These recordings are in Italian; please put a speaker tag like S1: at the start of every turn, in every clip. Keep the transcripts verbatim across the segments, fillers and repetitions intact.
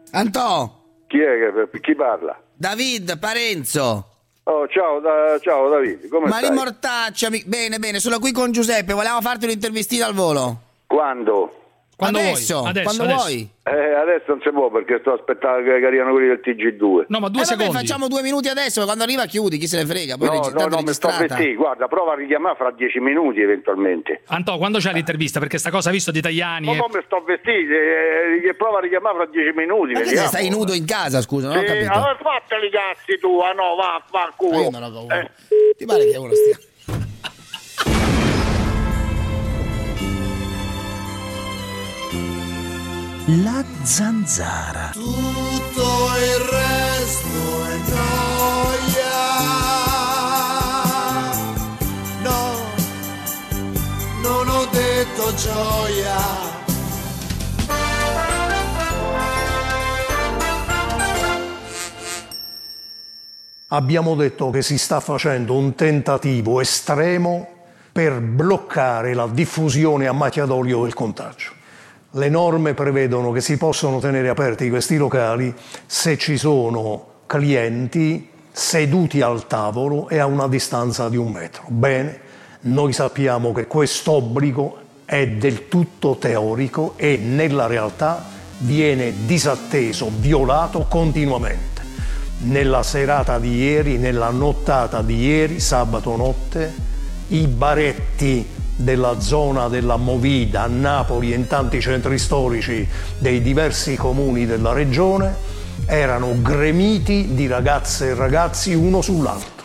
S1: Antò.
S2: Chi è che chi parla?
S1: David Parenzo.
S2: Oh, ciao, da, ciao David, come
S1: Ma
S2: stai?
S1: li mortacci, amico. Bene, bene, sono qui con Giuseppe, volevamo farti un'intervistina al volo.
S2: Quando?
S3: Quando
S1: adesso,
S3: vuoi. Adesso,
S1: quando
S3: adesso.
S1: vuoi.
S2: Eh, adesso non si può perché sto aspettando che arrivano quelli del T G due.
S3: No, ma due
S1: Eh, vabbè,
S3: secondi.
S1: facciamo due minuti adesso, quando arriva chiudi, chi se ne frega. Poi
S2: No,
S1: regi-
S2: no,
S1: tanto
S2: no, mi sto
S1: registrata.
S2: vestendo. Guarda, prova a richiamare fra dieci minuti eventualmente.
S3: Antò, quando c'è l'intervista? Perché sta cosa visto di italiani.
S2: Ma
S3: e-
S2: come sto vestito? Eh, prova a richiamare fra dieci minuti.
S1: Ma che
S2: vediamo.
S1: sei nudo in casa, scusa, non ho
S2: Sì,
S1: capito.
S2: allora fateli cazzi tu, ah no, va, va al
S1: Ma
S2: culo.
S1: io non ho paura.
S2: Eh.
S1: Ti pare che uno stia...
S4: La zanzara.
S5: Tutto il resto è noia. No, non ho detto gioia.
S6: Abbiamo detto che si sta facendo un tentativo estremo per bloccare la diffusione a macchia d'olio del contagio. Le norme prevedono che si possono tenere aperti questi locali se ci sono clienti seduti al tavolo e a una distanza di un metro. Bene, noi sappiamo che quest'obbligo è del tutto teorico e nella realtà viene disatteso, violato continuamente. Nella serata di ieri, nella nottata di ieri, sabato notte, i baretti della zona della Movida a Napoli e in tanti centri storici dei diversi comuni della regione erano gremiti di ragazze e ragazzi uno sull'altro.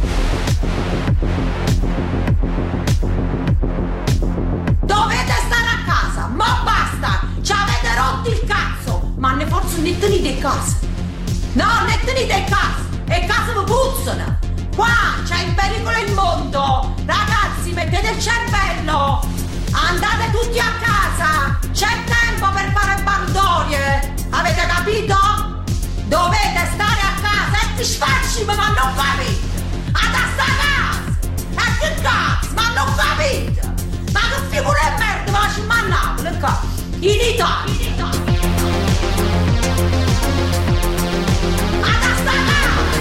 S7: Dovete stare a casa, ma basta! Ci avete rotto il cazzo! Ma ne forse ne tenete in casa! No, ne tenete in casa! E casa vi puzzano! Qua c'è in pericolo il mondo! Ragazzi, mettete il cervello! Andate tutti a casa! C'è tempo per fare baldorie! Avete capito? Dovete stare a casa e ti sfacci, ma non capite! Ad a sta casa! E che cazzo, ma non capite! Ma che figura di merda faccio a Napoli, in Italia! In Italia! Ad a sta casa!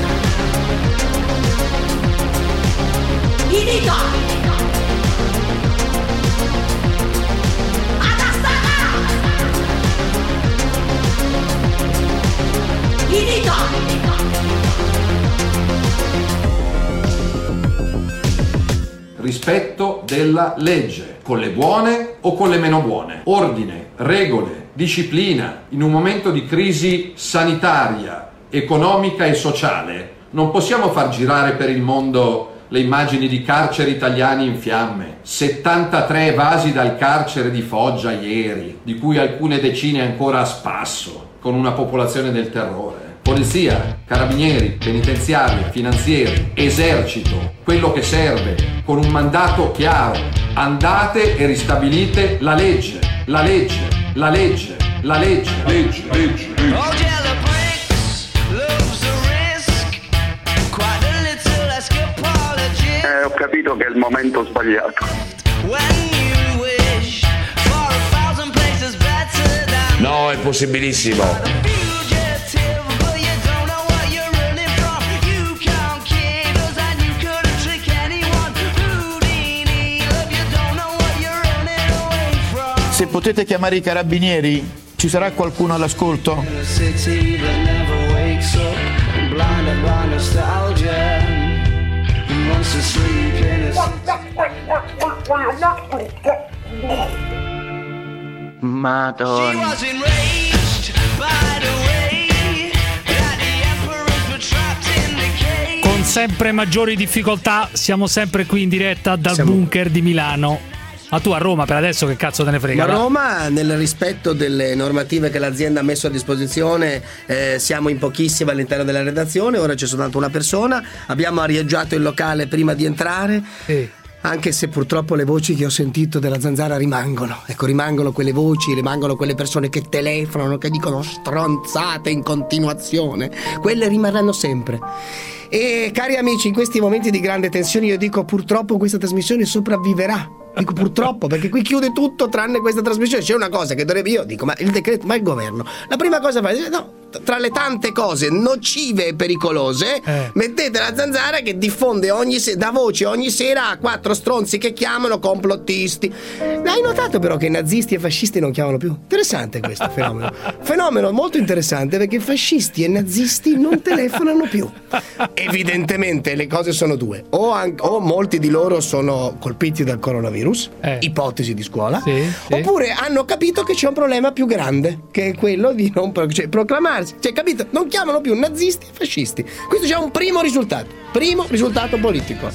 S7: In Italia! Ad a sta casa! In Italia!
S8: Rispetto della legge, con le buone o con le meno buone, ordine, regole, disciplina. In un momento di crisi sanitaria, economica e sociale non possiamo far girare per il mondo le immagini di carceri italiani in fiamme, settantatré evasi dal carcere di Foggia ieri, di cui alcune decine ancora a spasso, con una popolazione del terrore. Polizia, carabinieri, penitenziaria, finanzieri, esercito, quello che serve, con un mandato chiaro. Andate e ristabilite la legge, la legge, la legge, la legge, legge, legge, legge.
S2: Eh, ho capito che è il momento sbagliato.
S9: No, è possibilissimo.
S4: Se potete chiamare i carabinieri, ci sarà qualcuno all'ascolto?
S1: Madonna.
S3: Con sempre maggiori difficoltà siamo sempre qui in diretta dal
S1: Siamo-
S3: bunker di Milano. Ma tu a Roma per adesso che cazzo te ne frega?
S1: Ma
S3: va?
S1: Roma, nel rispetto delle normative che l'azienda ha messo a disposizione, eh, siamo in pochissimi all'interno della redazione, ora c'è soltanto una persona, abbiamo arieggiato il locale prima di entrare.
S3: Sì.
S1: Anche se purtroppo le voci che ho sentito della zanzara rimangono. Ecco, rimangono quelle voci, rimangono quelle persone che telefonano, che dicono stronzate in continuazione. Quelle rimarranno sempre. E cari amici, in questi momenti di grande tensione io dico purtroppo questa trasmissione sopravviverà. Dico purtroppo, perché qui chiude tutto tranne questa trasmissione. C'è una cosa che dovrebbe, io dico, ma il decreto, ma il governo, la prima cosa fa, no, tra le tante cose nocive e pericolose, eh. mettete la Zanzara che diffonde ogni se- da voce ogni sera a quattro stronzi che chiamano complottisti. Hai notato però che nazisti e fascisti non chiamano più? Interessante questo fenomeno. Fenomeno molto interessante, perché fascisti e nazisti non telefonano più. Evidentemente le cose sono due: o, an- o molti di loro sono colpiti dal coronavirus, eh. ipotesi di scuola, sì, sì. oppure hanno capito che c'è un problema più grande, che è quello di non pro- cioè, proclamarsi. Cioè, capito? Non chiamano più nazisti e fascisti. Questo già è un primo risultato. Primo risultato politico.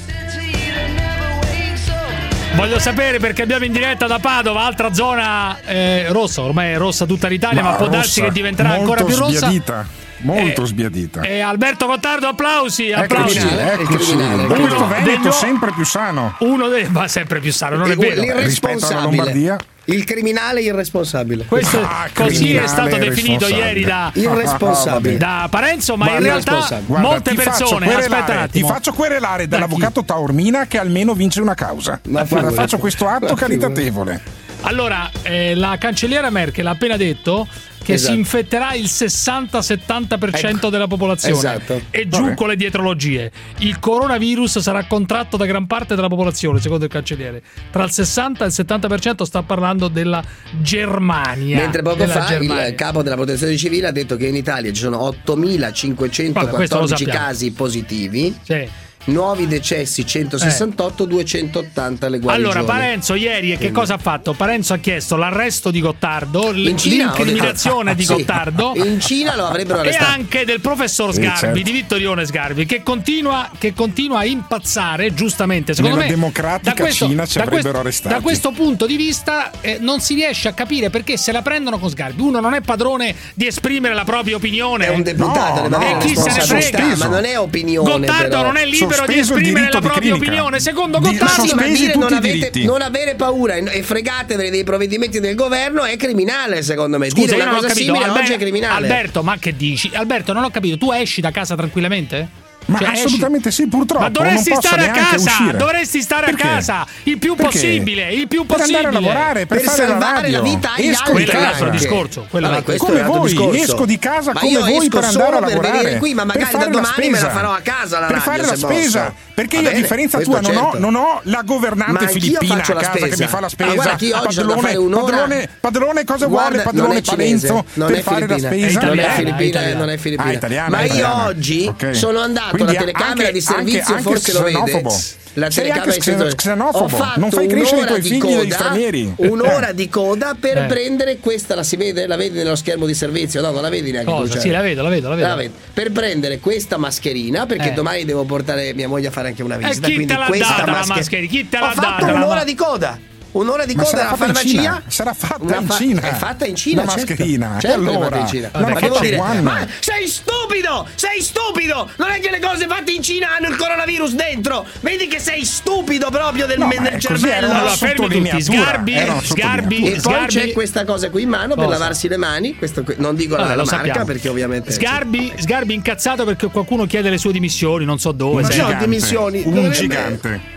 S3: Voglio sapere, perché abbiamo in diretta da Padova, altra zona eh, rossa, ormai è rossa tutta l'Italia, ma, ma può rossa, darsi che diventerà ancora più rossa.
S10: Sbiadita. Molto
S3: eh,
S10: sbiadita.
S3: E eh, Alberto Gottardo, applausi, applausi.
S10: Eccoci, eccoci. Questo Veneto sempre più sano.
S3: Uno dei, ma sempre più sano, non è vero.
S10: Rispetto alla Lombardia.
S1: Il criminale irresponsabile.
S3: Questo ah, così è stato definito ieri da
S1: irresponsabile
S3: da Parenzo, ma, ma in realtà guarda, molte persone aspetta un attimo.
S10: Ti faccio querelare dall'avvocato Taormina che almeno vince una causa. Ma guarda, faccio questo atto caritatevole.
S3: Allora, eh, la cancelliera Merkel ha appena detto che esatto. si infetterà il sessanta settanta per cento ecco. della popolazione. Esatto. E giù Vabbè. con le dietrologie. Il coronavirus sarà contratto da gran parte della popolazione, secondo il cancelliere. Tra il sessanta e il settanta per cento sta parlando della Germania.
S1: Mentre poco fa Germania. il capo della protezione civile ha detto che in Italia ci sono ottomilacinquecentoquattordici Vabbè, casi positivi. Sì. Nuovi decessi centosessantotto, eh. duecentottanta le guarigioni.
S3: Allora Parenzo ieri che cosa ha fatto? Parenzo ha chiesto l'arresto di Gottardo, l'incriminazione di Gottardo.
S1: In Cina lo avrebbero arrestato.
S3: E anche del professor Sgarbi, sì, certo. di Vittorione Sgarbi, che continua, che continua a impazzare, giustamente. Secondo
S10: Nella
S3: me,
S10: democratica da questo, Cina ci
S3: da
S10: avrebbero
S3: questo,
S10: arrestati.
S3: Da questo punto di vista eh, non si riesce a capire perché se la prendono con Sgarbi. Uno non è padrone di esprimere la propria opinione.
S1: È un deputato,
S3: no, no,
S1: e chi se ne frega, ma non è opinione.
S3: Gottardo
S1: però.
S3: non è libero di esprimere la propria opinione. Secondo Gottardo,
S1: ma dire non, avete, non avere paura e fregatevene dei provvedimenti del governo è criminale, secondo me.
S3: Scusa,
S1: dire una cosa
S3: capito,
S1: simile
S3: Alber-
S1: oggi è criminale.
S3: Alberto, ma che dici? Alberto, non ho capito. Tu esci da casa tranquillamente?
S10: Ma
S3: cioè,
S10: assolutamente
S3: esci...
S10: sì, purtroppo.
S3: Ma dovresti
S10: non
S3: stare a casa,
S10: uscire.
S3: dovresti stare
S10: Perché?
S3: a casa il più
S10: Perché?
S3: possibile, il più
S10: per
S3: possibile.
S10: Per andare a lavorare, per,
S1: per
S10: fare
S1: salvare
S10: la,
S1: la vita agli
S10: esco
S1: altri.
S3: Quello è un altro discorso.
S1: Vabbè,
S10: come voi,
S1: discorso.
S10: esco di casa
S1: ma
S10: come voi per andare a lavorare.
S1: Per venire qui, ma magari da domani me la farò a casa la
S10: per
S1: radio,
S10: fare la spesa.
S1: Posso.
S10: Perché
S1: Va
S10: io a
S1: bene,
S10: differenza tua non,
S1: certo.
S10: ho, non ho la governante filippina a casa che mi fa la spesa.
S1: Ah, guarda, chi oggi
S10: padrone,
S1: fare un'ora...
S10: padrone, padrone cosa
S1: guarda,
S10: vuole? Padrone Palenzo per fare la spesa.
S1: Non è filippina, non è filippina. Ma io oggi sono andato alla telecamera di servizio, forse lo vede. La telecamera
S10: anche xenofobo, non fai crescere i tuoi figli coda, degli stranieri.
S1: Un'ora di coda per eh. prendere questa, la si vede, la vedi nello schermo di servizio? No, non la vedi neanche.
S3: Cosa? Tu, sì, la vedo, la vedo, la vedo. La vedo.
S1: Per prendere questa mascherina, perché eh. domani devo portare mia moglie a fare anche una visita.
S3: E chi
S1: quindi
S3: te l'ha
S1: questa
S3: data
S1: maschera...
S3: la mascherina? Chi te l'ha
S1: Ho fatto
S3: data?
S1: un'ora di coda. Un'ora di
S10: ma
S1: coda alla farmacia.
S10: Sarà fatta
S1: Una
S10: in
S1: fa-
S10: Cina.
S1: È fatta in Cina.
S10: La
S1: certo.
S10: mascherina.
S1: Certo,
S10: allora,
S1: è fatta in Cina.
S10: Vabbè,
S1: ma devo dire,
S10: one.
S1: ma sei stupido! Sei stupido! Non è che le cose fatte in Cina hanno il coronavirus dentro! Vedi che sei stupido proprio del,
S10: no,
S1: del cervello!
S3: Allora, fermi tutti. Sgarbi, Sgarbi,
S1: e poi
S3: Sgarbi.
S1: c'è questa cosa qui in mano per
S3: cosa?
S1: lavarsi le mani. Questo qui, non dico
S3: Vabbè,
S1: la, la marca
S3: sappiamo.
S1: perché ovviamente.
S3: Sgarbi, Sgarbi incazzato perché qualcuno chiede le sue dimissioni, non so dove.
S10: Un
S1: gigante. Dimissioni.
S10: Un
S1: Dovrebbe...
S10: gigante.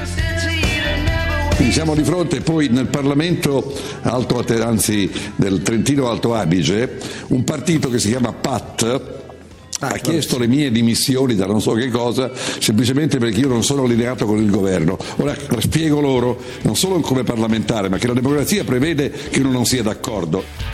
S11: Quindi siamo di fronte poi nel Parlamento Alto, anzi del Trentino Alto Adige, un partito che si chiama P A T ah, ha chiesto le mie dimissioni da non so che cosa, semplicemente perché io non sono allineato con il governo. Ora spiego loro, non solo come parlamentare, ma che la democrazia prevede che uno non sia d'accordo.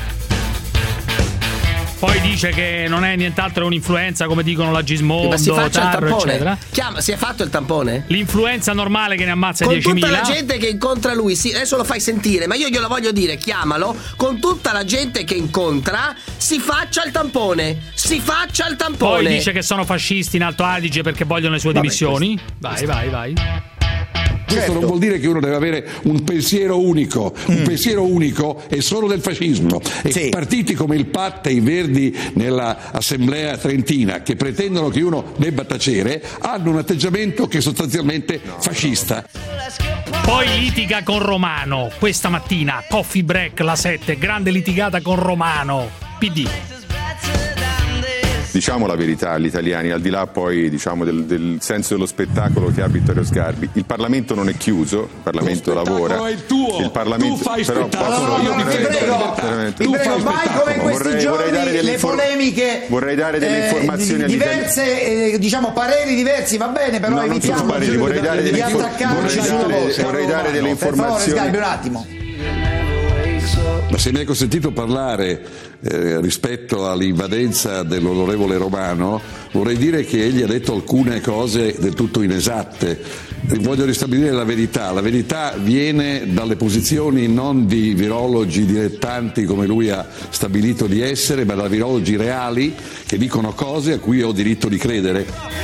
S3: Poi dice che non è nient'altro che un'influenza, come dicono la Gismondo,
S1: ma si faccia
S3: Tarro,
S1: il tampone.
S3: eccetera.
S1: Chiama, si è fatto il tampone?
S3: L'influenza normale che ne ammazza
S1: con
S3: diecimila.
S1: Con tutta la gente che incontra lui, sì, adesso lo fai sentire, ma io glielo voglio dire, chiamalo, con tutta la gente che incontra, si faccia il tampone, si faccia il tampone.
S3: Poi dice che sono fascisti in Alto Adige perché vogliono le sue Vabbè, dimissioni. Questo, vai, questo. vai, vai.
S11: Questo certo. non vuol dire che uno deve avere un pensiero unico, mm. un pensiero unico è solo del fascismo. E sì. partiti come il P A T e i Verdi nella Assemblea trentina, che pretendono che uno debba tacere, hanno un atteggiamento che è sostanzialmente no, fascista.
S3: No. Poi litiga con Romano questa mattina, coffee break la sette, grande litigata con Romano, P D.
S12: diciamo la verità agli italiani, al di là poi diciamo del, del senso dello spettacolo che ha Vittorio Sgarbi. Il Parlamento non è chiuso, il Parlamento lavora.
S11: È il tuo.
S12: Il Parlamento,
S11: tu fai
S12: però
S11: spettacolo.
S12: posso,
S11: Io mi
S12: prego,
S13: ti prego, vai come in questi
S12: vorrei,
S13: giorni
S12: vorrei dare delle
S13: le
S12: infor-
S13: polemiche,
S12: vorrei dare delle
S13: eh,
S12: informazioni agli
S13: diverse, eh, diciamo pareri diversi, va bene, però
S12: no,
S13: evitiamo
S12: non pareri, vorrei dare
S13: di
S12: delle,
S13: attaccarci
S12: vorrei
S13: sulla
S12: dare,
S13: voce.
S12: vorrei dare delle informazioni.
S13: Per favore, Sgarbi, un attimo.
S11: Ma se mi hai consentito parlare eh, rispetto all'invadenza dell'onorevole Romano, vorrei dire che egli ha detto alcune cose del tutto inesatte. Voglio ristabilire la verità. La verità viene dalle posizioni non di virologi dilettanti come lui ha stabilito di essere, ma da virologi reali che dicono cose a cui ho diritto di credere.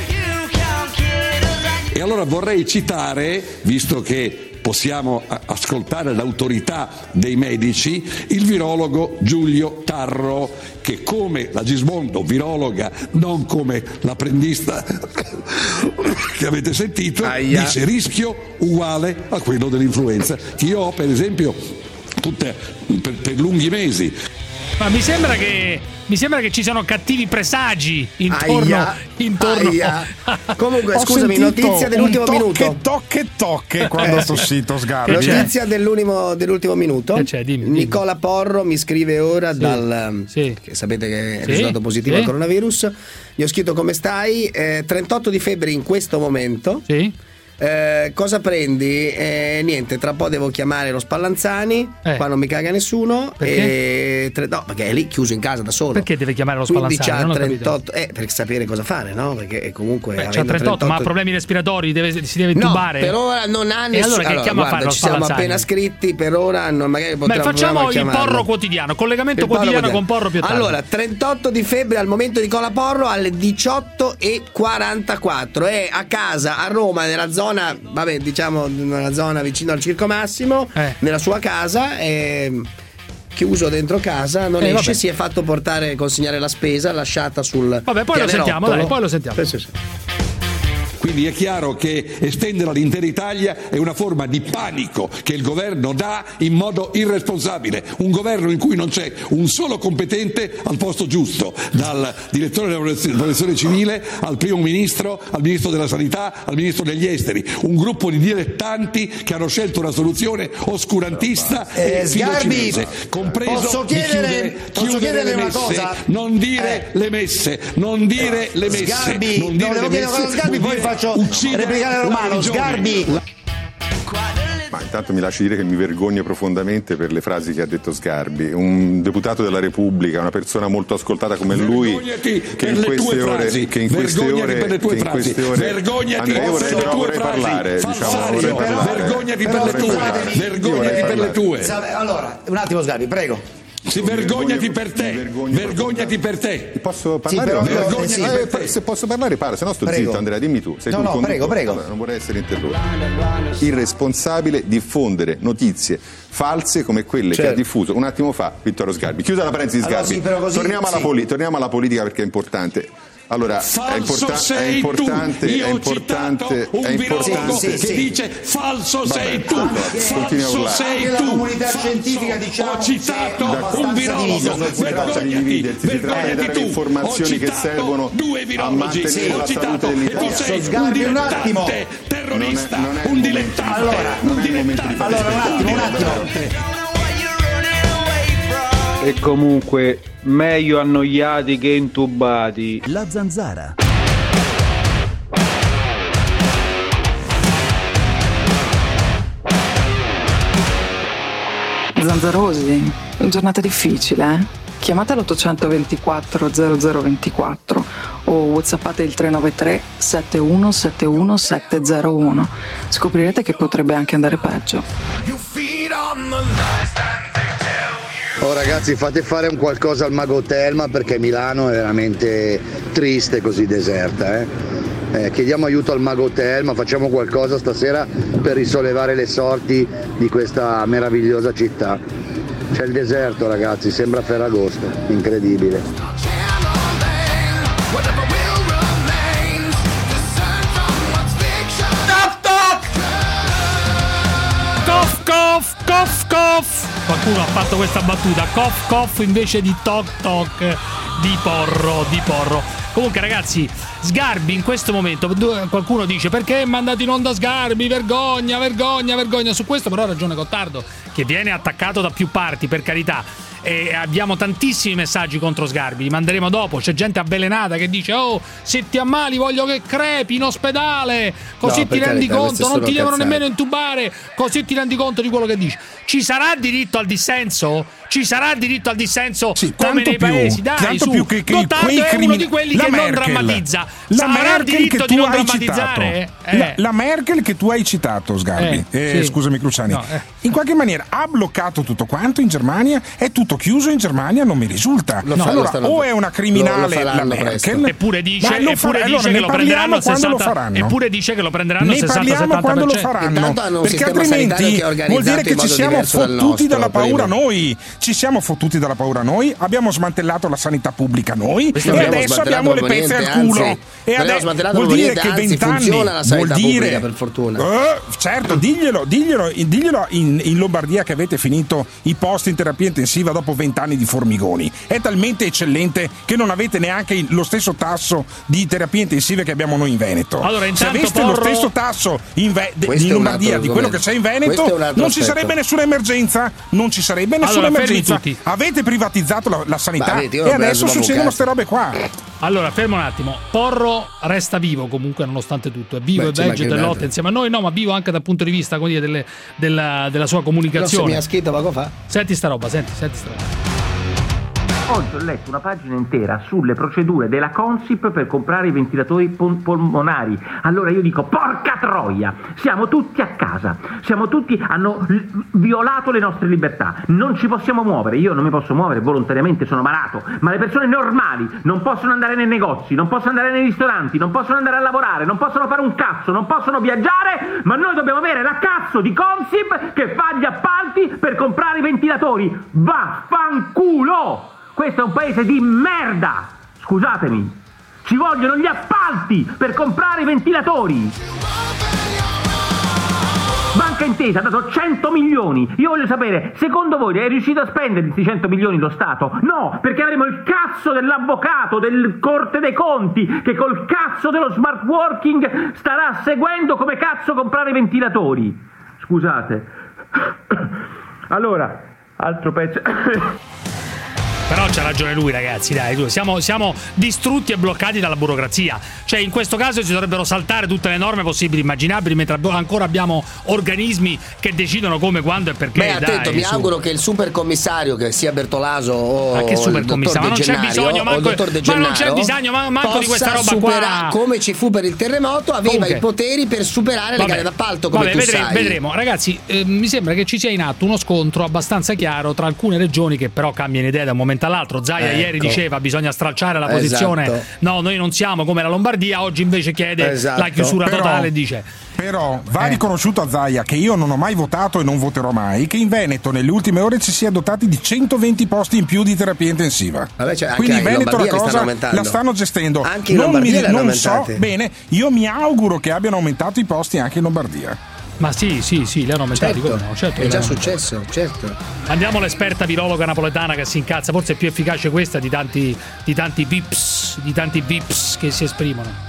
S11: E allora vorrei citare, visto che possiamo ascoltare l'autorità dei medici, il virologo Giulio Tarro, che come la Gismondo, virologa, non come l'apprendista che avete sentito,
S1: Aia.
S11: dice rischio uguale a quello dell'influenza, che io ho per esempio tutte, per, per lunghi mesi.
S3: Ma mi sembra che mi sembra che ci siano cattivi presagi intorno,
S1: Aia,
S3: intorno.
S1: aia. Comunque,
S10: Ho
S1: scusami,
S10: sentito
S1: notizia dell'ultimo
S10: un tocche,
S1: minuto.
S10: Tocche, tocche quando ha tossito Sgarbi.
S1: Notizia dell'ultimo, dell'ultimo minuto.
S3: Eh, cioè, dimmi, dimmi.
S1: Nicola Porro mi scrive ora
S3: Sì.
S1: dal
S3: Sì.
S1: che sapete che è
S3: Sì.
S1: risultato positivo
S3: Sì.
S1: al coronavirus. Gli ho scritto come stai? Eh, trentotto di febbre in questo momento.
S3: Sì.
S1: Eh, cosa prendi? Eh, niente, tra un po' devo chiamare lo Spallanzani.
S3: Eh.
S1: Qua non mi caga nessuno.
S3: Perché?
S1: E tre- no, perché è lì chiuso in casa da solo.
S3: Perché deve chiamare lo
S1: Quindi
S3: Spallanzani?
S1: c'ha
S3: Non ho capito.
S1: trentotto, eh, per sapere cosa fare, no? Perché comunque
S3: Beh, c'ha
S1: avendo
S3: trentotto, ma ha problemi respiratori, deve, si deve intubare.
S1: No, per ora non ha
S3: E
S1: nessuno.
S3: allora che chiama a fare lo
S1: ci siamo
S3: Spallanzani?
S1: appena scritti, per ora non, magari
S3: Beh,
S1: potremmo
S3: facciamo
S1: provare a
S3: il
S1: chiamarlo.
S3: porro quotidiano, collegamento
S1: Il porro
S3: quotidiano con
S1: quotidiano.
S3: porro più tardi.
S1: Allora, trentotto di febbre al momento di Nicola Porro alle diciotto e quarantaquattro. È a casa a Roma, nella zona, vabbè, diciamo nella zona vicino al Circo Massimo,
S3: Eh.
S1: nella sua casa. È chiuso dentro casa, non
S3: Eh,
S1: esce,
S3: vabbè.
S1: si è fatto portare, consegnare la spesa, lasciata sul
S3: Vabbè, poi lo sentiamo, dai, poi lo sentiamo.
S1: Sì, sì, sì.
S11: Quindi è chiaro che estenderla all'intera Italia è una forma di panico che il governo dà in modo irresponsabile. Un governo in cui non c'è un solo competente al posto giusto, dal direttore della protezione civile al primo ministro, al ministro della sanità, al ministro degli esteri. Un gruppo di dilettanti che hanno scelto una soluzione oscurantista
S13: Eh,
S11: e
S13: Sgarbi,
S11: filocinese, compreso
S13: posso
S11: di
S13: chiedere-
S11: chiudere,
S13: posso
S11: chiudere
S13: chiederle
S11: le
S13: una
S11: messe,
S13: cosa?
S11: non dire
S13: Eh.
S11: le messe, non dire le messe,
S13: Sgarbi,
S11: non
S13: no,
S11: dire
S13: devo
S11: le
S13: chiedere
S11: messe,
S13: cosa a Sgarbi,
S11: vuol
S13: poi
S11: dire
S13: faccio
S11: uccidere
S13: replicare
S11: la
S13: Romano.
S11: religione.
S13: Sgarbi,
S12: Ma intanto mi lasci dire che mi vergogno profondamente per le frasi che ha detto Sgarbi. Un deputato della Repubblica, una persona molto ascoltata come lui,
S11: Vergognati
S12: che
S11: per
S12: in
S11: le
S12: queste
S11: tue
S12: ore,
S11: frasi.
S12: che in queste
S11: Vergognati
S12: ore,
S11: per le tue
S12: che in
S11: frasi.
S12: queste ore,
S11: Vergognati
S12: Andrea, io vorrei,
S11: per le
S12: però
S11: tue
S12: vorrei
S11: frasi.
S12: parlare, diciamo,
S11: Falsario.
S12: vorrei parlare.
S11: Vergognati per
S12: Però
S11: le
S12: vorrei
S11: tue.
S12: parlare. Io
S11: Vergognati
S12: vorrei
S11: per le
S12: parlare.
S11: tue.
S13: allora, un attimo Sgarbi, prego.
S11: Si vergognati per te, vergognati per te.
S12: Posso parlare?
S13: però-
S12: Vergognati
S13: eh, sì,
S12: per
S13: per-
S12: te. Se posso parlare, parla, se no sto
S13: Prego.
S12: zitto, Andrea, dimmi tu. Sei
S13: No,
S12: tu il
S13: no,
S12: conduttore.
S13: prego, prego.
S12: Vabbè, non vorrei essere interrotto. Irresponsabile diffondere notizie false come quelle che
S13: Certo.
S12: ha diffuso un attimo fa Vittorio Sgarbi. Chiusa la parentesi
S13: Allora,
S12: Sgarbi.
S13: sì, però così-
S12: torniamo, alla
S13: sì.
S12: poli- torniamo alla politica perché è importante. Allora, è,
S11: Falso
S12: importa- è
S11: sei
S12: importante,
S11: tu. Io
S12: è
S11: ho
S12: importante,
S11: citato un
S12: è
S11: virologo
S12: importante.
S11: che
S13: Sì, sì.
S11: dice falso sei tu,
S12: allora, continui a
S11: falso
S12: urlare.
S11: sei
S13: Anche la
S11: tu.
S13: comunità
S11: falso.
S13: scientifica, diciamo,
S11: Ho citato
S13: è
S11: un
S13: abbastanza
S11: virologo.
S13: divisa sul
S12: Si tratta di
S11: Vergognati,
S12: dividersi, si tratta di
S11: vergognati
S12: dare le
S11: tu.
S12: informazioni
S11: Ho
S12: che
S11: citato
S12: servono
S11: due
S12: a
S11: virologi.
S12: mantenere
S11: Ho
S12: la
S11: citato
S12: salute
S11: e tu
S12: dell'Italia.
S11: sei un
S13: Sgarbi, un attimo.
S11: dilettante terrorista,
S12: Non è- non è
S11: un
S12: il
S11: dilettante,
S12: momento-
S13: Allora,
S11: un
S12: non è il momento di
S11: dilettante.
S12: fare
S13: Allora, un attimo, un attimo.
S11: dilettante.
S14: E comunque meglio annoiati che intubati.
S15: La Zanzara.
S16: Zanzarosi, giornata difficile, eh? Chiamate l'ottocentoventiquattro zero zero ventiquattro o whatsappate il tre nove tre sette uno sette uno sette zero uno. Scoprirete che potrebbe anche andare peggio.
S17: Oh ragazzi, fate fare un qualcosa al Mago Telma perché Milano è veramente triste così deserta, eh? Eh, chiediamo aiuto al Mago Telma, facciamo qualcosa stasera per risollevare le sorti di questa meravigliosa città. C'è il deserto ragazzi, sembra Ferragosto, incredibile.
S3: Cough, cough, cough, cough. Qualcuno ha fatto questa battuta. Cough, cough invece di toc, toc. Di porro, di porro. Comunque ragazzi, Sgarbi in questo momento, qualcuno dice perché è mandato in onda Sgarbi, vergogna, vergogna, vergogna. Su questo però ha ragione Gottardo, che viene attaccato da più parti, per carità. E abbiamo tantissimi messaggi contro Sgarbi, li manderemo dopo. C'è gente avvelenata che dice oh, se ti ammali voglio che crepi in ospedale, così no, ti rendi carità, conto, non ti devono cazzate. nemmeno intubare, così ti rendi conto di quello che dici. Ci sarà diritto al dissenso? Ci sarà diritto al dissenso sì, come nei più, paesi? Dai,
S10: tanto
S3: su.
S10: più che, che
S3: Gottardo
S10: quei
S3: è
S10: crimi...
S3: uno di quelli
S10: la
S3: che
S10: Merkel,
S3: non drammatizza.
S10: La
S3: Sarà
S10: Merkel
S3: diritto
S10: che
S3: di
S10: tu
S3: non
S10: hai
S3: drammatizzare?
S10: citato,
S3: Eh.
S10: la, la Merkel che tu hai citato, Sgarbi,
S3: Eh,
S10: eh,
S3: sì.
S10: scusami Cruciani,
S3: No, eh.
S10: in qualche maniera ha bloccato tutto quanto in Germania, è tutto chiuso in Germania, non mi risulta.
S1: Lo
S10: No,
S1: fa-
S10: allora,
S1: lo stanno-
S10: o è una criminale
S1: lo- lo faranno
S10: la Merkel,
S1: presto.
S3: Eppure dice,
S10: ma lo
S3: eppure
S10: farà-
S3: dice
S10: allora,
S3: che
S10: ne
S3: lo
S10: parliamo
S3: prenderanno il
S10: quando lo
S3: sessanta
S10: faranno.
S3: eppure dice che lo prenderanno
S10: Ne
S3: il sessanta
S10: parliamo
S3: settanta
S10: quando
S3: per
S10: lo
S3: cento.
S10: faranno,
S1: Intanto hanno un
S10: perché
S1: sistema
S10: altrimenti
S1: sanitario che è
S10: vuol dire
S1: organizzato
S10: che
S1: in
S10: ci
S1: modo
S10: siamo
S1: diverso dal
S10: fottuti
S1: nostro,
S10: dalla paura
S1: prima.
S10: noi, ci siamo fottuti dalla paura noi, abbiamo smantellato la sanità pubblica noi
S1: Questo
S10: e
S1: non abbiamo
S10: adesso
S1: smantellato
S10: abbiamo le
S1: proprio
S10: pezze
S1: niente,
S10: al culo.
S1: anzi,
S10: E
S1: non abbiamo
S10: adesso
S1: smantellato
S10: vuol
S1: proprio
S10: dire
S1: niente,
S10: che
S1: anzi,
S10: vent'anni
S1: funziona la sanità
S10: vuol dire
S1: pubblica, per fortuna.
S10: Eh, certo, diglielo, diglielo, diglielo in, in Lombardia che avete finito i posti in terapia intensiva dopo vent'anni di formigoni. È talmente eccellente che non avete neanche lo stesso tasso di terapie intensive che abbiamo noi in Veneto.
S3: Allora,
S10: se
S3: intanto
S10: aveste
S3: Porro...
S10: lo stesso tasso in, Ve- de-
S1: Questo
S10: in
S1: è un
S10: Lombardia
S1: altro
S10: di quello che
S1: argomento.
S10: c'è in
S1: Questo è
S10: Veneto,
S1: un altro
S10: non ci
S1: aspetto.
S10: sarebbe nessuna emergenza. Non ci sarebbe nessuna
S3: Allora, fermi
S10: emergenza.
S3: tutti.
S10: Avete privatizzato la, la sanità
S1: Ma vedi, io
S10: e
S1: non me la
S10: adesso
S1: sono
S10: succedono
S1: avvocato.
S10: queste robe qua.
S3: Allora, fermo un attimo. Porro resta vivo comunque nonostante tutto. È vivo
S1: Beh,
S3: e
S1: ci
S3: vegeta e
S1: mancherebbe.
S3: lotta insieme a noi. No, ma vivo anche dal punto di vista come dire, delle- della, della sua
S1: Non se
S3: comunicazione.
S1: mi ha scritto poco fa.
S3: Senti sta roba, senti, senti sta roba.
S15: Oggi ho letto una pagina intera sulle procedure della Consip per comprare i ventilatori pol- polmonari. Allora io dico, porca troia, siamo tutti a casa, siamo tutti, hanno l- violato le nostre libertà, non ci possiamo muovere, io non mi posso muovere volontariamente, sono malato, ma le persone normali non possono andare nei negozi, non possono andare nei ristoranti, non possono andare a lavorare, non possono fare un cazzo, non possono viaggiare, ma noi dobbiamo avere la cazzo di Consip che fa gli appalti per comprare i ventilatori. Vaffanculo! Questo è un paese di merda! Scusatemi, ci vogliono gli appalti per comprare i ventilatori! Banca Intesa ha dato cento milioni. Io voglio sapere, secondo voi è riuscito a spendere questi cento milioni lo Stato? No, perché avremo il cazzo dell'avvocato del Corte dei Conti che col cazzo dello smart working starà seguendo come cazzo comprare i ventilatori. Scusate. Allora, altro pezzo.
S3: Però c'ha ragione lui, ragazzi, dai, siamo, siamo distrutti e bloccati dalla burocrazia. Cioè, in questo caso si dovrebbero saltare tutte le norme possibili e immaginabili, mentre ancora abbiamo organismi che decidono come, quando e perché.
S1: Beh, attento,
S3: dai,
S1: mi
S3: su.
S1: auguro che il supercommissario, che sia Bertolaso o
S3: Ma che supercommissario? Ma non c'è bisogno, manco, ma non c'è bisogno ma- manco di questa roba
S1: supera-
S3: qua.
S1: come ci fu per il terremoto, aveva
S3: Comunque,
S1: i poteri per superare le
S3: vabbè,
S1: gare d'appalto, come
S3: vabbè,
S1: tu
S3: vedremo,
S1: sai.
S3: vedremo. Ragazzi, eh, mi sembra che ci sia in atto uno scontro abbastanza chiaro tra alcune regioni che però cambiano idea da un momento all'altro. Zaia
S1: Ecco.
S3: ieri diceva bisogna stralciare la posizione,
S1: Esatto.
S3: no, noi non siamo come la Lombardia. Oggi invece chiede
S1: Esatto.
S3: la chiusura
S10: Però-
S3: totale, dice
S10: Però va
S3: Eh.
S10: riconosciuto a Zaia, che io non ho mai votato e non voterò mai, che in Veneto nelle ultime ore ci si è dotati di centoventi posti in più di terapia intensiva.
S1: Vabbè, cioè, anche
S10: Quindi in
S1: in
S10: Veneto la
S1: Lombardia li stanno
S10: cosa
S1: aumentando.
S10: la stanno gestendo.
S1: Anche in
S10: non
S1: Lombardia
S10: mi,
S1: le hanno
S10: non so
S1: aumentate.
S10: bene, io mi auguro che abbiano aumentato i posti anche in Lombardia.
S3: ma sì, sì, sì, li hanno aumentati,
S1: Certo,
S3: come no? Certo,
S1: è
S3: li
S1: già
S3: hanno-
S1: successo, certo.
S3: Andiamo all'esperta virologa napoletana che si incazza, forse è più efficace questa di tanti di tanti vips, di tanti vips che si esprimono.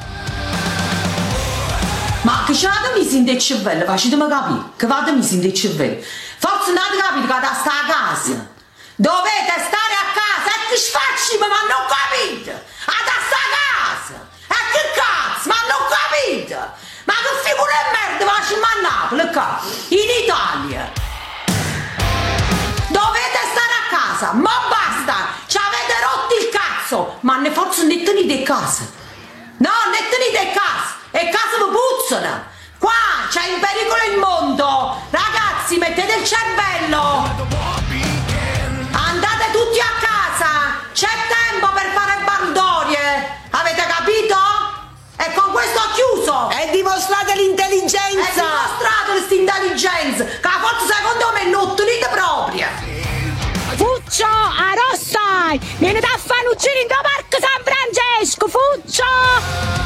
S7: Ma che c'è da misi in dei cervelli, facetemi capire, che vado misi in dei cervelli. Forse non avete capito che da sta a casa. Dovete stare a casa e che sfacci, ma non capite. A da sta a casa. E che cazzo, ma non capite. Ma che figura di merda facciamo a Napoli, qua, in Italia. Dovete stare a casa, ma basta, ci avete rotto il cazzo. Ma ne forse ne tenete a casa. No, ne tenete a casa. E casa vi puzzano! Qua c'è in pericolo il mondo! Ragazzi, mettete il cervello! Andate tutti a casa! C'è tempo per fare baldorie! Avete capito? E con questo ho chiuso!
S18: E dimostrate l'intelligenza!
S7: E dimostrate questa intelligenza! Che forse secondo me non tenete proprio!
S19: Fuccio, a Rossai! Vieni da Fanuccini in Parco San Francesco, Fuccio!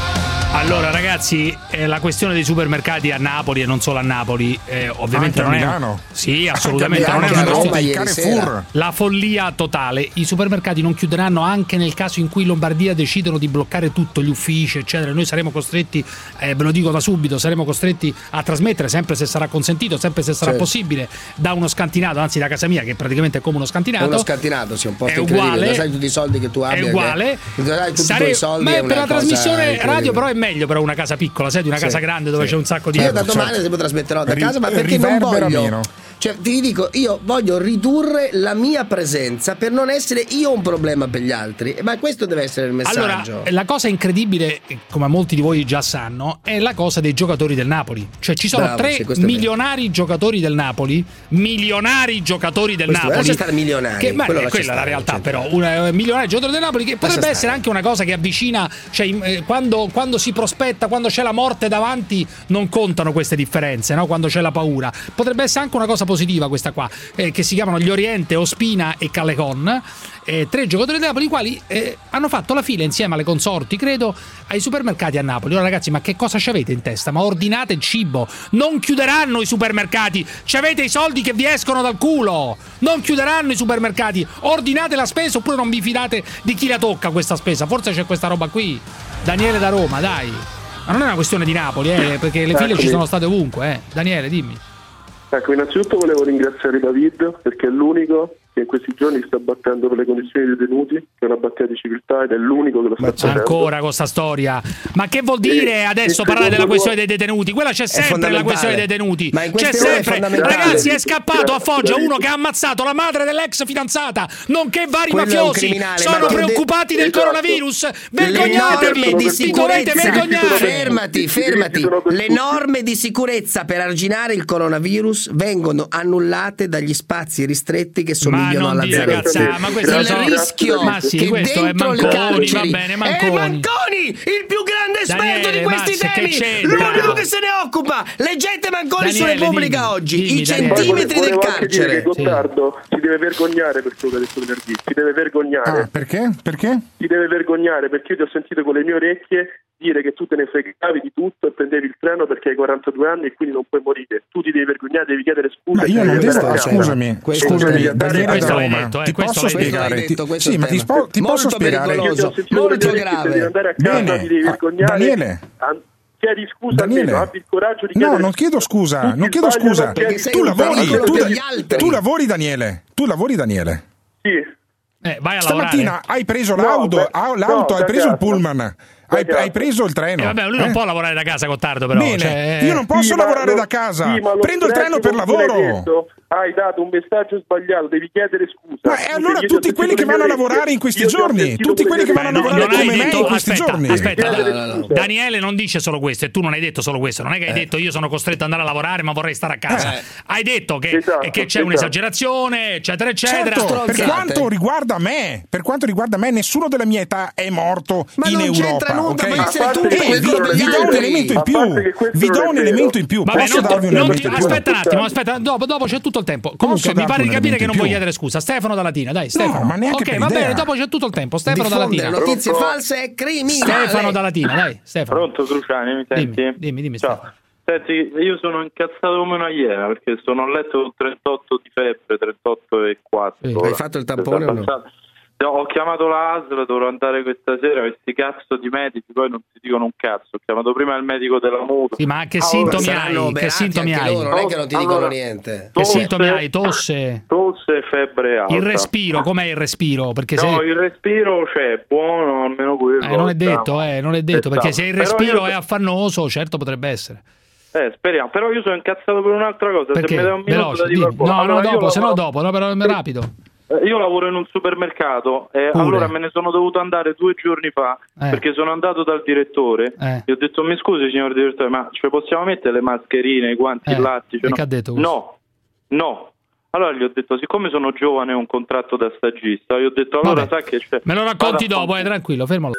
S3: Allora ragazzi, eh, la questione dei supermercati a Napoli e non solo a Napoli, eh, ovviamente
S10: Anche
S3: non
S10: a
S3: è
S10: Milano.
S3: Sì, assolutamente non è
S10: una
S3: Roma,
S10: il Carrefour.
S3: La follia totale. I supermercati non chiuderanno anche nel caso in cui in Lombardia decidono di bloccare tutto, gli uffici eccetera. Noi saremo costretti, eh, ve lo dico da subito, saremo costretti a trasmettere, sempre se sarà consentito, sempre se sarà
S1: Certo.
S3: possibile, da uno scantinato, anzi da casa mia, che praticamente è come uno scantinato.
S1: È uno scantinato, sì, un po'
S3: È
S1: incredibile.
S3: uguale.
S1: Lo sai tutti i soldi che tu abbia.
S3: È uguale.
S1: Che, dai tutti
S3: Sare-
S1: i tuoi soldi.
S3: ma
S1: è
S3: per
S1: una
S3: la
S1: cosa
S3: trasmissione
S1: incredibile.
S3: radio però è meglio per una casa piccola, sai, di una
S1: Sì,
S3: casa grande dove
S1: sì.
S3: c'è un sacco di
S1: Io da domani
S3: Certo.
S1: se lo trasmetterò da
S10: Ri-
S1: casa, ma perché non
S10: riverbera
S1: voglio.
S10: meno.
S1: Cioè, ti dico, io voglio ridurre la mia presenza per non essere io un problema per gli altri. Ma questo deve essere il messaggio.
S3: Allora, la cosa incredibile, come molti di voi già sanno, è la cosa dei giocatori del Napoli. Cioè, ci sono
S1: Bravo,
S3: tre
S1: sì, questo è vero.
S3: milionari giocatori del Napoli, milionari giocatori del
S1: Questo,
S3: Napoli.
S1: lascia stare milionari,
S3: Che, ma
S1: quello
S3: è
S1: lascia
S3: quella è la
S1: stare,
S3: realtà,
S1: cioè.
S3: però. Un uh, milionario giocatore del Napoli che potrebbe
S1: stare.
S3: essere anche una cosa che avvicina, cioè, eh, quando, quando si prospetta, quando c'è la morte davanti, non contano queste differenze, no? Quando c'è la paura. Potrebbe essere anche una cosa positiva questa qua, eh, che si chiamano Gli Oriente, Ospina e Callecon. Eh, tre giocatori del Napoli, i quali eh, hanno fatto la fila insieme alle consorti, credo, ai supermercati a Napoli. Ora ragazzi, ma che cosa ci avete in testa? Ma ordinate il cibo, non chiuderanno i supermercati, ci avete i soldi che vi escono dal culo, non chiuderanno i supermercati, ordinate la spesa oppure non vi fidate di chi la tocca questa spesa. Forse c'è questa roba qui. Daniele da Roma, dai, ma non è una questione di Napoli, eh, perché le file
S20: Eccomi.
S3: ci sono state ovunque, eh. Daniele, dimmi.
S20: Ecco, innanzitutto volevo ringraziare David perché è l'unico che in questi giorni sta battendo per le condizioni dei detenuti, che è una battaglia di civiltà ed è l'unico che lo sta
S3: Ma
S20: facendo.
S3: ancora con sta storia? Ma che vuol dire
S20: E-
S3: adesso
S20: il
S3: parlare della
S20: secondo
S3: questione
S20: luogo-
S3: dei detenuti? Quella c'è sempre la
S1: fondamentale.
S3: questione dei detenuti.
S1: Ma in
S3: C'è
S1: queste ore è
S3: sempre.
S1: fondamentale.
S3: Ragazzi, è scappato a Foggia
S20: David.
S3: uno che ha ammazzato la madre dell'ex fidanzata, nonché vari
S1: Quello è un
S3: mafiosi.
S1: criminale,
S3: Sono
S1: ma che de-
S3: preoccupati del
S20: Esatto.
S3: coronavirus.
S1: Le
S3: Vergognatevi!
S1: norme di
S3: Vi dovete
S1: sicurezza.
S3: vergognare!
S1: Fermati, fermati.
S20: Sono per
S1: Le
S20: tutti.
S1: norme di sicurezza per arginare il coronavirus vengono annullate dagli spazi ristretti che
S3: Ma
S1: somigliano
S3: non
S1: alla
S3: dire
S1: zero.
S3: ragazza, ma questo
S1: Il
S3: lo so.
S1: rischio
S3: Ma sì,
S1: che
S3: questo è
S1: dentro le
S3: Manconi,
S1: carceri
S3: va bene,
S1: è
S3: Manconi.
S1: Manconi, il più grande esperto
S3: Daniele,
S1: di questi
S3: Max, che
S1: temi,
S3: c'entra?
S1: l'unico che se ne occupa. Leggete Manconi su
S3: Daniele,
S1: Repubblica
S3: dimmi,
S1: oggi,
S3: dimmi,
S1: i
S3: Daniele.
S20: Poi
S1: centimetri del
S20: volevo anche dire
S1: carcere.
S20: che Gottardo si deve vergognare per quello che ha detto venerdì, si deve vergognare.
S10: Ah, perché? Perché?
S20: Si deve vergognare perché io ti ho sentito con le mie orecchie dire che tu te ne fregavi di tutto e prendevi il treno perché hai quarantadue anni e quindi non puoi morire. Tu ti devi vergognare, devi chiedere scusa.
S10: Ma
S20: e
S10: io non
S20: devi
S10: detto,
S20: andare a casa.
S10: scusami,
S1: Questo
S10: scusami,
S20: devi andare
S10: Daniele
S20: a
S10: da
S3: Questo l'hai
S10: Roma,
S3: detto, eh,
S10: ti
S3: questo
S10: posso
S3: l'hai detto.
S10: spiegare?
S1: Questo l'hai detto, questo
S10: Sì,
S1: è
S10: ma
S1: il
S10: ti,
S1: tema.
S10: spo- ti posso
S1: Molto
S10: spiegare?
S20: Io ti ho
S1: pericoloso.
S20: sentito con le
S1: Molto
S20: mie orecchie,
S1: grave.
S20: devi andare a casa,
S10: Bene.
S20: ti devi
S10: Ah,
S20: vergognare.
S10: Daniele.
S20: An- chiedi scusa
S10: Daniele.
S20: almeno, abbi il coraggio di
S10: No,
S20: chiedere
S10: non chiedo scusa,
S20: Tutti
S10: non chiedo
S20: sbagliano,
S10: scusa.
S20: chiedi
S1: sei
S10: Tu
S1: un
S10: lavori,
S1: pericolo
S10: tu,
S1: per gli altri.
S10: tu lavori Daniele, tu lavori Daniele.
S20: Sì.
S3: Eh, vai a
S10: Stamattina
S3: lavorare.
S10: hai preso
S20: No,
S10: l'auto,
S20: beh,
S10: ah,
S20: no,
S10: l'auto,
S20: da
S10: hai preso il
S20: casa.
S10: pullman, hai,
S20: casa.
S10: hai preso il treno.
S3: Eh, vabbè, lui
S10: eh?
S3: non può lavorare da casa, Gottardo, però.
S10: Bene,
S3: cioè,
S10: io non posso
S20: Sì, ma
S10: lavorare
S20: lo-
S10: da casa,
S20: sì, ma lo
S10: prendo il
S20: stress
S10: treno per
S20: con cui l'hai
S10: lavoro.
S20: detto, hai dato un messaggio sbagliato, devi chiedere scusa.
S10: Ma e allora
S20: Io ti ho
S10: tutti
S20: sentito
S10: quelli che
S20: con le
S10: vanno a
S20: mie orecchie.
S10: lavorare in questi
S20: Io ti ho
S10: giorni,
S20: sentito
S10: tutti
S20: con
S10: quelli
S20: le
S10: che
S20: mie
S10: vanno a
S3: no,
S10: lavorare
S3: non hai
S10: come me
S3: detto,
S10: in questi
S3: aspetta,
S10: giorni.
S3: aspetta,
S20: Chiedere
S1: no, no, no.
S20: scusa.
S3: Daniele non dice solo questo e tu non hai detto solo questo, non è che hai detto io sono costretto ad andare a lavorare ma vorrei stare a casa.
S1: Eh.
S3: Hai detto che,
S20: Esatto,
S3: che c'è
S20: esatto.
S3: un'esagerazione, eccetera, eccetera.
S10: Certo, per
S1: Stronzate.
S10: quanto riguarda me, per quanto riguarda me, nessuno della mia età è morto
S1: Ma
S10: in
S1: non
S10: Europa.
S1: c'entra nulla,
S10: ok?
S1: puoi essere
S20: A
S1: tu
S20: parte
S1: che
S20: che
S10: Eh,
S1: quello
S10: vi,
S20: questo non
S1: degli
S20: è
S10: vi do un
S1: altri.
S10: elemento in
S20: A
S10: più.
S20: parte che questo
S10: Vi
S20: non
S10: do
S20: è
S10: un
S20: vero.
S10: elemento in più.
S3: Vabbè,
S10: Posso
S3: non-
S10: darvi un
S3: non
S10: elemento
S3: ti-
S10: in più?
S3: aspetta un attimo, aspetta, dopo, dopo c'è tutto il tempo. Comunque, mi
S10: darti
S3: pare di
S10: un
S3: capire che non
S10: elemento in
S3: vuoi
S10: più?
S3: chiedere scusa. Stefano Dalla Tina, dai, Stefano.
S10: ma neanche
S3: ok,
S10: per
S3: va
S10: idea.
S3: bene, dopo c'è tutto il tempo. Stefano Dalla
S1: Diffondere
S3: Tina.
S1: notizie
S20: Pronto?
S1: false è criminale.
S3: Stefano Dalla Tina, dai, Stefano.
S14: Pronto Cruciani, mi senti?
S3: Dimmi, dimmi, dimmi,
S14: Ciao.
S3: Stefano.
S14: Senti, io sono incazzato come una iena perché sono a letto con trentotto di febbre, trentotto e quattro.
S1: Sì. Hai fatto il tampone o no?
S14: No, ho chiamato la A S L, dovrò andare questa sera, questi cazzo di medici poi non ti dicono un cazzo. Ho chiamato prima il medico della mutua.
S3: Sì, ma che
S14: Ah,
S3: sintomi
S1: Saranno
S3: hai? Che
S1: oberati
S3: sintomi
S1: anche
S3: hai?
S1: loro, non è che non ti dicono
S14: Allora,
S1: niente.
S3: Che
S14: Tosse.
S3: sintomi hai? Tosse?
S14: Tosse e febbre alta.
S3: Il respiro, com'è il respiro? Perché
S14: No,
S3: se...
S14: il respiro c'è, buono, almeno quello.
S3: Eh, non è
S14: diciamo.
S3: detto, eh, non è detto, perché se il
S14: Però
S3: respiro
S14: io-
S3: è affannoso, certo potrebbe essere.
S14: Eh, speriamo. Però io sono incazzato per un'altra cosa.
S3: Perché?
S14: Se mi dai un minuto
S3: Veloce,
S14: da dire
S3: dimmi.
S14: qualcosa.
S3: No,
S14: Allora,
S3: no,
S14: io
S3: dopo, se no
S14: lavoro-
S3: dopo, no, però rapido.
S14: Eh, Io lavoro in un supermercato e
S3: Pure.
S14: allora me ne sono dovuto andare due giorni fa
S3: Eh.
S14: perché sono andato dal direttore
S3: Eh.
S14: e ho detto mi scusi signor direttore ma ci possiamo mettere le mascherine, i guanti,
S3: Eh.
S14: il lattice?
S3: E
S14: No.
S3: che ha detto questo?
S14: no, no. Allora gli ho detto siccome sono giovane e ho un contratto da stagista, gli ho detto allora
S3: Vabbè.
S14: sa che c'è.
S3: Me lo racconti
S14: Vado a
S3: dopo, eh, tranquillo, fermalo.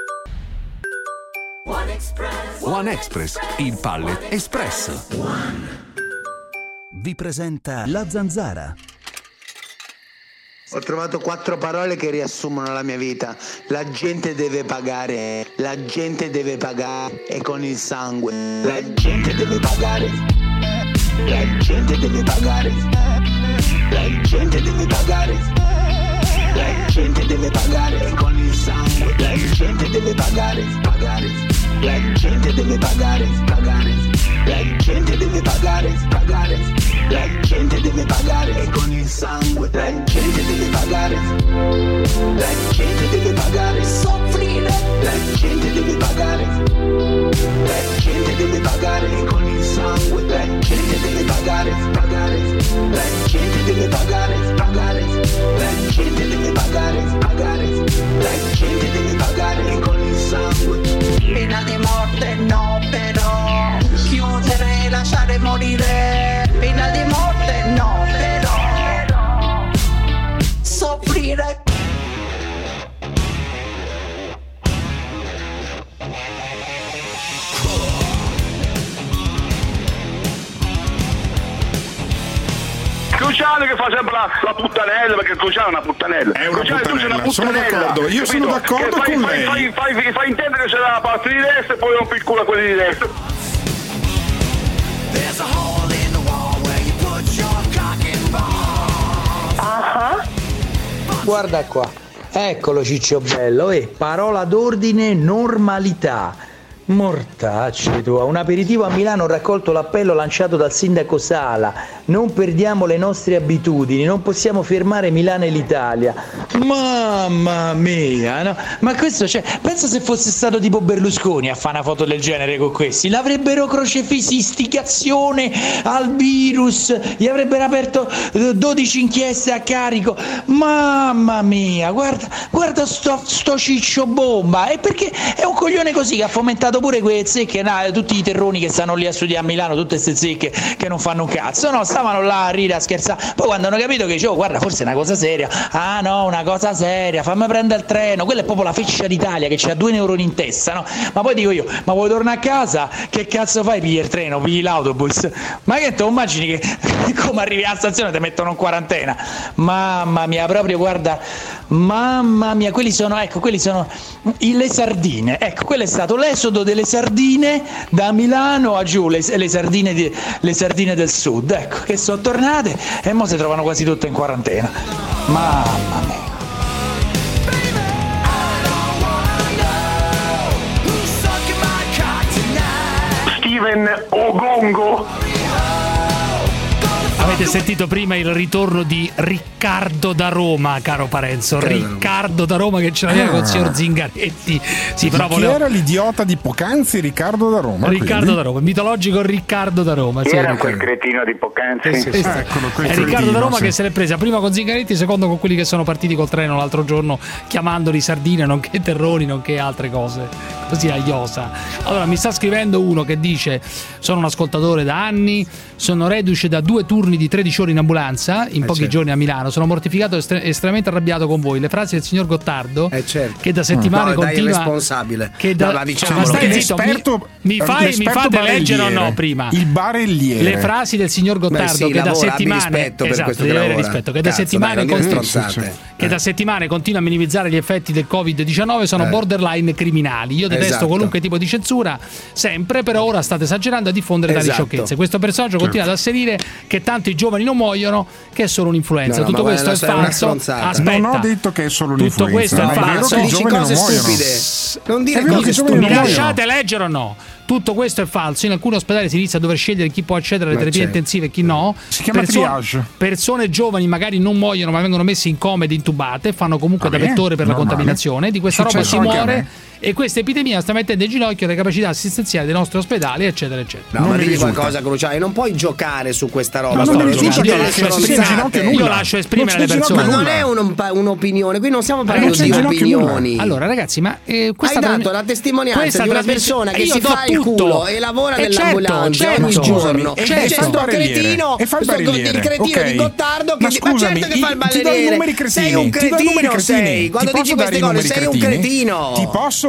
S21: One Express, il Pallet Express. Vi presenta La Zanzara.
S5: Ho trovato quattro parole che riassumono la mia vita. La gente deve pagare, la gente deve pagare e con il sangue. La gente deve pagare, la gente deve pagare, la gente deve pagare, la gente deve pagare e con il sangue. La gente deve pagare, pagare, la gente deve pagare, pagare, la gente deve pagare, pagare, la gente deve pagare e con il sangue. La gente deve pagare, la gente deve pagare, soffrire, la gente deve pagare, la gente deve pagare e con il sangue. La gente deve pagare, pagare, la gente deve pagare, pagare, la gente deve pagare, pagare, la gente deve pagare e con il sangue. Pena di morte no, però chiudere e lasciare morire. Pena di morte no, però soffrire.
S2: Cruciale che fa sempre la, la puttanella, perché il Cruciale è una puttanella.
S10: È una
S2: Cruciale, tu sei una
S10: puttanella, sono
S2: puttanella,
S10: d'accordo, io
S2: capito?
S10: sono d'accordo
S2: Che fai,
S10: con
S2: fai,
S10: lei.
S2: Fai, fai, fai, fai intendere che c'è la parte di destra e poi rompi il culo a quelli di destra.
S5: Uh-huh. Guarda qua, eccolo Ciccio Bello, e parola d'ordine normalità. Mortacci tua, un aperitivo a Milano, ho raccolto l'appello lanciato dal sindaco Sala. Non perdiamo le nostre abitudini, non possiamo fermare Milano e l'Italia. Mamma mia, no? Ma questo, cioè, pensa se fosse stato tipo Berlusconi a fare una foto del genere con questi, l'avrebbero crocefissi, istigazione al virus, gli avrebbero aperto dodici inchieste a carico. Mamma mia, guarda, guarda sto, sto Ciccio Bomba, e perché è un coglione così che ha fomentato pure quelle zecche, no, tutti i terroni che stanno lì a studiare a Milano, tutte queste zecche che non fanno un cazzo, no, stavano là a ridere, a scherzare, poi quando hanno capito che dicevo, oh, guarda, forse è una cosa seria, ah no, una cosa seria, fammi prendere il treno, quella è proprio la feccia d'Italia che c'ha due neuroni in testa, no, ma poi dico io, ma vuoi tornare a casa, che cazzo fai, pigli il treno, pigli l'autobus, ma che tu immagini che come arrivi alla stazione ti mettono in quarantena, mamma mia, proprio, guarda, mamma mia, quelli sono, ecco, quelli sono le sardine, ecco, quello è stato l'esodo delle sardine da Milano a giù, le, le, sardine di, le sardine del sud, ecco, che sono tornate e mo si trovano quasi tutte in quarantena. Mamma mia.
S2: Steven Ogongo.
S3: Avete sentito prima il ritorno di Riccardo da Roma, caro Parenzo. Riccardo da Roma che ce l'aveva ah. con il signor Zingaretti. Sì, però
S10: chi
S3: volevo...
S10: era l'idiota di poc'anzi? Riccardo da Roma.
S3: Riccardo
S10: quindi?
S3: da Roma, mitologico Riccardo da Roma.
S2: Chi era quel cretino di poc'anzi?
S3: Eh, sì, sì.
S10: Ah, eccolo, quel
S3: è
S10: cretino,
S3: Riccardo da Roma
S10: sì.
S3: che se l'è presa prima con Zingaretti, secondo con quelli che sono partiti col treno l'altro giorno, chiamandoli sardine, nonché terroni, nonché altre cose. Così a iosa. Allora, mi sta scrivendo uno che dice: sono un ascoltatore da anni, sono reduce da due turni di tredici ore in ambulanza in eh pochi certo. giorni a Milano, sono mortificato e estre- estremamente arrabbiato con voi. Le frasi del signor Gottardo
S1: eh certo.
S3: che da settimane
S1: no,
S3: continua
S1: dai, il responsabile
S3: che da...
S1: no, ma diciamo,
S3: ma stai
S10: zitto,
S3: mi, mi, fai, mi fate leggere o no prima
S10: il barelliere,
S3: le frasi del signor Gottardo
S1: sì,
S3: che
S1: lavora,
S3: da settimane
S1: rispetto per
S3: esatto,
S1: questo
S3: deve
S1: che
S3: avere
S1: lavora.
S3: rispetto che
S1: Cazzo,
S3: da settimane
S1: dai,
S3: continua, che da settimane continua a minimizzare gli effetti del covid diciannove, sono
S1: eh.
S3: borderline criminali. Io detesto
S1: esatto.
S3: qualunque tipo di censura sempre, però ora state esagerando a diffondere
S1: esatto.
S3: tali sciocchezze. Questo personaggio certo. continua ad asserire che tanti giovani non muoiono, che è solo un'influenza.
S1: No, no,
S3: tutto questo è falso.
S1: Aspetta,
S10: non ho detto che è solo un'influenza.
S3: Tutto questo è falso.
S10: È vero che i giovani non muoiono.
S1: Stupide. Non dire
S10: cose stupide.
S3: Mi lasciate leggere o no? Tutto questo è falso. In alcuni ospedali si inizia a dover scegliere chi può accedere alle terapie intensive e chi no.
S10: Si chiama
S3: Perso-
S10: triage.
S3: Persone giovani magari non muoiono, ma vengono messe in coma ed intubate, fanno comunque
S10: Vabbè,
S3: da vettore per
S10: normale.
S3: la contaminazione. Di questa
S10: Successo
S3: roba si
S10: anche a
S3: muore.
S10: me.
S3: E questa epidemia sta mettendo in ginocchio le capacità assistenziali dei nostri ospedali, eccetera, eccetera.
S1: No,
S10: Non
S1: ma
S10: mi
S1: digli
S10: risulta.
S1: qualcosa, Cruciale. Non puoi giocare su questa roba.
S10: No, non
S1: Sto
S10: mi risulta
S1: dicendo
S10: che
S1: delle
S10: non sia in ginocchio
S1: stronzate.
S10: nulla.
S3: Io lascio esprimere
S10: Non
S3: le
S10: c'è in
S3: persone.
S1: Ma non
S10: nulla.
S1: è un, un'opinione, qui non stiamo parlando
S10: c'è
S1: di
S10: in ginocchio
S1: opinioni.
S10: nulla.
S3: Allora, ragazzi, ma eh, questa
S1: hai dato
S3: tra-
S1: la testimonianza
S3: questa
S1: di una
S3: trasmiss-
S1: persona che
S3: io
S1: si
S3: do
S1: fa il
S3: tutto.
S1: culo e lavora
S3: E
S1: nell'ambulanza
S3: certo,
S1: ogni
S3: certo.
S1: giorno.
S10: E
S1: E
S3: certo.
S1: c'è sto
S10: barelliere.
S1: cretino,
S10: E fa il
S1: sto-
S10: barelliere.
S1: il cretino
S10: Ok.
S1: di Gottardo che
S10: Ma
S1: di- ma
S10: scusami,
S1: certo che fa il
S10: ti do i numeri
S1: ballerere.
S10: cretini.
S1: Sei un
S10: Ti do i numeri
S1: cretino,
S10: cretini.
S1: sei. Quando
S10: Ti
S1: dici
S10: posso dare
S1: queste
S10: i
S1: cose
S10: numeri
S1: sei un
S10: cretini?
S1: cretino.
S10: Ti posso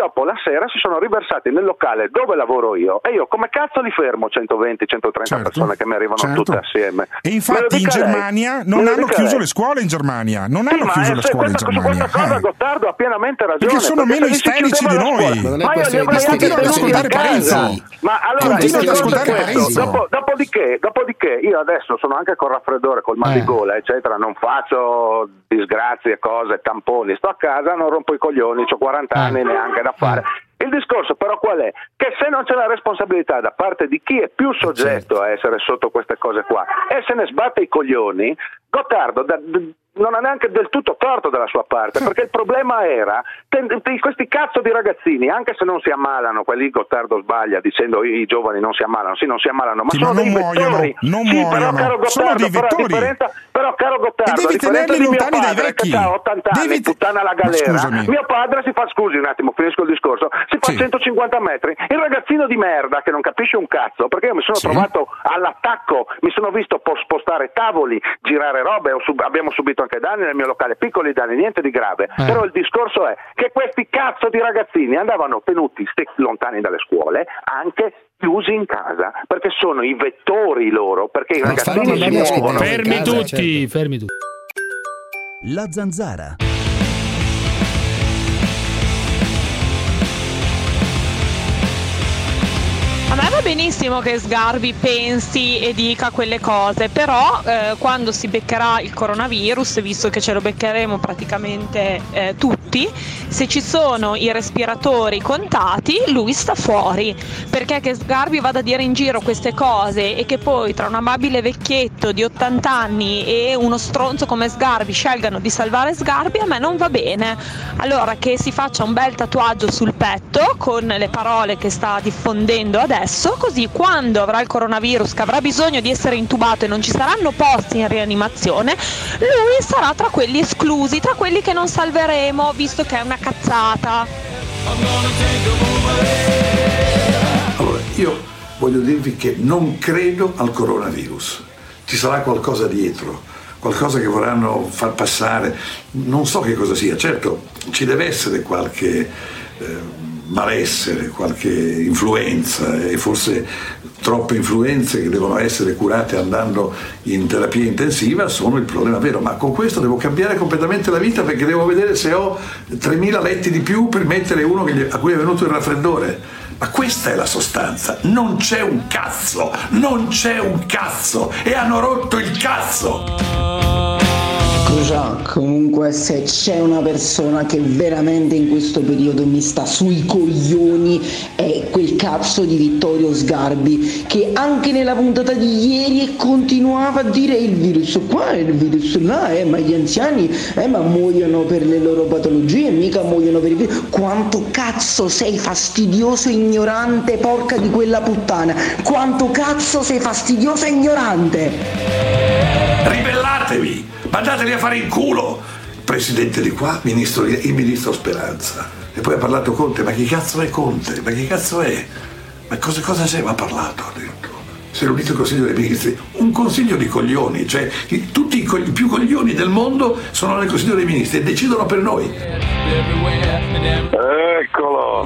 S6: dopo la sera si sono riversati nel locale dove lavoro io e io come cazzo li fermo centoventi centotrenta
S10: Certo,
S6: persone che mi arrivano
S10: certo.
S6: tutte assieme?
S10: E
S6: Me lo
S10: infatti in
S6: dica lei.
S10: Germania
S6: Me
S10: non
S6: lo
S10: hanno
S6: dica
S10: chiuso
S6: lei.
S10: le scuole in Germania, non
S6: Sì,
S10: hanno
S6: ma
S10: chiuso
S6: è-
S10: le
S6: se
S10: scuole in
S6: questa, su
S10: Germania.
S6: questa cosa
S10: eh.
S6: Gottardo ha ha pienamente ragione.
S10: Perché sono
S6: perché
S10: meno
S6: se si
S10: isterici
S6: chiudeva
S10: di
S6: la
S10: noi.
S6: scuola-
S1: Ma non è
S6: Ma io
S1: questione
S6: li
S1: di
S6: avrei
S10: Continuano ad
S6: anche
S10: ascoltare
S6: tenuti a casa.
S10: Parenzi.
S6: Ma allora il
S11: Continua ad
S6: discorso è
S11: ascoltare
S6: questo.
S11: Paisi.
S6: Dopo, dopodiché, dopodiché io adesso sono anche col raffreddore, col mal di gola, eccetera, non faccio disgrazie, cose, tamponi, sto a casa, non rompo i coglioni, ho quaranta anni, neanche da fare. Il discorso però qual è? Che se non c'è la responsabilità da parte di chi è più soggetto a essere sotto queste cose qua e se ne sbatte i coglioni, Gottardo da, da, non ha neanche del tutto torto dalla sua parte, perché il problema era ten, questi cazzo di ragazzini, anche se non si ammalano, quelli Gottardo sbaglia dicendo i, i giovani non si ammalano, sì non si ammalano, ma
S10: sì,
S6: sono
S10: ma
S6: dei
S10: non
S6: vettori,
S10: muoiono, non
S6: sì,
S10: muoiono.
S6: però caro
S10: Sono
S6: Gottardo,
S10: dei
S6: però, a
S10: vettori.
S6: differenza, però caro Gottardo,
S10: E devi
S6: a differenza
S10: tenerli
S6: di mio
S10: lontani dai
S6: padre
S10: vecchi.
S6: che ha ottanta anni,
S10: Devi te-
S6: puttana alla
S10: Ma
S6: galera,
S10: scusami.
S6: mio padre si fa, scusi un attimo, finisco il discorso, si fa
S10: Sì.
S6: centocinquanta metri, il ragazzino di merda che non capisce un cazzo, perché io mi sono
S10: Sì.
S6: trovato all'attacco, mi sono visto po- spostare tavoli, girare robe, ho sub- abbiamo subito anche danni nel mio locale, piccoli danni, niente di grave,
S10: Eh.
S6: però il discorso è che questi cazzo di ragazzini andavano tenuti st- lontani dalle scuole, anche chiusi in casa, perché sono i vettori loro, perché i
S1: Ma
S6: ragazzini
S1: infatti,
S6: si muovono.
S3: Fermi
S1: casa,
S3: tutti,
S1: certo.
S3: fermi tutti.
S21: La zanzara.
S8: A me va benissimo che Sgarbi pensi e dica quelle cose, però eh, quando si beccherà il coronavirus, visto che ce lo beccheremo praticamente eh, tutti, se ci sono i respiratori contati, lui sta fuori, perché che Sgarbi vada a dire in giro queste cose e che poi tra un amabile vecchietto di ottanta anni e uno stronzo come Sgarbi scelgano di salvare Sgarbi, a me non va bene. Allora che si faccia un bel tatuaggio sul petto con le parole che sta diffondendo adesso, così quando avrà il coronavirus, che avrà bisogno di essere intubato e non ci saranno posti in rianimazione, lui sarà tra quelli esclusi, tra quelli che non salveremo, visto che è una cazzata.
S22: Allora, io voglio dirvi che non credo al coronavirus. Ci sarà qualcosa dietro, qualcosa che vorranno far passare, non so che cosa sia. Certo, ci deve essere qualche eh, malessere, qualche influenza e forse troppe influenze che devono essere curate andando in terapia intensiva sono il problema vero, ma con questo devo cambiare completamente la vita perché devo vedere se ho tremila letti di più per mettere uno che gli- a cui è venuto il raffreddore. Ma questa è la sostanza, non c'è un cazzo, non c'è un cazzo e hanno rotto il cazzo!
S23: Scusa, comunque se c'è una persona che veramente in questo periodo mi sta sui coglioni è quel cazzo di Vittorio Sgarbi, che anche nella puntata di ieri continuava a dire il virus qua e il virus là, eh, ma gli anziani eh, ma muoiono per le loro patologie, mica muoiono per il virus. Quanto cazzo sei fastidioso e ignorante, porca di quella puttana, quanto cazzo sei fastidioso e ignorante.
S22: Ribellatevi! Mandateli a fare in culo! Il presidente di qua, ministro, il ministro Speranza. E poi ha parlato Conte, ma chi cazzo è Conte? Ma chi cazzo è? Ma cosa, cosa c'è? Ma ha parlato, ha detto. Si è riunito il Consiglio dei Ministri, un consiglio di coglioni, cioè i- tutti i, co- i più coglioni del mondo sono nel Consiglio dei Ministri e decidono per noi.
S2: Eccolo!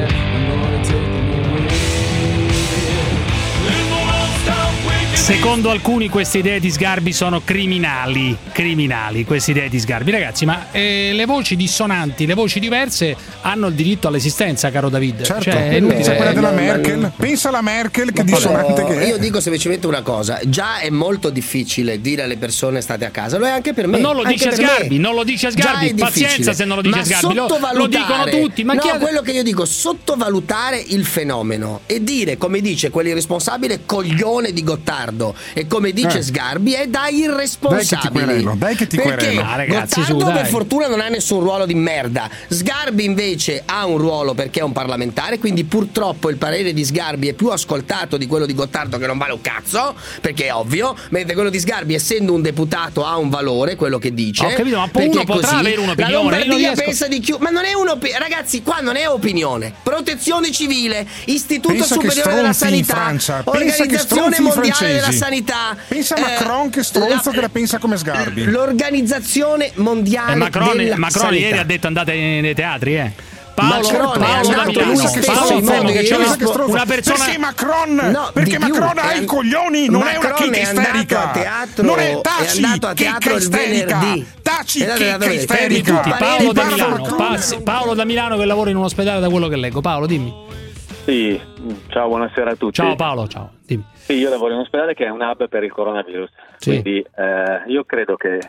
S3: Secondo alcuni queste idee di Sgarbi sono criminali, criminali queste idee di Sgarbi. Ragazzi, ma eh, le voci dissonanti, le voci diverse hanno il diritto all'esistenza, caro David.
S10: Certo,
S3: Cioè, è
S10: pensa
S3: inutile.
S10: a quella della
S1: no,
S10: Merkel,
S1: no.
S10: pensa alla Merkel che
S1: Ma
S10: dissonante
S1: però
S10: che è.
S1: io dico semplicemente una cosa: già è molto difficile dire alle persone state a casa, lo è anche per me.
S3: Ma non lo
S1: anche
S3: dice
S1: per
S3: Sgarbi,
S1: me.
S3: non lo dice
S1: Già
S3: Sgarbi,
S1: è
S3: pazienza
S1: difficile.
S3: se non lo dice
S1: Ma
S3: Sgarbi, lo, lo
S1: sottovalutare-
S3: dicono tutti. Ma
S1: no,
S3: chi ha...
S1: quello che io dico, sottovalutare il fenomeno e dire, come dice quell'irresponsabile coglione di Gottardo e come dice
S10: Eh.
S1: Sgarbi, è da irresponsabili.
S10: Dai che ti querelo, dai che ti
S1: Perché
S10: querelo.
S3: Ma ragazzi,
S1: Gottardo
S3: su, dai.
S1: per fortuna non ha nessun ruolo di merda. Sgarbi invece ha un ruolo perché è un parlamentare, quindi purtroppo il parere di Sgarbi è più ascoltato di quello di Gottardo, che non vale un cazzo, perché è ovvio, mentre quello di Sgarbi, essendo un deputato, ha un valore, quello che dice.
S3: Ho capito, ma
S1: perché
S3: uno
S1: è
S3: potrà
S1: così.
S3: avere un'opinione,
S1: La
S3: io non
S1: Lombardia
S3: riesco-
S1: pensa di chiudere, ma non è un'opinione, ragazzi, qua non è opinione. Protezione civile, Istituto
S10: Pensa che
S1: Superiore della
S10: stronzi in
S1: Sanità,
S10: Francia, pensa che
S1: Organizzazione
S10: stronzi i
S1: Mondiale della
S10: francesi.
S1: Sanità.
S10: Pensa a
S1: eh,
S10: Macron che stronzo
S1: la-
S10: che la pensa come Sgarbi.
S1: L'Organizzazione Mondiale
S3: Eh, Macron,
S1: della
S3: Macron
S1: Sanità.
S3: ieri ha detto andate nei teatri, eh. Paolo,
S1: Macron è
S3: Paolo da
S1: andato
S3: Milano,
S1: lui stesso
S3: Paolo
S1: in
S3: Fermo,
S1: modo
S3: che
S1: che
S3: c'è
S1: io
S3: una,
S1: rispo-
S3: una persona.
S10: Perché Macron,
S1: No,
S10: perché
S1: di più,
S10: Macron ha
S1: è
S10: i
S1: an-
S10: coglioni, non è una
S1: Macron
S10: chicca
S1: è andato
S10: isterica.
S1: a teatro,
S10: non è
S1: è
S10: taci,
S1: andato a teatro
S10: chicca
S1: il
S10: isterica.
S1: venerdì.
S10: Taci,
S1: È andato a
S10: chicca
S1: teatro il venerdì.
S10: isterica.
S1: Tu,
S3: Paolo da
S1: parli-
S3: Milano,
S1: Macron-
S3: Pazzi- Paolo da Milano che lavora in un ospedale, da quello che leggo. Paolo, dimmi.
S4: Sì, ciao, buonasera a tutti.
S3: Ciao Paolo, ciao. Dimmi.
S4: Sì, io lavoro in ospedale che è un hub per il coronavirus,
S3: sì.
S4: Quindi eh, io credo che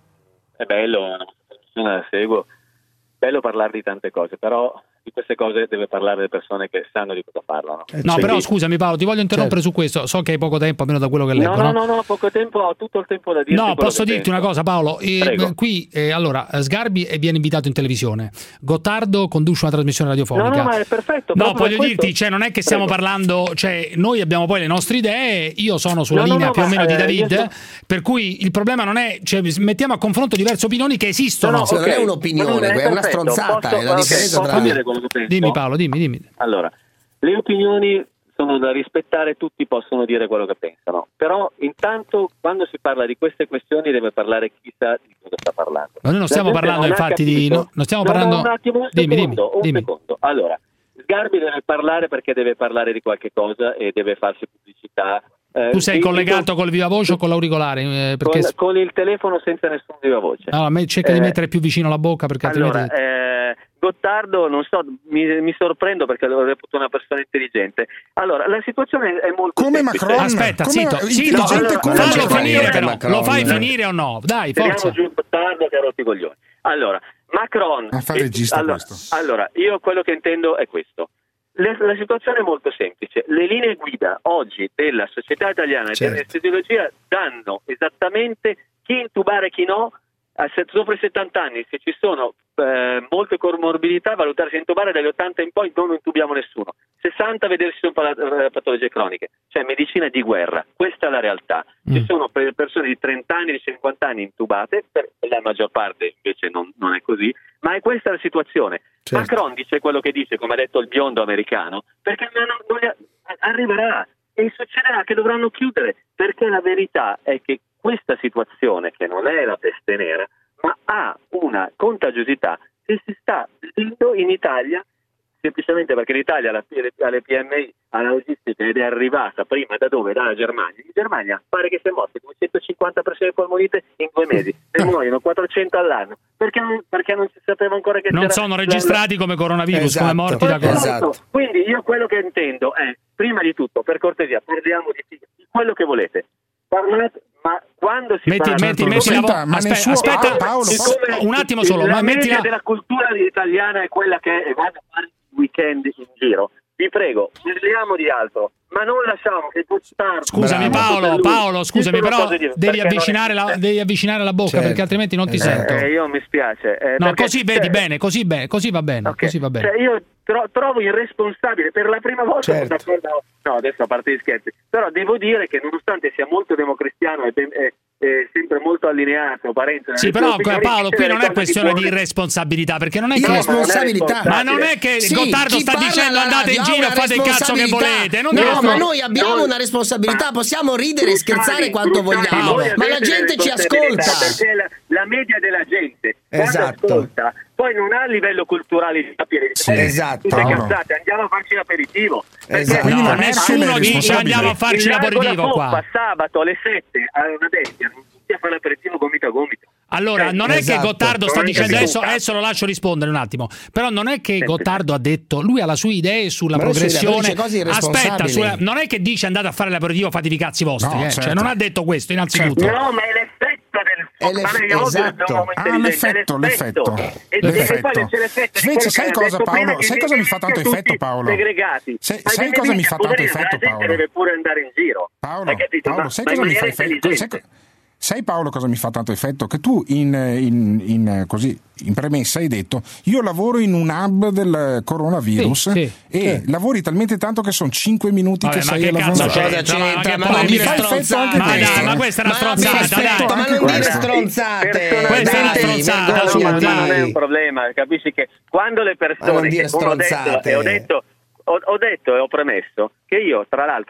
S4: è bello, una trasmissione la seguo, bello parlare di tante cose, però di queste cose deve parlare le persone che sanno di cosa parlano.
S3: Eh, no, però scusami Paolo, ti voglio interrompere certo. su questo. So che hai poco tempo, almeno da quello che leggo.
S4: No, no,
S3: no,
S4: no, no poco tempo, ho tutto il tempo da dire.
S3: No, posso dirti penso. una cosa, Paolo. Eh, qui, eh, allora, Sgarbi viene invitato in televisione. Gottardo conduce una trasmissione radiofonica.
S4: No, no, ma è perfetto.
S3: No, voglio
S4: questo.
S3: dirti, cioè, non è che stiamo Prego. parlando, cioè, noi abbiamo poi le nostre idee. Io sono sulla
S4: no,
S3: linea
S4: no,
S3: più
S4: no,
S3: o meno
S4: ma,
S3: di David.
S4: Eh,
S3: per cui il problema non è, cioè, mettiamo a confronto diverse opinioni che esistono.
S1: No, no, okay. Non è un'opinione, è, è una stronzata.
S4: Posso,
S1: è la differenza
S4: okay,
S1: tra.
S4: Dire quello che penso?
S3: Dimmi Paolo, dimmi, dimmi.
S4: Allora, le opinioni sono da rispettare, tutti possono dire quello che pensano, però intanto quando si parla di queste questioni deve parlare chi sa di cosa sta parlando.
S3: Ma noi non stiamo parlando
S4: non
S3: infatti di no, non stiamo
S4: no,
S3: parlando
S4: no, un attimo, un
S3: dimmi,
S4: secondo,
S3: dimmi,
S4: un
S3: dimmi.
S4: secondo. Allora, Sgarbi deve parlare perché deve parlare di qualche cosa e deve farsi pubblicità. Eh,
S3: tu sei collegato col viva voce o con l'auricolare? Eh, perché...
S4: con, con il telefono senza nessun viva voce.
S3: No, a me cerca
S4: eh,
S3: di mettere più vicino la bocca perché
S4: allora,
S3: altrimenti...
S4: eh, Gottardo, non so, mi, mi sorprendo perché lo reputo una persona intelligente. Allora, la situazione è molto
S10: come
S4: semplice.
S10: Macron.
S3: Aspetta,
S10: come
S3: zitto, zitto,
S4: no, allora,
S3: fallo finire però.
S1: Macron.
S3: Lo fai finire o no? Dai, forza.
S4: Tiriamo giù Gottardo che ha rotto i coglioni. Allora, Macron...
S10: A fare regista
S4: allora,
S10: questo.
S4: allora, io quello che intendo è questo. Le, la situazione è molto semplice. Le linee guida oggi della società italiana e
S1: certo.
S4: dell'anestesiologia danno esattamente chi intubare e chi no. A sopra i settanta anni, se ci sono eh, molte comorbidità, valutarsi a intubare, dagli ottanta in poi non intubiamo nessuno. sessanta vedersi sono patologie croniche, cioè medicina di guerra. Questa è la realtà. Mm. Ci sono persone di trenta anni, di cinquanta anni intubate, per la maggior parte invece non, non è così, ma è questa la situazione. Certo. Macron dice quello che dice, come ha detto il biondo americano, perché non, non gli, arriverà e succederà che dovranno chiudere, perché la verità è che questa situazione, che non è la peste nera, ma ha una contagiosità che si sta vedendo in Italia, semplicemente perché l'Italia ha le P M I, alla logistica ed è arrivata prima da dove? Dalla Germania. In Germania pare che si è morto come centocinquanta persone di polmonite in due mesi, ne muoiono quattrocento all'anno, perché non, perché non si sapeva ancora che
S3: non
S4: c'era
S3: sono registrati come coronavirus,
S1: esatto.
S3: come morti da
S4: esatto.
S3: esatto.
S4: Quindi io quello che intendo è, prima di tutto, per cortesia, parliamo di, di quello che volete. Parlate, ma quando si
S3: metti,
S4: parla
S3: metti, metti la vo- aspetta,
S10: suo...
S3: aspetta
S10: Paolo,
S3: siccome un attimo solo,
S4: la
S3: ma metti
S4: media
S3: la...
S4: della cultura italiana è quella che è, vado a fare il weekend in giro. Vi prego, parliamo di altro, ma non lasciamo che Gottardo...
S3: Scusami Paolo, Paolo, scusami, però devi avvicinare, la, devi avvicinare la bocca, certo. perché altrimenti non ti
S4: eh,
S3: sento.
S4: Eh, io mi spiace. Eh,
S3: no,
S4: perché,
S3: così vedi
S4: cioè,
S3: bene, così bene, così va bene,
S4: okay.
S3: così va bene.
S4: Cioè, io tro- trovo irresponsabile, per la prima volta
S1: certo.
S4: d'accordo, no, adesso a parte gli scherzi, però devo dire che nonostante sia molto democristiano e ben, è, è sempre molto allineato, Parenzo,
S3: sì, però Paolo, qui non è questione di irresponsabilità, perché non è che
S1: irresponsabilità.
S3: Ma non è che sì, Gottardo sta dicendo andate in giro e fate il cazzo che volete. Non
S1: no,
S3: devo...
S1: ma noi abbiamo noi... una responsabilità, ma possiamo ridere e scherzare quanto vogliamo, ma la gente ci ascolta.
S4: Perché la, la media della gente
S1: esatto.
S4: ascolta, poi non ha a livello culturale di sapere
S1: sì, esatto.
S4: tutte cazzate, andiamo a farci l'aperitivo.
S1: Esatto.
S3: No, no, nessuno dice andiamo a farci l'aperitivo qua.
S4: Sabato alle sette a una bestia, non tutti a fare l'aperitivo gomito a gomito.
S3: Allora,
S4: eh,
S3: non
S1: esatto.
S3: è che Gottardo sta dicendo, adesso, adesso lo lascio rispondere un attimo, però non è che Gottardo ha detto, lui ha le sue idee sulla
S1: ma
S3: progressione, aspetta, sulla, non è che dice andate a fare l'aperitivo, fatevi i cazzi vostri,
S10: no,
S3: eh.
S10: certo.
S3: Cioè, non ha detto questo innanzitutto.
S4: Certo. No, ma è l'effetto del
S1: è l'eff- esatto.
S10: Ah, l'effetto, l'effetto.
S4: E,
S10: l'effetto.
S4: e poi c'è l'effetto
S10: Invece sai cosa Paolo? Sai cosa mi fa tanto effetto Paolo?
S4: Segregati.
S10: Sai, sai cosa mi fa tanto effetto Paolo?
S4: Deve pure andare in giro.
S10: Paolo, Paolo sai cosa mi fa effetto? Sai, sai Paolo cosa mi fa tanto effetto? Che tu in, in, in, così, in premessa hai detto io lavoro in un hub del coronavirus sì, sì, e sì. lavori talmente tanto che sono cinque minuti
S3: vabbè,
S10: che sei alla
S1: cosa c'entra? Ma non dire stronzate.
S3: Ma, dai, ma questa è una stronzata, dai.
S1: Ma non dire stronzate.
S3: Questa è una stronzata, su,
S4: ma non è un problema, capisci che quando le persone che come ho detto, e ho detto Ho, ho detto e ho premesso che io, tra l'altro, io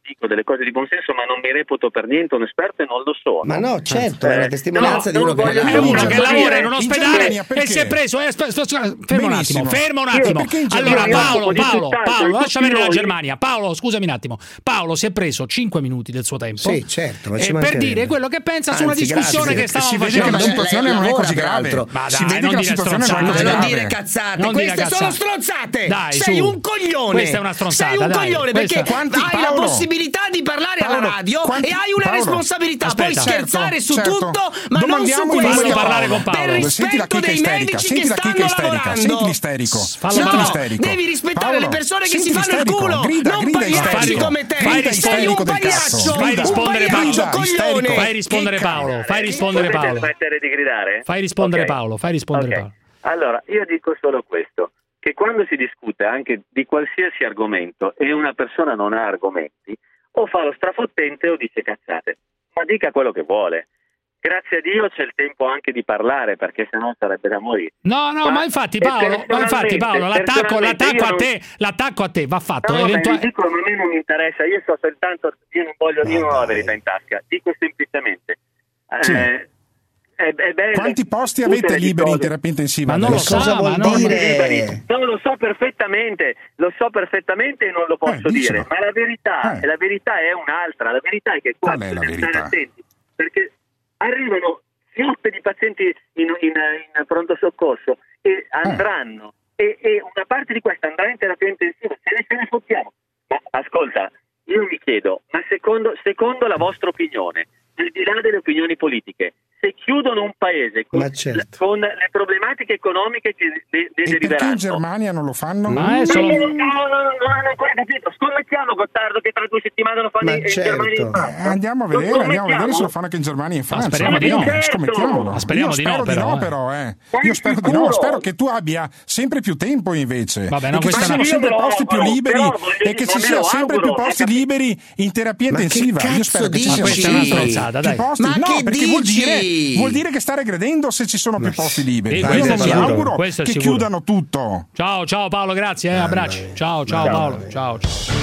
S4: dico delle cose di buonsenso, ma non mi reputo per niente un esperto e non lo sono.
S1: Ma no, certo, è
S4: Eh,
S1: una testimonianza
S4: no,
S1: di uno
S4: non
S1: che
S4: voglio-
S1: è
S3: È uno
S4: Io
S3: che
S4: voglio
S3: lavora
S4: dire,
S3: in un
S4: in
S3: ospedale
S10: Germania,
S3: e
S10: perché?
S3: si è preso. eh, sp- sp- sp- fermo un attimo,
S10: Benissimo.
S3: fermo un
S10: Io-
S3: attimo.
S10: perché in
S3: Allora,
S10: Germania-
S3: Paolo,
S4: Di
S3: Paolo,
S4: tutt'altro,
S3: Paolo,
S4: di
S3: lascia
S4: tutti
S3: vedere la
S4: noi-
S3: Germania. Paolo, scusami un attimo. Paolo si è preso cinque minuti del suo tempo
S1: Sì, certo, ma ci
S3: eh, per
S1: mancherebbe.
S3: dire quello che pensa su una
S1: Anzi,
S3: discussione
S1: grazie.
S3: che stavamo
S10: Si vede
S3: facendo.
S10: che la situazione non è
S1: lavora,
S10: così grave.
S1: peraltro.
S3: Ma
S10: Si
S3: dai,
S10: vede
S3: non
S10: che la
S3: dire
S10: situazione non è
S3: stronzate.
S10: così
S1: Ma non
S10: grave.
S1: dire cazzate,
S3: Non dire
S1: queste sono
S3: cazzate.
S1: stronzate.
S3: Dai,
S1: sei
S3: su.
S1: un coglione.
S3: Questa è una stronzata,
S1: Sei un
S3: dai.
S1: coglione
S3: Questa-
S1: perché
S10: Quanti-
S1: hai la
S10: Paolo?
S1: possibilità di parlare alla
S10: Paolo,
S1: radio
S10: quanti-
S1: e hai una
S10: Paolo,
S1: responsabilità. Puoi
S3: aspetta.
S1: scherzare
S10: Certo,
S1: su
S10: certo.
S1: tutto, ma non su
S10: Domandiamo i
S1: questo.
S10: numeri a
S3: parlare
S10: Paolo.
S3: con Paolo.
S1: Per
S10: Senti la
S1: rispetto
S10: chicca
S1: dei
S10: isterica,
S1: medici
S10: senti
S1: che
S10: la chicca
S1: stanno
S10: isterica,
S1: lavorando.
S10: senti l'isterico.
S3: Fallo
S10: Senti
S3: parlare.
S10: l'isterico.
S1: Devi rispettare
S10: Paolo,
S1: le persone che
S10: senti
S1: si fanno il
S10: l'isterico.
S1: culo,
S10: Grida,
S1: non
S10: grida
S1: pagliacci
S10: isterico.
S1: come te.
S3: Fai
S1: Sei
S3: isterico
S1: un
S10: del cazzo.
S1: pagliaccio,
S3: Fai
S1: un
S3: rispondere
S1: pagliaccio
S3: Paolo.
S1: coglione.
S3: Fai rispondere
S10: Che
S3: Paolo.
S10: cazzo.
S3: Fai rispondere
S4: Potete
S3: Paolo.
S4: smettere di gridare?
S3: Fai rispondere
S4: Ok.
S3: Paolo. Fai rispondere
S4: Ok.
S3: Paolo.
S4: Allora, io dico solo questo, che quando si discute anche di qualsiasi argomento e una persona non ha argomenti, o fa lo strafottente o dice cazzate, ma dica quello che vuole. Grazie a Dio c'è il tempo anche di parlare, perché sennò sarebbe da morire.
S3: No, no, ma, ma infatti
S4: e
S3: Paolo, ma infatti Paolo, l'attacco,
S4: personalmente
S3: l'attacco a
S4: io
S3: te, l'attacco a te va fatto.
S4: No,
S3: eventua-
S4: beh, dico, a me non mi interessa, io so soltanto, io non voglio, io non ho la verità in tasca, dico semplicemente.
S10: Sì.
S4: Eh, è, è bello
S10: Quanti posti
S4: tutte
S10: avete
S4: le
S10: liberi in
S4: cose.
S10: terapia intensiva?
S3: Ma non lo
S10: adesso?
S3: so,
S1: Cosa
S3: ma
S1: vuol
S3: non-
S1: dire?
S4: No, lo so perfettamente, lo so perfettamente e non lo posso
S10: Eh,
S4: dire,
S10: dicelo.
S4: ma la verità,
S10: Eh.
S4: la verità è un'altra, la verità è che qua
S10: Qual è la
S4: bisogna stare
S10: verità?
S4: attenti, perché arrivano fiotte di pazienti in, in, in pronto soccorso e andranno, e, e una parte di questa andrà in terapia intensiva, se ne, se ne fottiamo. Ma ascolta, io mi chiedo, ma secondo, secondo la vostra opinione, al di là delle opinioni politiche, se chiudono un paese con,
S1: Ma certo.
S4: con le problematiche economiche che ne, ne
S10: E perché
S4: deriveranno,
S10: in Germania non lo fanno?
S3: Ma è
S4: ma
S3: solo-
S4: io non, non, non, non ho ancora capito. Scommettiamo, Gottardo, che tra due settimane lo fanno
S1: Ma
S4: in, in
S1: certo.
S4: Germania e in
S10: Eh,
S4: Francia.
S10: andiamo a
S4: Lo
S10: vedere, andiamo a vedere
S4: scommettiamo?
S10: se lo fanno anche in Germania e in Francia.
S3: speriamo di no.
S10: Vediamo, scommettiamolo.
S3: Ma speriamo
S10: Io
S3: di no,
S10: spero
S3: però, eh.
S10: però, eh.
S4: Sei
S10: Io spero di
S4: sicuro?
S10: no, spero che tu abbia sempre più tempo invece.
S3: Vabbè, no,
S10: e che ci
S3: questa è
S10: siano
S3: una-
S10: sempre
S4: Io me lo
S10: posti più
S4: auguro,
S10: liberi
S4: però voglio
S10: e
S4: dire,
S10: che
S4: ma
S10: ci
S4: me
S10: siano
S4: lo
S10: sempre
S4: auguro,
S10: più posti
S4: ma cap-
S10: liberi in terapia
S1: Ma che
S10: intensiva. Io spero
S1: cazzo
S10: che ci
S1: dici?
S10: siano
S3: Ma questa è una
S10: sempre
S3: stronzata,
S10: più
S3: dai.
S10: posti.
S1: Ma
S10: No,
S1: che
S10: perché vuol
S1: dici?
S10: dire, vuol dire che sta regredendo se ci sono più posti liberi.
S3: Sì,
S10: Io
S3: questo
S10: non
S3: è
S10: mi
S3: sicuro,
S10: auguro
S3: questo è
S10: che
S3: sicuro.
S10: chiudano tutto.
S3: Ciao, ciao Paolo, grazie, eh, abbracci. Ciao, ciao Paolo. Ciao, ciao.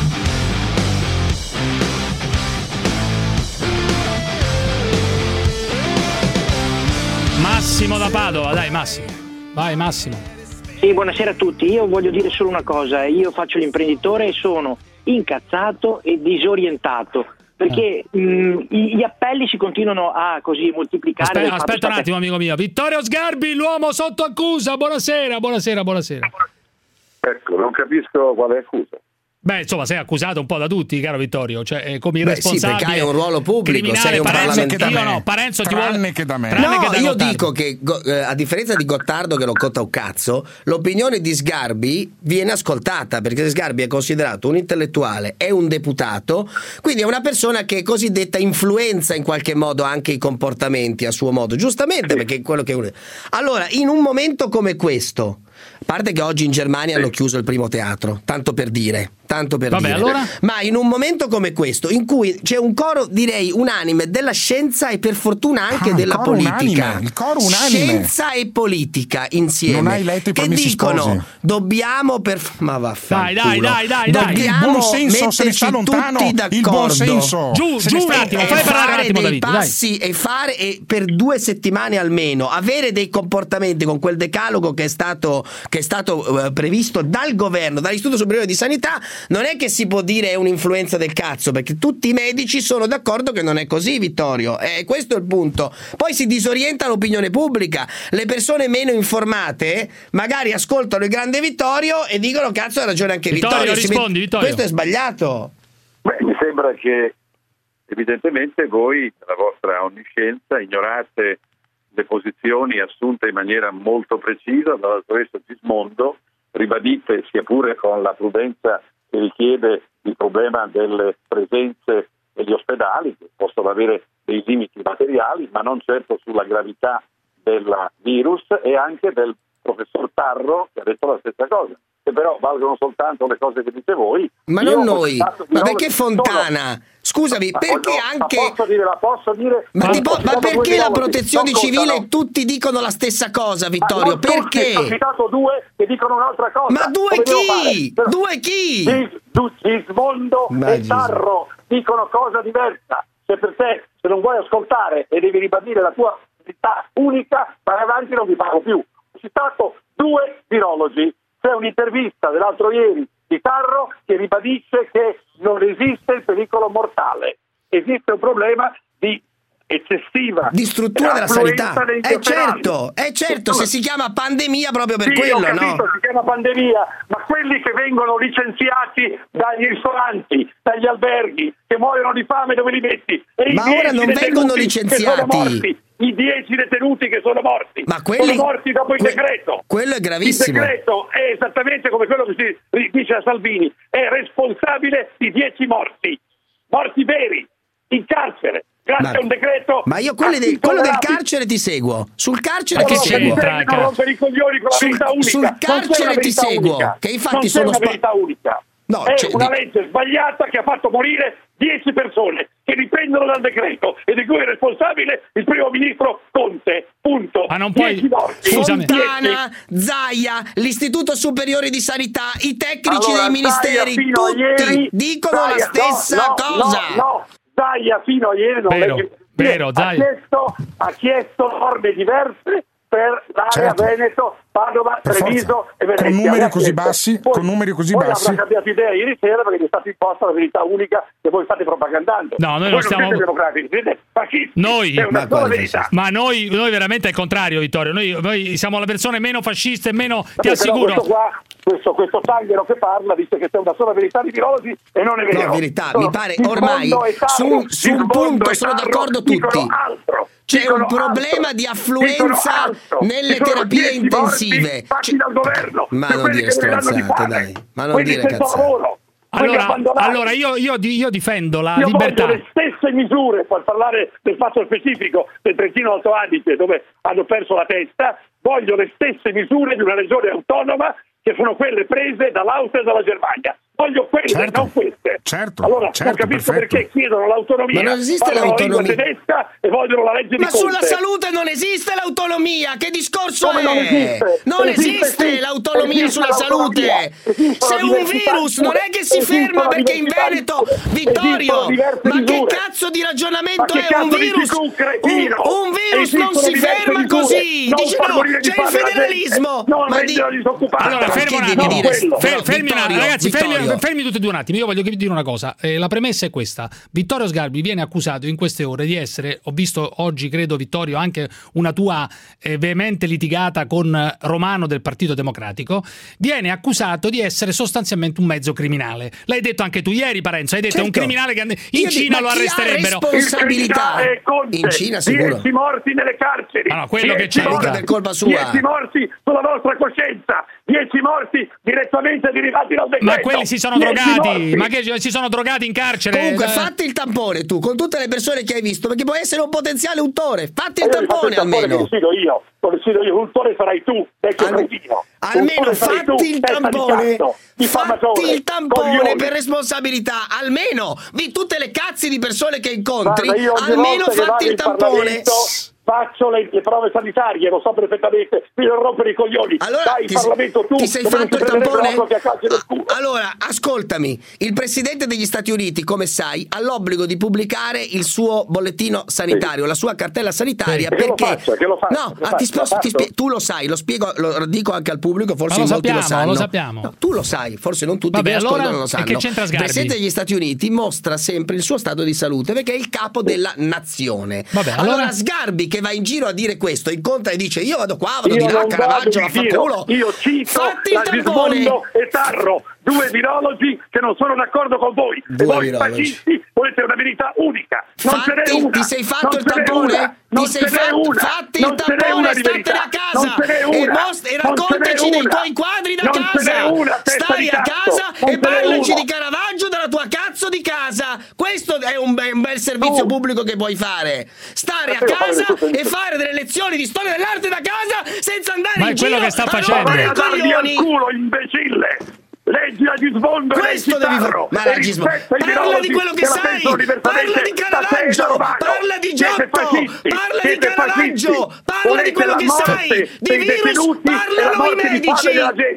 S3: Massimo da Padova, dai Massimo. Vai Massimo.
S9: Sì, buonasera a tutti. Io voglio dire solo una cosa. Io faccio l'imprenditore e sono incazzato e disorientato. Perché mh, gli appelli si continuano a così moltiplicare.
S3: Aspetta,
S9: del fatto
S3: aspetta un
S9: state-
S3: attimo, amico mio. Vittorio Sgarbi, l'uomo sotto accusa. Buonasera, buonasera, buonasera.
S6: Ecco, non capisco quale accusa.
S3: Beh, insomma, sei accusato un po' da tutti, caro Vittorio, cioè eh, come
S1: Beh, sì,
S3: irresponsabile.
S1: perché hai un ruolo pubblico,
S3: criminale,
S1: sei un
S3: Parenzo,
S1: parlamentare.
S3: io no, Parenzo ti vuole
S10: Tranne che da me.
S3: tranne
S1: No,
S3: che da
S1: io
S3: Gottardo.
S1: dico che go- eh, a differenza di Gottardo che lo cotta un cazzo, l'opinione di Sgarbi viene ascoltata, perché Sgarbi è considerato un intellettuale, è un deputato, quindi è una persona che cosiddetta influenza in qualche modo anche i comportamenti a suo modo, giustamente, perché è quello che uno... Allora, in un momento come questo, a parte che oggi in Germania hanno chiuso il primo teatro, tanto per dire, tanto per
S3: Vabbè,
S1: dire.
S3: allora?
S1: Ma in un momento come questo, in cui c'è un coro, direi, unanime della scienza e per fortuna anche
S10: Ah, il
S1: della
S10: coro
S1: politica.
S10: unanime, il coro unanime.
S1: Scienza e politica insieme.
S10: Non hai letto i
S1: che
S10: Promessi
S1: dicono
S10: Sposi?
S1: dobbiamo per ma vaffanculo.
S3: Dai, dai, dai, dai, dai.
S10: Il
S1: Dobbiamo
S10: buon senso se ne sta
S1: metterci
S10: lontano.
S1: tutti
S10: Il
S1: d'accordo.
S10: buon senso.
S3: Giù,
S10: Se
S3: giù
S10: ne
S3: un
S10: sta-
S3: attimo,
S1: E
S3: fai parlare un
S1: fare
S3: attimo
S1: dei
S3: David, dai.
S1: passi e fare e per due settimane almeno avere dei comportamenti con quel decalogo che è stato che è stato eh, previsto dal governo, dall'Istituto Superiore di Sanità. Non è che si può dire è un'influenza del cazzo, perché tutti i medici sono d'accordo che non è così, Vittorio, e questo è il punto. Poi si disorienta l'opinione pubblica, le persone meno informate magari ascoltano il grande Vittorio e dicono cazzo ha ragione anche
S3: Vittorio,
S1: Vittorio, si
S3: rispondi,
S1: met-
S3: Vittorio.
S1: questo è sbagliato.
S6: Beh, mi sembra che evidentemente voi, nella vostra onniscienza, ignorate le posizioni assunte in maniera molto precisa dalla dottoressa Gismondo, ribadite, sia pure con la prudenza che richiede, il problema delle presenze negli ospedali, che possono avere dei limiti materiali, ma non certo sulla gravità del virus, e anche del professor Tarro, che ha detto la stessa cosa. che però valgono soltanto le cose che dite voi.
S1: Ma
S6: Io
S1: non noi, ma perché Fontana?
S6: Sono...
S1: Scusami,
S6: ma
S1: perché
S6: no,
S1: anche...
S6: Ma posso dire, la posso dire...
S1: Ma, tipo, ma perché la protezione civile
S6: contano.
S1: Tutti dicono la stessa cosa, Vittorio?
S6: Ma perché? Ho citato due che dicono un'altra cosa.
S1: Ma due chi? Però... Due chi?
S6: Gismondo e Tarro dicono cosa diversa. Se per te, se non vuoi ascoltare e devi ribadire la tua verità unica, vai avanti, non vi pago più. Ho citato due virologi. C'è un'intervista dell'altro ieri di Tarro che ribadisce che non esiste il pericolo mortale, esiste un problema di eccessiva
S1: di struttura della sanità. Eh certo, è eh certo, se si chiama pandemia proprio per
S6: sì,
S1: quello,
S6: ho capito,
S1: no?
S6: Si chiama pandemia, ma quelli che vengono licenziati dagli ristoranti, dagli alberghi, che muoiono di fame, dove li metti? E
S1: ma ora non vengono licenziati.
S6: I dieci detenuti che sono morti,
S1: ma quelli,
S6: sono morti dopo il
S1: que-
S6: decreto.
S1: Quello è gravissimo.
S6: Il decreto è esattamente come quello che si dice a Salvini, è responsabile di dieci morti, morti veri, in carcere, grazie
S1: ma,
S6: a un decreto.
S1: Ma io quello, de- quello del carcere ti seguo. Sul carcere
S6: ma
S1: ti seguo.
S6: Non rompere i coglioni con la
S1: sul,
S6: verità unica.
S1: Sul carcere ti seguo.
S6: Unica.
S1: Che infatti
S6: non
S1: sono
S6: c'è una verità unica.
S1: No,
S6: è
S1: cioè,
S6: una
S1: di...
S6: legge sbagliata che ha fatto morire dieci persone che dipendono dal decreto e di cui è responsabile il primo ministro Conte. Punto.
S3: Ma non puoi...
S1: Fontana, Zaia, l'Istituto Superiore di Sanità, i tecnici
S6: allora,
S1: dei ministeri, tutti
S6: ieri,
S1: dicono
S6: Zaia,
S1: la stessa
S6: no, no,
S1: cosa.
S6: No, no, Zaia fino a ieri non
S3: vero,
S6: legge...
S3: vero,
S6: ha, chiesto, ha chiesto norme diverse per l'area
S10: certo.
S6: Veneto, Padova, per Treviso e Venezia.
S10: Con numeri così bassi,
S6: poi,
S10: con numeri così
S6: poi
S10: bassi.
S6: avrà cambiato idea ieri sera perché è stata imposta la verità unica che voi state propagandando.
S3: No, noi
S6: voi
S3: non stiamo...
S6: siete democratici, siete fascisti.
S3: Noi,
S6: è una
S3: ma,
S6: sola verità.
S3: ma noi, noi veramente è il contrario, Vittorio. Noi, noi siamo le persone meno fasciste e meno,
S6: Vabbè,
S3: ti assicuro.
S6: Questo, qua, questo, questo Tanghero che parla dice che c'è una sola verità di virologi e non è vero.
S1: No, verità,
S6: sono
S1: mi pare ormai su, su un punto sono d'accordo tutti.
S6: Altro.
S1: C'è
S6: Dicono
S1: un problema
S6: altro.
S1: di affluenza nelle terapie intensive.
S6: Fatti dal governo.
S1: Ma non dire stronzate, dai. Ma non dire cazzate.
S3: Allora, allora io, io, io difendo la
S6: io
S3: libertà.
S6: Voglio le stesse misure, per parlare del fatto specifico del Trentino Alto Adige, dove hanno perso la testa, voglio le stesse misure di una regione autonoma che sono quelle prese dall'Austria e dalla Germania. Voglio quelle,
S10: certo,
S6: non queste.
S10: Certo,
S6: allora,
S10: certo,
S6: non capisco
S10: perfetto.
S6: perché chiedono l'autonomia.
S1: Ma non esiste
S6: l'autonomia.
S1: l'autonomia.
S6: La lingua tedesca e vogliono la legge
S1: Ma
S6: di Conte.
S1: sulla salute non esiste l'autonomia. Che discorso
S6: Come
S1: è?
S6: non esiste?
S1: Non
S6: esiste,
S1: esiste
S6: sì.
S1: l'autonomia
S6: esiste
S1: sulla salute. Se un virus non è che si ferma perché in Veneto, Vittorio, ma che cazzo di ragionamento è un virus? Un, un virus non si ferma così. Dice no, c'è il federalismo.
S6: Ma di...
S3: Allora, fermo un attimo. Fermi, ragazzi, fermi, fermi tutti e due un attimo. Io voglio dire una cosa. Eh, la premessa è questa: Vittorio Sgarbi viene accusato in queste ore di essere, ho visto oggi, credo, Vittorio, anche una tua eh, veemente litigata con Romano del Partito Democratico. Viene accusato di essere sostanzialmente un mezzo criminale. L'hai detto anche tu ieri, Parenzo. Hai detto
S1: certo.
S3: è un criminale che in Io Cina lo arresterebbero.
S1: Responsabilità in Cina sicuro.
S6: dieci morti nelle carceri.
S3: Ah, no, quello che c'è
S1: per colpa sua.
S6: dieci morti sulla vostra coscienza. dieci morti direttamente derivati dal decreto.
S3: Ma quelli si sono drogati, ma che si sono drogati in carcere.
S1: Comunque fatti il tampone tu con tutte le persone che hai visto, perché puoi essere un potenziale untore. Fatti il tampone,
S6: il tampone
S1: almeno.
S6: Lo decido io, lo decido io, l'untore sarai tu, vecchio cretino.
S1: Almeno fatti il tampone. Fatti il tampone per responsabilità, almeno di tutte le cazzi di persone che incontri, almeno fatti il tampone.
S6: Faccio le, le prove sanitarie, lo so perfettamente, mi non rompere i coglioni.
S1: Allora,
S6: dai,
S1: ti,
S6: Parlamento, tu
S1: ti sei fatto il tampone?
S6: Ah,
S1: allora, ascoltami, il presidente degli Stati Uniti, come sai, ha l'obbligo di pubblicare il suo bollettino sanitario, sì. la sua cartella sanitaria, sì. perché
S6: che lo faccio, che lo faccio,
S1: no,
S6: lo
S1: ah, ti
S6: faccio,
S1: sposto, ti spie... tu lo sai, lo spiego, lo dico anche al pubblico, forse
S3: lo
S1: in molti
S3: sappiamo,
S1: lo sanno.
S3: Lo sappiamo.
S1: No, tu lo sai, forse non tutti
S3: Vabbè,
S1: che
S3: allora,
S1: ascoltano non lo sanno.
S3: E che c'entra Sgarbi?
S1: Il presidente degli Stati Uniti mostra sempre il suo stato di salute perché è il capo della nazione.
S3: Vabbè,
S1: allora...
S3: allora
S1: Sgarbi che va in giro a dire questo, incontra e dice io vado qua, vado
S6: io
S1: di là, Caravaggio, vaffanculo.
S6: Io cito
S1: fatti
S6: la
S1: il tampone
S6: e Tarro, due virologi che non sono d'accordo con voi.
S1: Due
S6: e voi
S1: virologi.
S6: fascisti volete una verità unica. Non
S1: fatti,
S6: ce n'è una.
S1: Ti sei fatto
S6: non
S1: il tampone? Ti sei fatto, fatti il tampone, statene a casa e, most- e raccontaci dei tuoi quadri da
S6: non
S1: casa.
S6: Una,
S1: Stai a
S6: cazzo.
S1: casa
S6: non
S1: e parlaci
S6: una.
S1: di Caravaggio dalla tua cazzo di casa. Questo è un un, be- un bel servizio oh. pubblico che puoi fare. Stare a casa e fare delle lezioni di storia dell'arte da casa senza andare
S3: Ma
S1: in
S3: è quello
S1: giro
S3: che sta
S1: a
S3: facendo.
S1: rompere i
S2: darmi al
S1: coglioni.
S2: culo, imbecille! Leggi la Gismondo e
S1: Questo devi fare. Ma la Gismondo. Parla di quello che sai. Parla di Caravaggio. Parla di Giotto. Parla di Caravaggio. Parla di quello che sai. Di virus. Parlano i medici.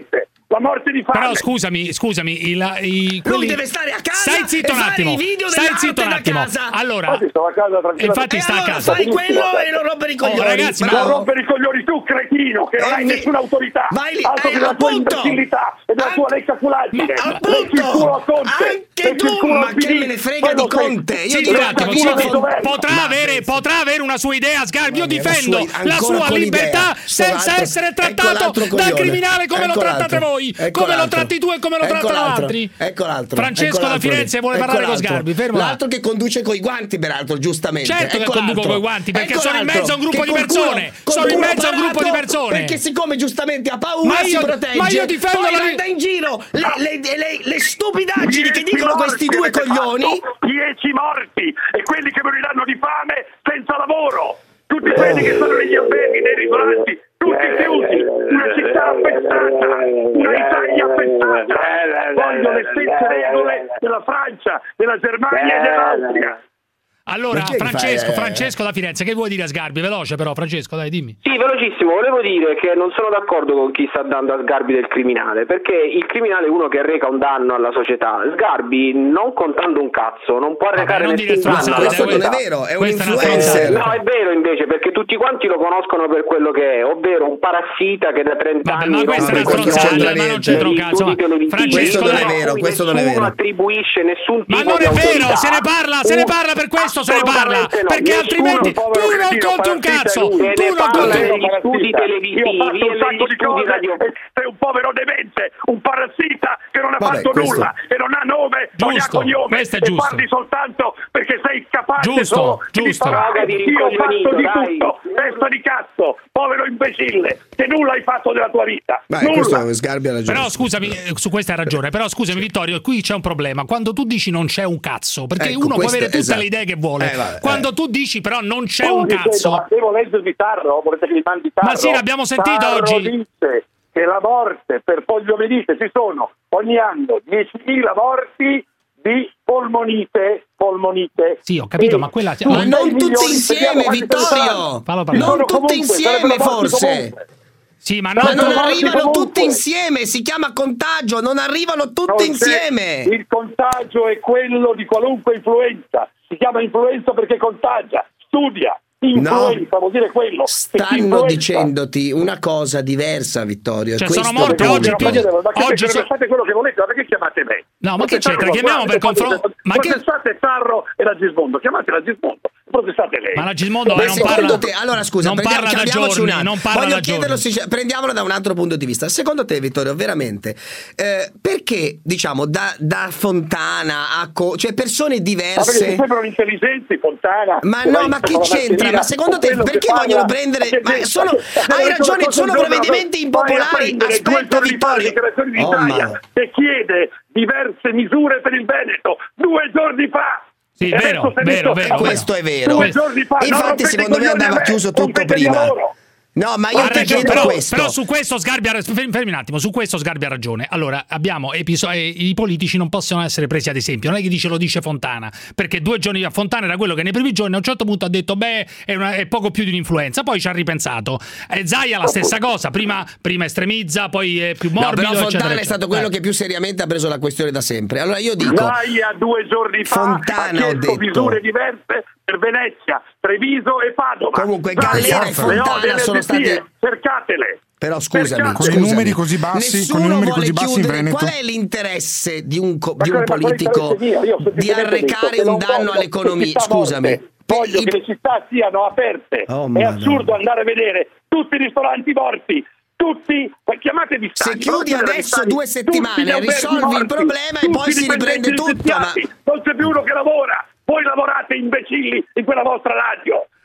S2: La morte di fame.
S3: Però scusami, scusami, il, i, quelli...
S1: lui deve stare a casa.
S3: Stai zitto
S1: e
S3: un attimo.
S1: fare i video
S3: Stai zitto un attimo.
S1: casa.
S3: Allora,
S2: infatti sto a casa
S3: infatti
S1: e
S3: sta
S1: allora
S3: a casa.
S1: fai quello e non rompere i coglioni.
S3: Oh, ragazzi,
S2: ma non rompere i coglioni tu, cretino, che non
S1: eh,
S2: hai nessuna autorità.
S1: Vai lì,
S2: altro
S1: eh,
S2: che della tua
S1: appunto.
S2: imbecillità e della tua leccaculagine.
S1: Appunto, anche tu, ma che me ne frega di Conte. Io
S3: sì,
S1: dico,
S3: potrà, potrà, avere, potrà avere una sua idea, Sgarbi. Io difendo la sua, la sua libertà senza essere trattato da criminale come lo trattate voi, come lo tratti tu e come lo trattano altri.
S1: Ecco l'altro.
S3: Francesco da Firenze vuole parlare con Sgarbi. Fermo.
S1: L'altro che conduce coi guanti, peraltro, giustamente.
S3: Certo che conduco coi guanti, perché sono in mezzo a un gruppo di persone. Sono in mezzo a un gruppo di persone.
S1: Perché siccome giustamente ha paura si protegge.
S3: Ma io difendo
S1: poi
S3: la
S1: manda in giro le, le, le, le stupidaggini che dicono questi due coglioni.
S2: Dieci morti e quelli che moriranno di fame senza lavoro. Tutti quelli che sono negli alberghi, nei ristoranti, tutti chiusi, una città appestata, una Italia appestata. Voglio le stesse regole della Francia, della Germania e dell'Austria.
S3: Allora, Francesco, Francesco da Firenze, che vuoi dire a Sgarbi? Veloce però, Francesco, dai, dimmi.
S12: Sì, velocissimo, volevo dire che non sono d'accordo con chi sta dando a Sgarbi del criminale, perché il criminale è uno che reca un danno alla società. Sgarbi, non contando un cazzo, non può recare
S1: non
S12: nessun danno alla
S1: questo
S12: società.
S1: non è vero, è un influencer.
S12: No, è vero invece, perché tutti quanti lo conoscono per quello che è, ovvero un parassita che da trenta
S3: Vabbè,
S12: anni...
S3: ma questa è una stronzata, ma non c'entra un cazzo. Ma
S1: Francesco, non è vero, questo non è vero.
S12: attribuisce nessun tipo
S3: Ma non
S12: di
S3: è vero,
S12: autorità.
S3: se ne parla, se ne parla per questo, se ne parla.
S12: No,
S3: perché altrimenti tu non conti un cazzo, tu non conti
S12: negli studi televisivi e negli studi radio.
S2: Sei un povero demente, un parassita che non ha
S1: Vabbè,
S2: fatto
S1: questo...
S2: nulla e non ha nome, non ha cognome,
S3: questo è
S2: e
S3: giusto.
S2: parli soltanto perché sei capace
S3: Giusto,
S2: solo
S3: giusto.
S2: di parlare. Io ho fatto di tutto, testa di cazzo, povero imbecille, che nulla hai fatto della tua vita.
S1: Beh,
S2: nulla.
S1: questo Sgarbi ha ragione.
S3: Però scusami, su questa hai ragione. Però scusami, Vittorio, qui c'è un problema. Quando tu dici non c'è un cazzo, perché
S1: ecco,
S3: uno può avere tutte
S1: esatto.
S3: le idee che vuole.
S1: Eh, vabbè,
S3: Quando
S1: eh.
S3: tu dici però non c'è
S2: Oh,
S3: un cazzo.
S2: Ma devo leggervi Tarro? Volete che vi mandi Tarro?
S3: Ma sì, l'abbiamo sentito
S2: Tarro
S3: oggi.
S2: dice che la morte per poliomielite ci sono ogni anno diecimila morti di polmonite. Polmonite.
S3: Sì, ho capito, ma quella.
S1: Ma non tutti insieme, Vittorio. Non tutti insieme, forse.
S3: Sì, ma, no,
S1: ma non
S2: no,
S1: arrivano
S2: comunque.
S1: tutti insieme, si chiama contagio, non arrivano tutti
S2: Non
S1: insieme.
S2: Il contagio è quello di qualunque influenza, si chiama influenza perché contagia, studia. Influenza,
S1: no,
S2: vuol dire quello.
S1: Stanno dicendoti una cosa diversa, Vittorio.
S3: Cioè,
S1: questo
S3: sono morte oggi più di...
S2: Oggi so... fate quello che volete, ma perché chiamate me?
S3: No, ma che c'entra? Chiamiamo per confronto.
S2: Ma che protestate Tarro e la Gismondo, chiamate la Gismondo, protestate lei.
S3: Ma la Gismondo
S1: Beh,
S3: non
S1: secondo
S3: parla.
S1: te, allora scusa,
S3: non parla da giorni,
S1: un
S3: non parla
S1: Voglio
S3: da
S1: chiederlo,
S3: giorni.
S1: prendiamolo da un altro punto di vista. Secondo te, Vittorio, veramente eh, perché diciamo da, da Fontana a co- cioè persone diverse?
S2: Ma perché sembrano intelligenti, Fontana.
S1: Ma no, ma che c'entra? Ma secondo te perché vogliono prendere? Ma sono, hai ragione, sono provvedimenti impopolari. Aspetta, Vittorio.
S2: Oh, che chiede diverse misure per il Veneto due giorni fa.
S3: Sì, vero, vero, vero.
S1: Questo è vero.
S2: Due giorni fa.
S1: Infatti, secondo me andava chiuso tutto prima. No, ma io ti chiedo
S3: però,
S1: questo.
S3: Però su questo Sgarbi ha fermi, fermi un attimo, su questo Sgarbi ha ragione. Allora, abbiamo episodi, i politici non possono essere presi ad esempio. Non è che dice lo dice Fontana, perché due giorni fa Fontana era quello che nei primi giorni a un certo punto ha detto beh, è, una, è poco più di un'influenza, poi ci ha ripensato. E Zaia la stessa cosa, prima, prima estremizza, poi è più morbido,
S1: no, però Fontana
S3: eccetera,
S1: è stato
S3: eccetera.
S1: quello che più seriamente ha preso la questione da sempre. Allora io dico
S2: Zaia due giorni fa
S1: Fontana,
S2: ha chiesto misure diverse per Venezia, Treviso e Padova.
S1: Comunque Gallera e Fontana sono stati...
S2: cercatele.
S1: Però scusami,
S10: con
S1: scusami,
S10: i numeri così bassi, con i numeri così bassi in Veneto.
S1: Qual è l'interesse di un, co- di un politico di arrecare un danno all'economia? Scusami.
S2: Voglio che le città siano aperte.
S1: Oh,
S2: è assurdo andare a vedere tutti i ristoranti morti. Tutti, chiamate di
S1: se chiudi adesso due settimane, risolvi morti, il problema e poi si riprende tutto. Ma...
S2: non c'è più uno che lavora. Voi lavorate imbecilli in quella vostra radio.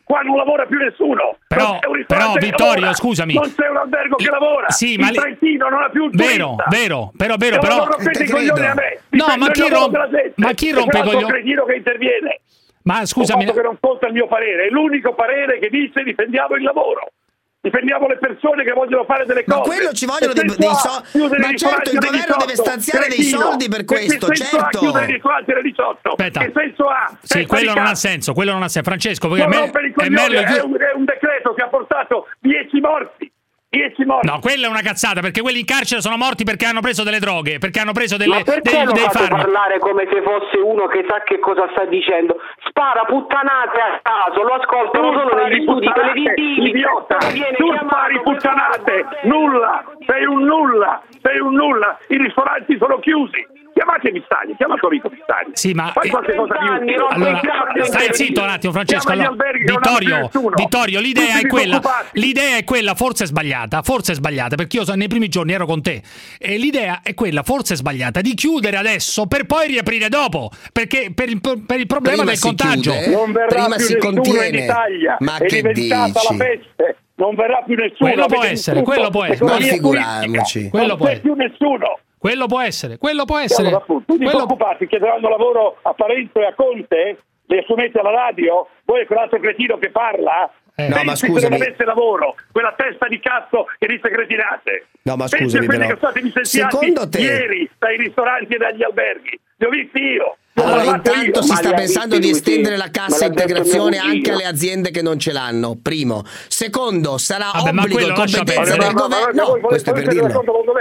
S2: Qua non lavora più nessuno.
S3: Però, però Vittorio,
S2: lavora.
S3: scusami.
S2: Non c'è un albergo che lavora.
S3: Sì,
S2: il
S3: ma li...
S2: Trentino non ha più un
S3: vero,
S2: turista.
S3: vero, però, vero,
S2: E
S3: però.
S2: non rompete i coglioni a me.
S3: No, ma chi, romp... ma chi rompe i coglioni?
S2: È un cretino che interviene.
S3: Ma scusami.
S2: Il fatto che non conta il mio parere, è l'unico parere che dice difendiamo il lavoro. Difendiamo le persone che vogliono fare delle cose.
S1: Ma quello ci vogliono dei, dei soldi. Ma certo, il governo deve stanziare dei soldi per questo,
S2: che senso
S1: certo.
S2: ha chiudere i ristoranti alle diciotto?
S3: Aspetta.
S2: Che senso ha?
S3: Sì, quello non ha senso, quello non ha senso. Francesco, perché
S2: Non
S3: è, me...
S2: rompere i
S3: è
S2: coglioni,
S3: meglio
S2: è un, è un decreto che ha portato dieci morti. dieci morti.
S3: No, quella è una cazzata, perché quelli in carcere sono morti perché hanno preso delle droghe, perché hanno preso delle,
S12: Ma perché
S3: dei,
S12: lo
S3: dei
S12: fate
S3: farmaci.
S12: parlare come se fosse uno che sa che cosa sta dicendo? Spara puttanate a caso, lo ascoltano
S2: Tu
S12: solo
S2: spari
S12: negli studi
S2: puttanate,
S12: televisivi.
S2: idiota,
S12: Viene
S2: tu
S12: chiamato
S2: spari
S12: per
S2: puttanate,
S12: fare-
S2: nulla, sei un nulla, sei un nulla, i ristoranti sono chiusi. Chiamate Vistani, chiama il tuo amico Vistani.
S3: Sì, ma
S2: fai qualche cosa di utile.
S3: allora, stai zitto un attimo, Francesco.
S2: Chiama gli
S3: Allora,
S2: alberghi che non hanno più
S3: Vittorio,
S2: nessuno.
S3: Vittorio, l'idea
S2: Tutti
S3: è quella.
S2: disoccupati.
S3: L'idea è quella, forse è sbagliata, forse è sbagliata, perché io so, nei primi giorni ero con te. E l'idea è quella, forse è sbagliata, di chiudere adesso per poi riaprire dopo. Perché per il, per il problema
S1: Prima
S3: del
S1: si
S3: contagio.
S1: chiude,
S2: Non verrà
S1: prima
S2: più
S1: si
S2: nessuno
S1: contiene.
S2: in Italia.
S1: Ma
S2: è
S1: che
S2: diventata
S1: dici?
S2: la peste. Non verrà più nessuno.
S3: Quello può
S2: avete
S3: essere,
S2: distrutto
S3: quello può essere.
S1: Ma
S2: l'economia
S1: figuriamoci.
S2: turistica.
S3: Quello
S2: non
S3: può
S2: c'è più nessuno.
S3: Quello può essere, quello può essere.
S2: Allora, appunto, tu
S3: Quello...
S2: disoccupati chiederanno lavoro a Parenzo e a Conte? Le assumete alla radio? Voi e quell'altro cretino che parla?
S3: Eh.
S1: No, ma
S2: Pensi se
S1: scusami.
S2: non avesse lavoro, quella testa di cazzo che disse cretinate.
S1: No, ma
S2: Pensi
S1: scusami
S2: a quelli
S1: però.
S2: che sono stati licenziati
S1: Secondo te-
S2: ieri dai ristoranti e dagli alberghi. Li ho visti io.
S1: Allora,
S2: L'ho fatto
S1: intanto
S2: io.
S1: si
S12: Ma
S1: sta
S12: li ha
S1: pensando
S12: visti
S1: di
S12: lui,
S1: estendere
S12: sì.
S1: la
S12: Me
S1: cassa
S12: l'ha detto
S1: integrazione
S12: mio cugino.
S1: anche alle aziende che non ce l'hanno. Primo. Secondo, sarà
S3: Vabbè, ma
S1: obbligo e
S3: quello lascia
S1: competenza
S3: perdere.
S1: del governo. No, questo è per dirlo.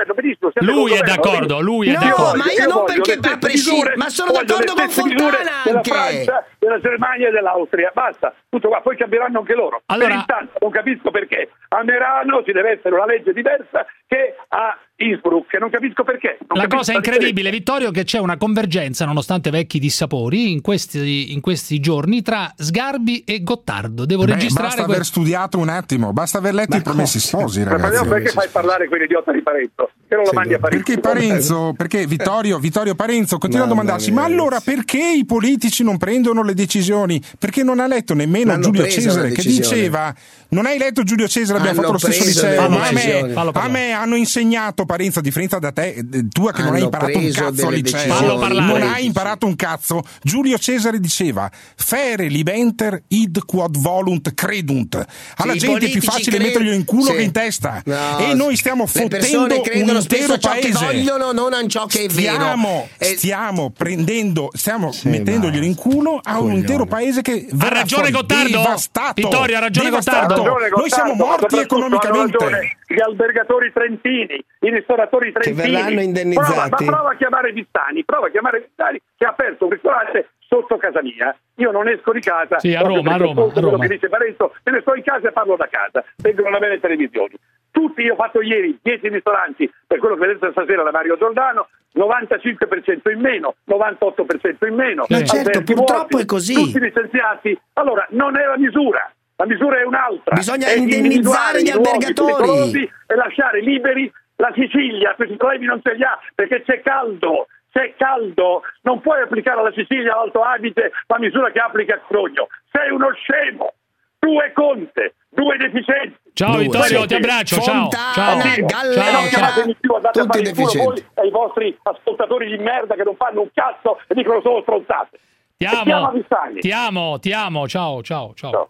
S3: Lui è d'accordo, lui è
S1: No,
S3: d'accordo.
S1: ma io non perché a prescindere, ma sono d'accordo con Fontana
S2: della
S1: anche.
S2: Francia, della Germania e dell'Austria. Basta, tutto qua, poi cambieranno anche loro.
S3: Allora-
S2: Per intanto non capisco perché a Merano ci deve essere una legge diversa che a Innsbruck, non capisco perché. Non
S3: La
S2: capisco
S3: cosa incredibile, Vittorio, è che c'è una convergenza, nonostante vecchi dissapori, in questi, in questi giorni tra Sgarbi e Gottardo. Devo
S10: Beh,
S3: registrare
S10: basta
S3: que-
S10: aver studiato un attimo, basta aver letto
S1: Ma
S10: i Promessi
S1: cosa?
S10: Sposi,
S2: Ma
S10: ragazzi.
S2: perché fai parlare quell'idiota di Parenzo? Che non lo mandi a Parenzo?
S10: Perché Parenzo, perché Vittorio, Vittorio Parenzo continua a
S1: Mamma
S10: domandarsi:
S1: mia,
S10: ma allora perché i politici non prendono le decisioni? Perché non ha letto nemmeno
S1: L'hanno
S10: Giulio
S1: presa
S10: Cesare
S1: la
S10: che
S1: decisione.
S10: diceva: non hai letto Giulio Cesare, abbiamo
S1: Hanno
S10: fatto lo stesso
S1: preso
S10: liceo.
S1: delle
S10: Ma a me,
S1: decisioni.
S3: Fallo
S10: a
S3: parlare.
S10: me hanno insegnato, Parenzo, a differenza da te, eh, tua che non
S1: Hanno
S10: hai imparato un
S1: preso
S10: cazzo al
S1: delle
S10: liceo,
S1: decisioni
S3: Fallo parlare.
S10: non hai
S1: politiche.
S10: imparato un cazzo. Giulio Cesare diceva: fere libenter id quod volunt credunt. Alla
S1: Sì, i
S10: gente è più
S1: politici
S10: facile
S1: cre-
S10: metterglielo in culo
S1: sì.
S10: che in testa.
S1: No,
S10: e noi stiamo
S1: le persone
S10: fottendo un
S1: credono spesso
S10: intero
S1: a ciò che
S10: paese.
S1: vogliono, non a ciò che è vero.
S10: Stiamo,
S1: E-
S10: stiamo prendendo, stiamo
S1: Sì,
S10: mettendoglielo
S1: ma-
S10: in culo a un
S1: coglione.
S10: intero paese che
S3: Ha
S10: verrà
S3: ragione
S10: fuori
S3: Gottardo?
S10: devastato.
S3: Vittorio, ha ragione
S10: devastato.
S3: Gottardo?
S10: Noi siamo
S2: Gottardo,
S10: morti
S2: ma soprattutto
S10: economicamente.
S2: hanno ragione gli albergatori trentini, i ristoratori trentini.
S1: verranno indennizzati.
S2: Prova, ma prova a chiamare Vistani, prova a chiamare Vistani che ha aperto un ristorante sotto casa mia. Io non esco di casa.
S3: Sì, a
S2: proprio
S3: Roma, a
S2: perché
S3: Roma,
S2: ascolto
S3: a
S2: quello
S3: Roma.
S2: che dice Parenzo, me ne sto in casa e parlo da casa. Vengono da me le televisioni. Tutti, io ho fatto ieri dieci ristoranti, per quello che vedete stasera da Mario Giordano, novantacinque per cento in meno, novantotto per cento in meno.
S1: Ma certo,
S2: alberghi
S1: purtroppo
S2: vuoti,
S1: è così.
S2: Tutti licenziati. Allora, non è la misura. La misura è un'altra.
S1: Bisogna
S2: È
S1: indennizzare
S2: individuare
S1: gli
S2: i luoghi
S1: albergatori.
S2: pericolosi e lasciare liberi la Sicilia. Questi problemi non ce li ha perché c'è caldo. C'è caldo, non puoi applicare alla Sicilia, all'Alto Adige, la misura che applica a Crogno. Sei uno scemo. Tu e Conte, due deficienti.
S3: Ciao
S1: Due,
S3: Vittorio,
S1: sì.
S3: ti abbraccio. Ciao.
S1: Fontana,
S3: Ciao.
S1: Galleria.
S3: Ciao,
S2: Non
S3: ciao.
S2: chiamatemi più, andate a
S1: Tutti
S2: fare il culo
S1: deficienti.
S2: voi e i vostri ascoltatori di merda che non fanno un cazzo e dicono solo stronzate.
S3: Ti
S2: E chiama
S3: amo.
S2: Vistani.
S3: Ti amo, ti amo. Ciao, ciao, ciao.
S2: Ciao.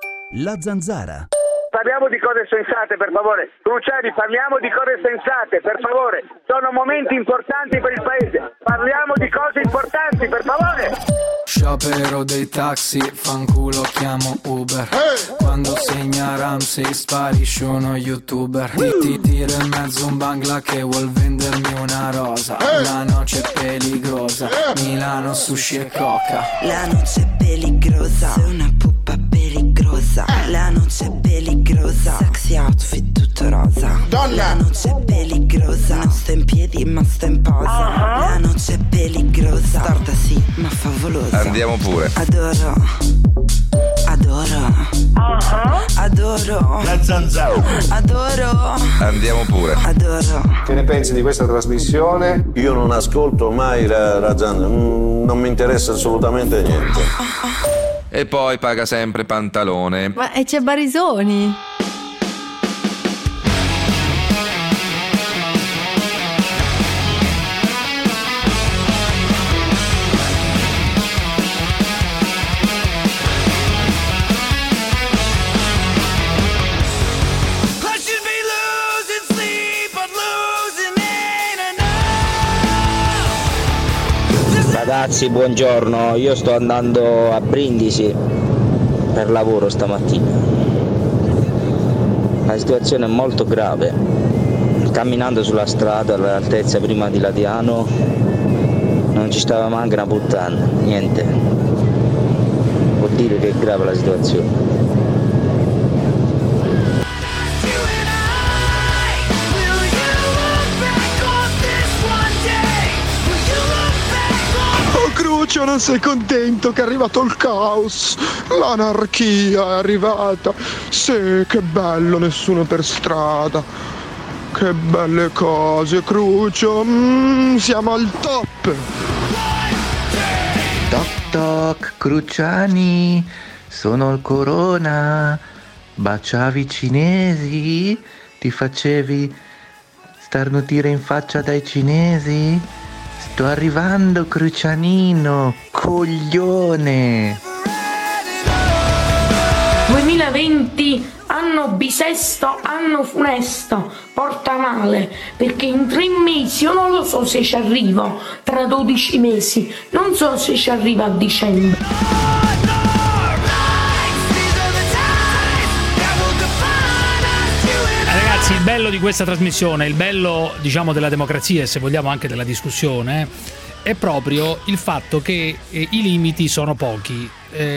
S21: La Zanzara.
S2: Parliamo di cose sensate, per favore. Cruciani, parliamo di cose sensate, per favore. Sono momenti importanti per il paese. Parliamo di cose importanti, per favore.
S13: Sciopero dei taxi, fanculo chiamo Uber. Quando segna Ramsey sparisce uno youtuber. Ti, ti tiro in mezzo un bangla che vuol vendermi una rosa. La noce peligrosa, Milano sushi e coca.
S16: La noce peligrosa, sei una pupa peligrosa. La noce peligrosa, sexy outfit tutto rosa. La noce peligrosa, non sto in piedi ma sto in posa. La noce peligrosa, storta sì ma favolosa.
S17: Andiamo pure.
S16: Adoro, adoro, adoro.
S17: La zanzara.
S16: Adoro,
S17: Andiamo pure.
S16: adoro.
S24: Che ne pensi di questa trasmissione?
S25: Io non ascolto mai la, la zanzara, mm, non mi interessa assolutamente niente.
S7: e poi paga sempre Pantalone.
S15: Ma e c'è Barisoni?
S17: Ragazzi, buongiorno, io sto andando a Brindisi per lavoro stamattina. La situazione è molto grave. Camminando sulla strada all'altezza prima di Ladiano non ci stava manca una puttana, niente. Vuol dire che è grave la situazione.
S18: Crucio, non sei contento che è arrivato il caos? L'anarchia è arrivata. Sì, che bello, nessuno per strada. Che belle cose, Crucio. Mm, siamo al top.
S25: Toc toc, Cruciani, sono il Corona. Baciavi i cinesi? Ti facevi starnutire in faccia dai cinesi? Sto arrivando, Crucianino, coglione!
S26: duemilaventi, anno bisesto, anno funesto, porta male, perché in tre mesi, io non lo so se ci arrivo, tra dodici mesi, non so se ci arrivo a dicembre.
S3: Il bello di questa trasmissione, il bello diciamo della democrazia e se vogliamo anche della discussione è proprio il fatto che eh, i limiti sono pochi,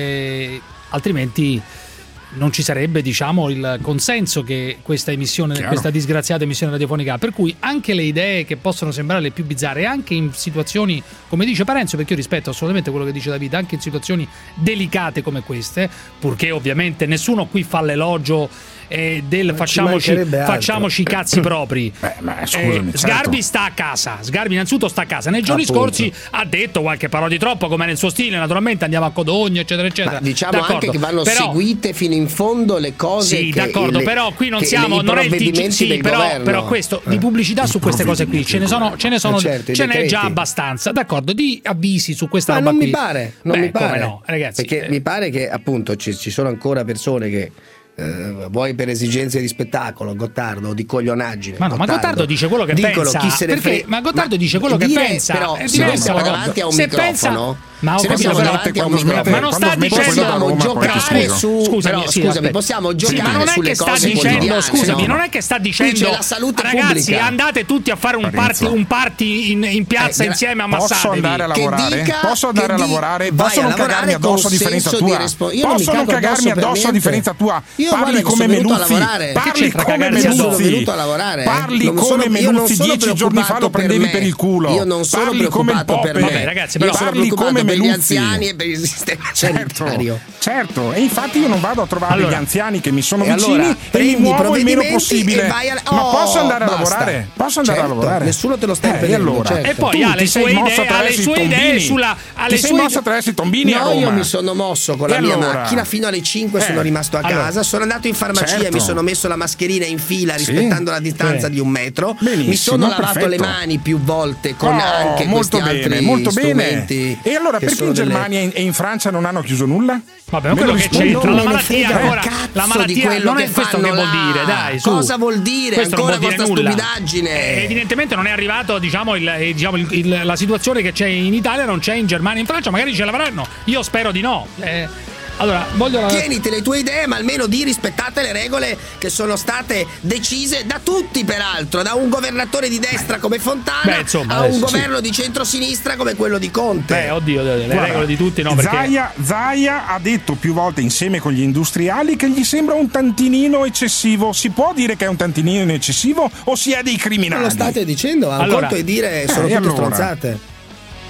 S3: eh, altrimenti non ci sarebbe diciamo il consenso che questa emissione, Chiaro. questa disgraziata emissione radiofonica ha, per cui anche le idee che possono sembrare le più bizzarre, anche in situazioni come dice Parenzo, perché io rispetto assolutamente quello che dice Davide, anche in situazioni delicate come queste, purché ovviamente nessuno qui fa l'elogio eh, del facciamoci, facciamoci i cazzi propri.
S10: Beh, ma scusami,
S3: eh, Sgarbi
S10: certo.
S3: sta a casa, Sgarbi innanzitutto sta a casa, nei giorni
S1: Appunto.
S3: scorsi ha detto qualche parola di troppo come nel suo stile, naturalmente andiamo a Codogno eccetera eccetera.
S1: Ma diciamo
S3: d'accordo.
S1: anche che vanno
S3: Però,
S1: seguite fino in fondo le cose.
S3: sì,
S1: che
S3: d'accordo,
S1: le,
S3: però qui non
S1: che
S3: siamo,
S1: i
S3: non è il T G,
S1: provvedimenti
S3: sì,
S1: del
S3: però,
S1: governo.
S3: però questo di pubblicità su queste cose qui ce ne sono, ce ne sono,
S1: Eh certo, i
S3: ce n'è
S1: decreti.
S3: già abbastanza, d'accordo, di avvisi su questa
S1: Ma
S3: roba
S1: non
S3: qui.
S1: mi pare, non
S3: Beh,
S1: mi pare.
S3: come no, ragazzi.
S1: Perché
S3: eh,
S1: mi pare che appunto ci, ci sono ancora persone che eh, vuoi per esigenze di spettacolo, Gottardo, o di coglionaggine.
S3: Ma no, ma Gottardo dice quello che
S1: dicono,
S3: pensa.
S1: Chi se ne
S3: Perché,
S1: frega.
S3: ma Gottardo dice quello
S1: dire,
S3: che pensa.
S1: Però,
S3: è
S1: se noi
S3: diverso,
S1: siamo
S3: però.
S1: davanti a un
S3: Se
S1: microfono,
S3: pensa... Ma,
S1: se noi siamo
S3: però,
S1: davanti a un
S3: smette,
S1: microfono,
S3: ma non sta dicendo
S1: possiamo giocare su.
S3: Scusami,
S1: però,
S3: sì,
S1: scusami,
S3: aspetta.
S1: possiamo
S3: Sì,
S1: giocare
S3: ma non è
S1: sulle
S3: che sta
S1: cose
S3: dicendo,
S1: quotidiane.
S3: scusami,
S1: no?
S3: non è che sta dicendo
S1: Qui c'è la salute
S3: ragazzi,
S1: pubblica.
S3: andate tutti a fare un party, un party in, in piazza
S1: Eh,
S3: insieme a
S10: Posso
S3: Massatevi.
S10: andare a lavorare?
S1: dica-
S10: Posso andare
S1: che
S10: a
S1: di-
S10: lavorare?
S1: vai
S10: Posso
S1: a
S10: non
S1: lavorare
S10: cagarmi addosso a
S1: con
S10: differenza
S1: senso di
S10: tua?
S1: respo- io non mi
S10: Posso non
S1: cago
S10: cagarmi
S1: addosso per
S10: addosso a
S1: niente.
S10: differenza tua?
S1: Io
S10: Parli
S1: guarda che
S10: come
S1: sono venuto a
S10: Meluzzi.
S1: lavorare. Che
S10: Parli
S3: c'entra
S10: come
S3: cagarsi addosso?
S1: Sono
S10: Meluzzi.
S1: venuto a lavorare.
S10: Parli
S1: Non
S10: come
S1: sono- io non
S10: Meluzzi
S1: sono
S10: dieci giorni fa lo
S1: preoccupato per
S10: prendevi
S1: me.
S10: per il culo.
S1: Io non sono
S10: Parli come il
S1: preoccupato per
S10: Poppe.
S1: me.
S3: Vabbè, ragazzi, però
S1: io sono
S10: Parli
S1: preoccupato
S10: come
S1: per gli
S10: Meluzzi.
S1: anziani e per il sistema sanitario.
S10: Certo, e infatti io non vado a trovare
S3: Allora,
S10: gli anziani che mi sono
S1: e
S10: vicini
S1: allora,
S10: e mi
S1: prendi i
S10: muovo il meno
S1: provvedimenti
S10: possibile.
S1: e vai a-
S10: Ma
S1: Oh,
S10: posso andare a
S1: basta.
S10: lavorare? Posso andare
S1: Certo,
S10: a lavorare?
S1: nessuno te lo sta
S10: eh,
S1: impedendo,
S10: e allora?
S1: certo.
S3: E poi
S10: Tu
S3: ha
S10: ti
S3: le
S10: sei
S3: sue
S10: mosso
S3: idee, ha le
S10: attraverso i
S3: sue idee
S10: tombini.
S3: sulla ha
S10: Ti
S3: le
S10: sei
S3: sue
S10: mosso attraverso i tombini a
S1: No,
S10: Roma.
S1: io mi sono mosso con la
S10: E
S1: mia
S10: allora?
S1: macchina fino alle cinque,
S10: Eh,
S1: sono rimasto a
S3: allora.
S1: casa, sono andato in farmacia,
S10: Certo.
S1: mi sono messo la mascherina in fila
S10: Sì.
S1: rispettando la distanza
S3: Sì.
S1: di un metro,
S10: Benissimo,
S1: mi sono lavato
S10: perfetto.
S1: le mani più volte con
S10: Oh,
S1: anche
S10: molto
S1: questi
S10: bene,
S1: altri
S10: molto bene.
S1: strumenti.
S10: E allora
S1: che
S10: perché
S1: sono
S10: in
S1: delle-
S10: Germania e in Francia non hanno chiuso nulla?
S3: Vabbè,
S10: Me
S3: quello
S10: lo
S3: che
S10: rispondi?
S3: c'entra
S1: Non
S3: la
S1: me ne
S3: malattia
S1: frega un
S3: ancora
S1: cazzo
S3: la
S1: di
S3: malattia
S1: quello
S3: non è
S1: che
S3: questo che
S1: fanno
S3: vuol
S1: là.
S3: dire, dai, su.
S1: Cosa vuol dire
S3: Questo non
S1: ancora
S3: vuol dire
S1: con sta
S3: nulla.
S1: stupidaggine?
S3: Eh, evidentemente non è arrivato, diciamo, il, eh, diciamo il, il, la situazione che c'è in Italia non c'è in Germania e in Francia, magari ce l'avranno. Io spero di no. Eh, allora, voglio la...
S1: Tieniti le tue idee, ma almeno di rispettate le regole che sono state decise da tutti, peraltro, da un governatore di destra come Fontana
S3: Beh, insomma,
S1: a
S3: adesso,
S1: un
S3: sì.
S1: governo di centrosinistra come quello di Conte.
S3: Beh, oddio, le
S10: Guarda,
S3: regole di tutti no, perché
S10: Zaia, Zaia ha detto più volte insieme con gli industriali che gli sembra un tantinino eccessivo. Si può dire che è un tantinino eccessivo o si è dei criminali?
S1: Non lo state dicendo, a un
S3: Allora,
S1: conto è dire
S10: eh,
S1: sono
S10: e
S1: tutte
S10: allora?
S1: stronzate.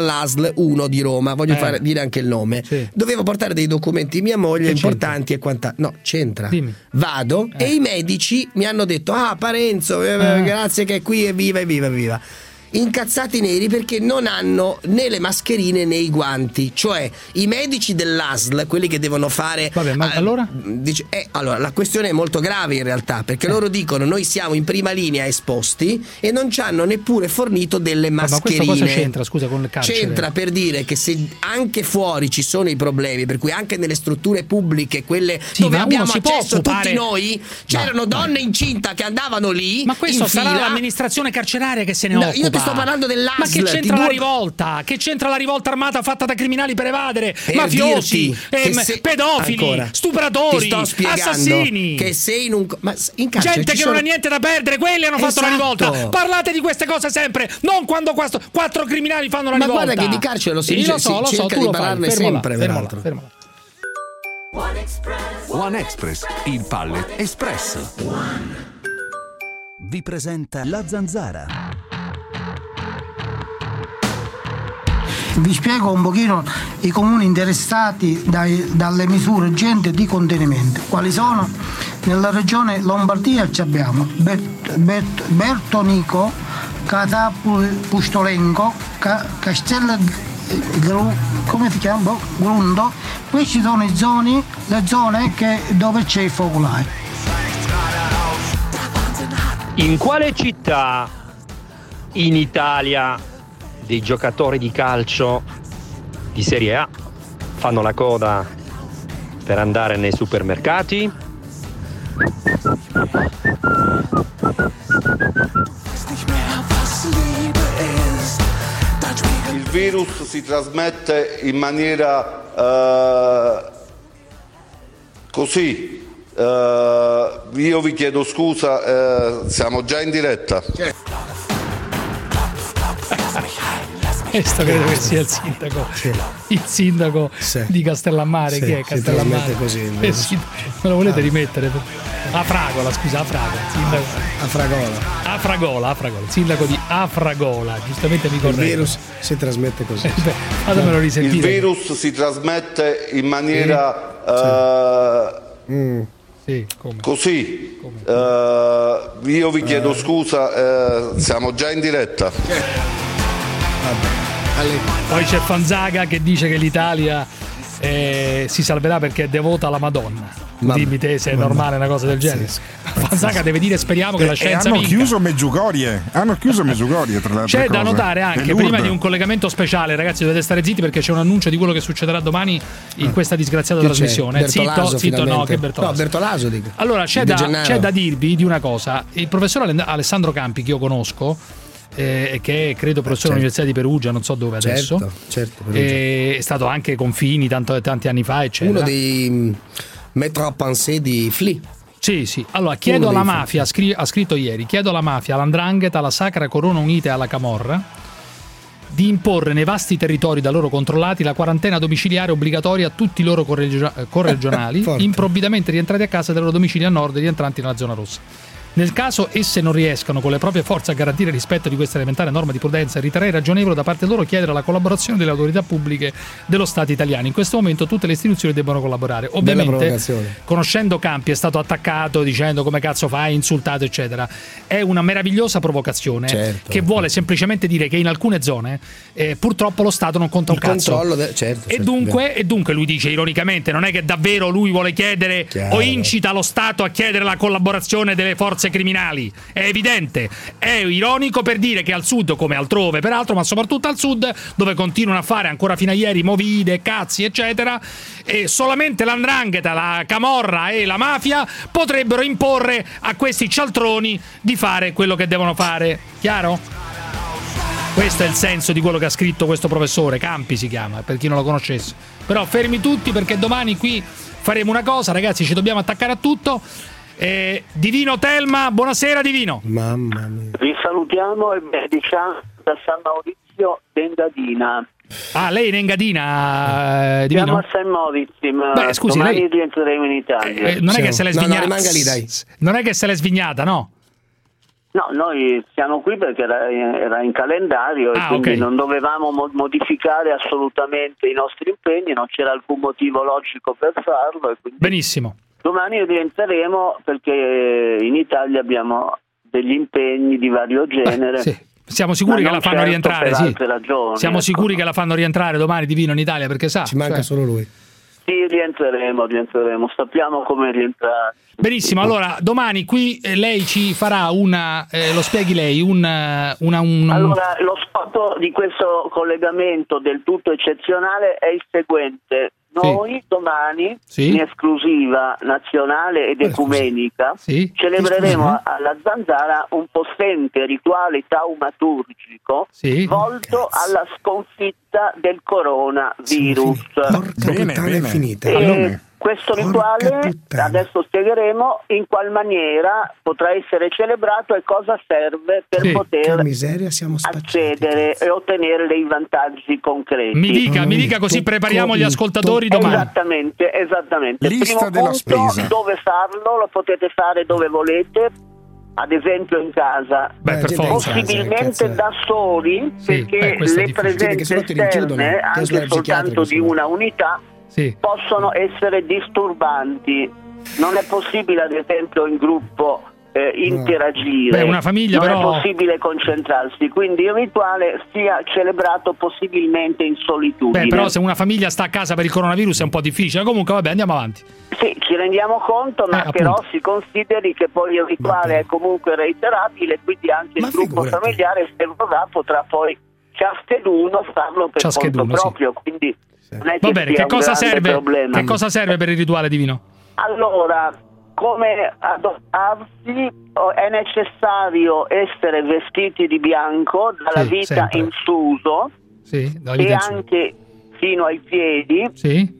S1: all'A S L uno di Roma, voglio
S3: Eh.
S1: fare, dire anche il nome.
S3: Sì.
S1: Dovevo portare dei documenti di mia moglie
S3: Che
S1: importanti e quant'altro. No, c'entra.
S3: Dimmi.
S1: Vado e i medici mi hanno detto: ah, Parenzo, eh,
S3: Eh.
S1: grazie che è qui, evviva, evviva, evviva. incazzati neri perché non hanno né le mascherine né i guanti, cioè i medici dell'A S L, quelli che devono fare.
S3: Vabbè, ma
S1: eh,
S3: allora?
S1: Dice, eh, allora la questione è molto grave in realtà, perché eh. loro dicono noi siamo in prima linea esposti e non ci hanno neppure fornito delle mascherine.
S3: Ma questo cosa c'entra, scusa, con il carcere?
S1: C'entra per dire che se anche fuori ci sono i problemi, per cui anche nelle strutture pubbliche, quelle
S3: sì,
S1: dove abbiamo accesso
S3: occupare...
S1: tutti noi, c'erano no, donne no. incinta che andavano lì.
S3: Ma questo
S1: in
S3: sarà
S1: fila.
S3: l'amministrazione carceraria che se ne
S1: no,
S3: occupa.
S1: Io ti sto parlando dell'A S L.
S3: Ma che c'entra
S1: du...
S3: la rivolta? Che c'entra la rivolta armata fatta da criminali per evadere? Per mafiosi, ehm, se... pedofili, ancora. stupratori, assassini.
S1: Che sei in un ma in carcere
S3: gente che
S1: sono...
S3: non ha niente da perdere, quelli hanno fatto
S1: esatto.
S3: la rivolta. Parlate di queste cose sempre, non quando questo, quattro criminali fanno la
S1: ma
S3: rivolta.
S1: Ma guarda che di carcere lo si,
S3: sì,
S1: dice,
S3: lo so,
S1: si
S3: lo so,
S1: cerca
S3: tu
S1: di
S3: lo
S1: parlarne
S3: fai. Fermo
S1: sempre,
S3: là,
S1: peraltro.
S3: Fermo là, fermo là.
S21: One Express. One Express, il Pallet Espresso. Vi presenta La Zanzara.
S5: Vi spiego un pochino i comuni interessati dai, dalle misure urgenti di contenimento. Quali sono? Nella regione Lombardia ci abbiamo Bert, Bert, Bertonico, Catapustolengo, Ca, Castello Gru, come si chiama? Grundo. Queste sono i zone, le zone che, dove c'è il focolare.
S11: In quale città in Italia dei giocatori di calcio di Serie A fanno la coda per andare nei supermercati?
S14: Il virus si trasmette in maniera uh, così. Uh, io vi chiedo scusa, uh, siamo già in diretta.
S3: Questo credo che sia il sindaco, sì. il sindaco sì. di Castellammare. Sì, chi è Castellammare?
S1: Così,
S3: eh, sì. Me lo volete rimettere? Afragola, scusa, Afragola. Sindaco.
S1: Afragola.
S3: Afragola, Afragola, il sindaco di Afragola, giustamente mi correggo.
S1: Il virus si trasmette così.
S3: Beh, fatemelo risentire.
S14: Il virus si trasmette in maniera
S3: sì. uh, mm. sì, come?
S14: così.
S3: Come?
S14: Uh, io vi chiedo uh. scusa, uh, siamo già in diretta.
S1: Vabbè.
S3: Poi c'è Fanzaga che dice che l'Italia eh, si salverà perché è devota alla Madonna. Ma, dimmi te se è normale una cosa del genere. Sì, sì. Fanzaga deve dire speriamo che e, la scienza
S10: hanno
S3: vinca.
S10: chiuso Medjugorje hanno chiuso Medjugorje tra l'altro.
S3: C'è da notare anche prima di un collegamento speciale, ragazzi, dovete stare zitti perché c'è un annuncio di quello che succederà domani in ah. questa disgraziata trasmissione.
S1: Zitto,
S3: zitto, no, che Bertolaso.
S1: No, Bertolaso dico.
S3: Allora c'è da, c'è da dirvi di una cosa. Il professor Alessandro Campi, che io conosco, Eh, che è credo professore all'Università di Perugia, non so dove adesso,
S1: certo, certo,
S3: eh, è stato anche Confini tanto, tanti anni fa, eccetera.
S1: Uno dei maître à penser di Fli.
S3: Sì, sì. Allora, chiedo alla mafia, scri- ha scritto ieri, chiedo alla mafia, all'Andrangheta, alla Sacra Corona Unita e alla Camorra di imporre nei vasti territori da loro controllati la quarantena domiciliare obbligatoria a tutti i loro corregio- corregionali improvvidamente rientrati a casa dai loro domicili a nord e rientranti nella zona rossa. Nel caso esse non riescano con le proprie forze a garantire il rispetto di questa elementare norma di prudenza, riterrei ragionevole da parte loro chiedere la collaborazione delle autorità pubbliche dello Stato italiano. In questo momento tutte le istituzioni debbono collaborare. Ovviamente, conoscendo Campi, è stato attaccato dicendo come cazzo fai, insultato, eccetera. È una meravigliosa provocazione, certo, che vuole semplicemente dire che in alcune zone eh, purtroppo lo Stato non conta un
S1: il
S3: cazzo.
S1: Controllo de- certo,
S3: e,
S1: certo,
S3: dunque, e dunque lui dice ironicamente, non è che davvero lui vuole chiedere Chiaro. o incita lo Stato a chiedere la collaborazione delle forze criminali, è evidente, è ironico per dire che al sud, come altrove peraltro, ma soprattutto al sud, dove continuano a fare ancora fino a ieri movide, cazzi eccetera, e solamente l'Andrangheta, la Camorra e la mafia potrebbero imporre a questi cialtroni di fare quello che devono fare. Chiaro? Questo è il senso di quello che ha scritto questo professore Campi, si chiama, per chi non lo conoscesse. Però fermi tutti perché domani qui faremo una cosa, ragazzi, ci dobbiamo attaccare a tutto. Eh, Divino Telma, buonasera Divino.
S1: Mamma mia.
S15: Vi salutiamo e benediciamo da San Maurizio d'Engadina.
S3: Ah, lei è in Engadina, eh, Divino?
S15: Siamo a San Maurizio, ma
S3: Beh, scusi,
S15: domani
S3: lei...
S15: rientreremo in Italia.
S3: Eh, non è che se l'è svignata.
S1: No, no, rimanga lì, dai.
S3: Non è che se l'è svignata, no?
S15: No, noi siamo qui perché era, era in calendario
S3: ah,
S15: e quindi
S3: okay.
S15: non dovevamo mo- modificare assolutamente i nostri impegni, non c'era alcun motivo logico per farlo. E quindi
S3: benissimo.
S15: Domani rientreremo perché in Italia abbiamo degli impegni di vario genere.
S3: Beh, sì. siamo sicuri
S15: Ma
S3: che la fanno
S15: certo
S3: rientrare,
S15: per
S3: sì.
S15: altre ragioni,
S3: Siamo
S15: ecco.
S3: sicuri che la fanno rientrare domani Divino in Italia, perché sa.
S1: Ci manca
S3: cioè...
S1: solo lui.
S15: Sì, rientreremo, rientreremo, sappiamo come rientrare.
S3: Benissimo, allora domani qui eh, lei ci farà una, eh, lo spieghi lei, un, una, un, un...
S15: Allora, lo scopo di questo collegamento del tutto eccezionale è il seguente. Noi sì. domani,
S3: sì.
S15: in esclusiva nazionale ed ecumenica,
S3: sì.
S15: celebreremo sì. alla Zanzara un possente rituale taumaturgico sì. volto Cazzo. alla sconfitta del coronavirus.
S1: Bene, bene. Finita.
S15: E
S1: allora.
S15: Questo rituale, adesso spiegheremo in qual maniera potrà essere celebrato e cosa serve per
S3: sì.
S15: poter
S1: miseria, siamo
S15: accedere e ottenere dei vantaggi concreti.
S3: Mi dica, mi dica così prepariamo gli ascoltatori domani.
S15: Esattamente, esattamente.
S10: Lista
S15: Primo
S10: della
S15: punto,
S10: spesa.
S15: Dove farlo? Lo potete fare dove volete, ad esempio in casa.
S3: Beh, per forza.
S15: Possibilmente da soli,
S3: sì,
S15: perché
S3: beh,
S15: le presenze esterne, anche soltanto di una unità,
S3: sì.
S15: possono essere disturbanti. Non è possibile, ad esempio, in gruppo eh, interagire.
S3: Beh, una famiglia,
S15: non
S3: però...
S15: è possibile concentrarsi, quindi il rituale sia celebrato possibilmente in solitudine.
S3: Beh, però se una famiglia sta a casa per il coronavirus è un po' difficile. Comunque vabbè, andiamo avanti.
S15: Sì, ci rendiamo conto, ma
S3: eh,
S15: però si consideri che poi il rituale è comunque reiterabile, quindi anche il ma gruppo figurati. familiare, se vorrà, potrà poi ciascheduno farlo per
S3: ciascheduno,
S15: conto proprio,
S3: sì.
S15: quindi non è che
S3: va bene, che cosa serve?
S15: Problema.
S3: Che cosa serve per il rituale divino?
S15: Allora, come adottarsi è necessario essere vestiti di bianco, dalla
S3: sì,
S15: vita
S3: sempre.
S15: in fuso
S3: sì,
S15: e anche fino ai piedi,
S3: sì.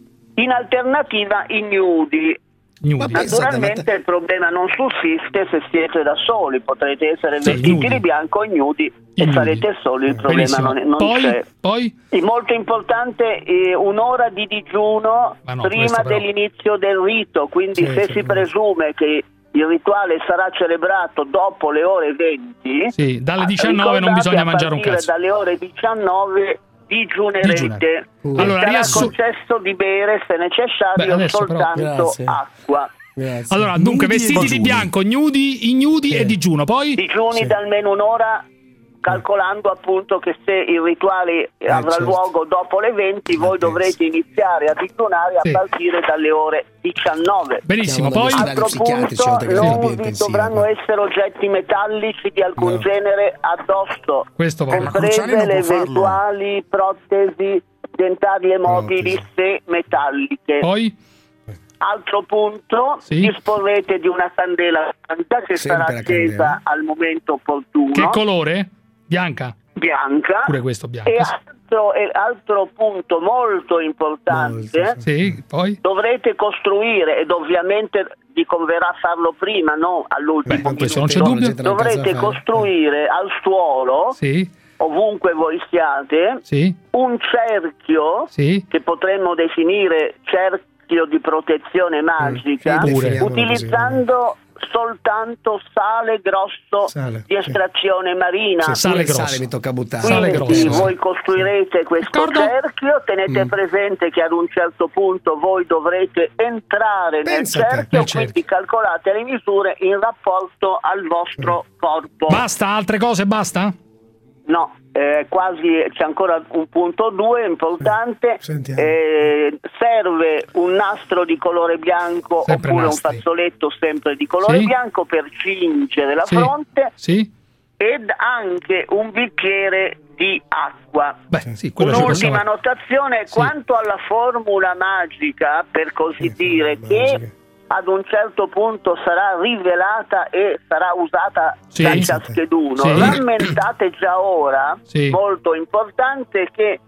S15: in alternativa ignudi.
S3: Nudi.
S15: Naturalmente
S1: pensate,
S15: il problema non sussiste se siete da soli, potrete essere
S3: sì,
S15: vestiti
S3: nudi.
S15: di bianco ignudi e
S3: Ignudi.
S15: sarete soli, il problema
S3: Benissimo.
S15: non, non
S3: poi,
S15: c'è.
S3: Poi?
S15: È molto importante eh, un'ora di digiuno
S3: no,
S15: prima dell'inizio del rito, quindi
S1: sì,
S15: se
S1: sì,
S15: si presume che il rituale sarà celebrato dopo le ore venti,
S3: sì, dalle diciannove non bisogna mangiare un cazzo.
S15: Dalle ore diciannove digiunerete.
S3: Uh. Allora,
S15: sarà
S3: riassu-
S15: concesso di bere se necessario
S3: Beh,
S15: soltanto
S1: però...
S15: acqua.
S1: Grazie.
S3: Allora, dunque,
S10: Nudi
S3: vestiti
S10: e
S3: di bianco, nudi, ignudi
S1: sì.
S3: e digiuno. Poi?
S15: Digiuni
S1: Sì.
S15: da almeno un'ora, calcolando appunto che se il rituale
S1: Eh,
S15: avrà
S1: certo.
S15: luogo dopo le venti, voi
S1: penso.
S15: dovrete iniziare a digiunare
S3: Sì.
S15: a partire dalle ore diciannove.
S3: Benissimo,
S1: Siamo
S3: poi?
S1: da
S15: Altro
S1: psichiatrici,
S15: punto,
S1: oltre che
S15: non
S1: terapia
S15: vi
S1: intensiva,
S15: dovranno
S1: qua.
S15: essere oggetti metallici di alcun
S1: No.
S15: genere addosso,
S3: Questo va bene.
S15: comprese
S10: Cruciani non
S15: le
S10: può farlo.
S15: eventuali protesi dentarie mobili
S1: Protesi.
S15: se metalliche.
S3: Poi?
S15: Altro punto,
S3: Sì.
S15: disporrete di una candela bianca che
S1: Sempre
S15: sarà
S1: la
S15: accesa
S1: candela.
S15: al momento opportuno,
S3: Che colore? Bianca?
S15: bianca.
S3: Pure questo bianco.
S15: E altro, e altro punto molto importante,
S1: Molto,
S3: Sì, poi?
S15: dovrete costruire, ed ovviamente vi converrà farlo prima, non all'ultimo
S3: Beh, questo
S15: minuto,
S3: non c'è dubbio.
S15: dovrete costruire al suolo,
S3: Sì,
S15: ovunque voi siate,
S3: sì,
S15: un cerchio
S3: sì.
S15: che potremmo definire cerchio di protezione magica,
S1: sì,
S3: pure.
S15: utilizzando soltanto sale grosso
S1: Sale,
S15: di
S1: sì.
S15: estrazione marina.
S1: Sì,
S3: Sale
S1: pure il
S3: grosso.
S1: sale mi tocca buttare.
S3: Sale
S15: Quindi
S3: grosso.
S15: voi costruirete questo
S3: D'accordo?
S15: cerchio, tenete
S1: Mm.
S15: presente che ad un certo punto voi dovrete entrare
S1: Pensa
S15: nel
S1: a te.
S15: cerchio,
S3: Nel cerchio.
S15: quindi calcolate le misure in rapporto al vostro corpo.
S3: Basta? Altre cose? Basta?
S15: No, eh, quasi c'è ancora un punto due importante.
S1: Sentiamo.
S15: Eh, serve un nastro di colore bianco
S3: Sempre
S15: oppure
S3: nastri.
S15: un fazzoletto sempre di colore
S3: Sì.
S15: bianco per cingere la
S3: Sì.
S15: fronte,
S3: Sì?
S15: ed anche un bicchiere di acqua.
S3: Beh, sì, quello ci
S15: Un'ultima
S3: possiamo...
S15: notazione
S3: Sì.
S15: quanto alla formula magica, per così
S1: Sì,
S15: dire,
S1: formula
S15: che
S1: magica.
S15: ad un certo punto sarà rivelata e sarà usata
S3: Sì.
S15: da ciascheduno.
S3: Sì.
S15: Rammentate già ora,
S3: Sì.
S15: molto importante, che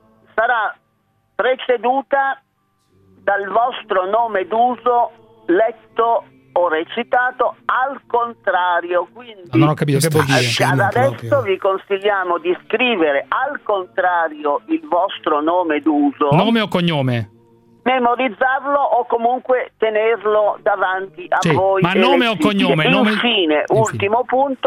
S15: sarà preceduta dal vostro nome d'uso letto o recitato al contrario, quindi
S3: Non ho capito che vuol dire.
S15: ad adesso
S1: proprio.
S15: vi consigliamo di scrivere al contrario il vostro nome d'uso,
S3: Nome o cognome?
S15: memorizzarlo o comunque tenerlo davanti a
S3: Sì,
S15: voi.
S3: ma
S15: e
S3: nome o
S15: leggibile.
S3: cognome? Nome-
S15: Infine,
S3: Infine.
S15: ultimo punto,
S3: Vabbè.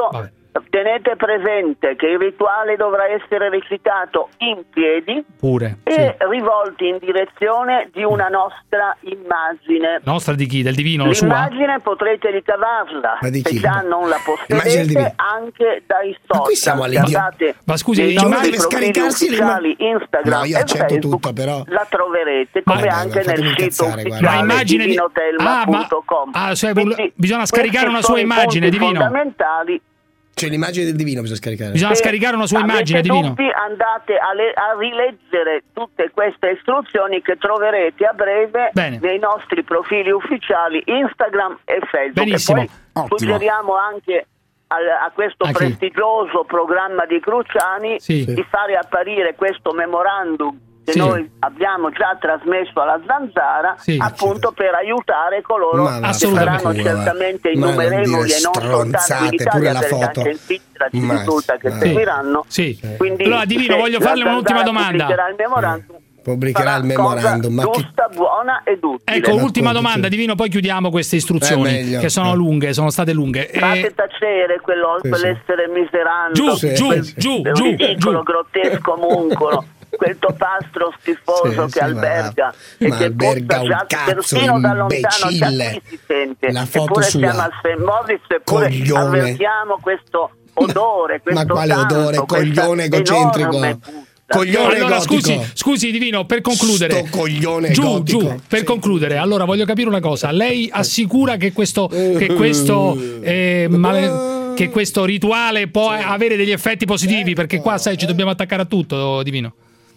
S15: tenete presente che il rituale dovrà essere recitato in piedi
S3: pure
S15: e
S3: sì.
S15: rivolti in direzione di una nostra immagine.
S3: Nostra di chi? Del divino?
S15: L'immagine sua? Potrete ricavarla, se già non la possedete, anche dai social.
S1: Ma qui siamo
S15: Guardate,
S3: ma scusi,
S15: no,
S1: deve scaricarsi
S15: ufficiali, Instagram
S1: no, io accetto
S15: e Facebook,
S1: tutto, però
S15: la troverete come
S1: ma,
S15: anche
S1: ma,
S15: nel sito
S1: incazzare,
S15: ufficiale
S3: immagine di
S15: divinotelma punto com.
S3: Ah, ah, cioè, bisogna scaricare una sua immagine, divino.
S15: Fondamentali.
S1: Cioè l'immagine del divino bisogna scaricare.
S3: Bisogna
S15: Se
S3: scaricare una sua immagine, divino.
S15: Dubbi, andate a, le, a rileggere tutte queste istruzioni che troverete a breve
S3: Bene.
S15: nei nostri profili ufficiali Instagram e Facebook.
S3: Benissimo.
S15: E poi suggeriamo anche a, a questo
S3: a
S15: prestigioso programma di Cruciani
S3: sì.
S15: di fare apparire questo memorandum che
S3: sì.
S15: noi abbiamo già trasmesso alla Zanzara,
S3: sì.
S15: appunto per aiutare coloro che saranno certamente innumerevoli e non soltanto in Italia, perché anche in Svizzera ci risulta che seguiranno.
S3: Sì.
S15: Quindi,
S3: allora Divino, voglio farle un'ultima domanda.
S15: Il memorandum,
S1: pubblicherà il memorandum, ma
S15: giusta, che... buona ed utile.
S3: Ecco, ultima domanda, Divino, poi chiudiamo queste istruzioni che sono lunghe, sono state lunghe.
S15: Fate
S3: e...
S15: tacere quello, sì, quell'essere miserando,
S3: giù, sì, giù,
S15: quel,
S3: giù,
S15: quel
S3: giù,
S15: ridicolo,
S3: giù.
S15: grottesco muncolo. Quel topastro schifoso
S1: sì,
S15: che
S1: sì,
S15: alberga
S1: ma,
S15: e
S1: ma
S15: che
S1: alberga
S15: puzza
S1: un
S15: già
S1: cazzo,
S15: persino da lontano, già qui si sente.
S1: La foto
S15: eppure
S1: sua.
S15: siamo al Saint Moritz, eppure
S1: Coglione.
S15: avvertiamo questo odore, questo
S1: ma quale
S15: tanto,
S1: odore, coglione egocentrico. Coglione
S3: allora
S1: gotico.
S3: scusi, scusi Divino, per concludere.
S1: Sto coglione
S3: giù,
S1: gotico.
S3: giù, per sì. concludere. Allora voglio capire una cosa. Lei assicura che questo che questo eh, male, che questo rituale può avere degli effetti positivi, perché qua sai ci dobbiamo attaccare a tutto, Divino.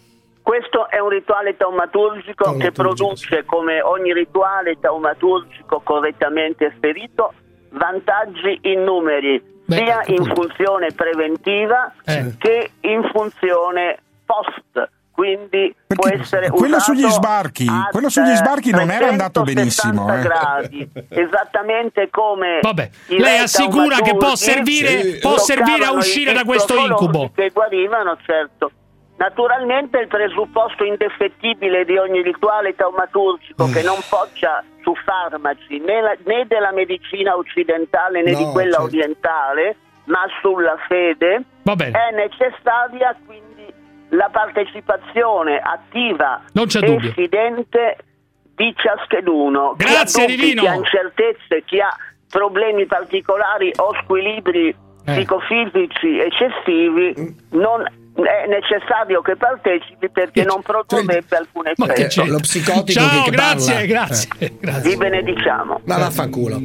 S15: Questo è un rituale taumaturgico, taumaturgico che produce, come ogni rituale taumaturgico correttamente esperito, vantaggi innumeri, Beh, sia appunto. in funzione preventiva eh. che in funzione post. Quindi
S10: Perché
S15: può essere
S10: quello
S15: usato
S10: sugli sbarchi, quello sugli sbarchi non era andato benissimo, eh.
S15: gradi, esattamente come
S3: Vabbè, lei assicura che può servire, sì, può servire a uscire da questo incubo.
S15: Che guarivano, certo. Naturalmente il presupposto indefettibile di ogni rituale taumaturgico mm. che non poggia su farmaci né, la, né della medicina occidentale né no, di quella certo. orientale, ma sulla fede, è necessaria quindi la partecipazione attiva e fidente di ciascheduno.
S3: Grazie,
S15: chi ha dubbi,
S3: Divino.
S15: chi ha incertezze, chi ha problemi particolari o squilibri eh. psicofisici eccessivi, non è necessario che partecipi perché non produrrebbe alcun effetto.
S1: Lo psicotico
S3: Ciao,
S1: che
S3: grazie,
S1: parla.
S3: grazie,
S1: eh.
S3: grazie.
S15: Vi benediciamo.
S1: Ma vaffanculo.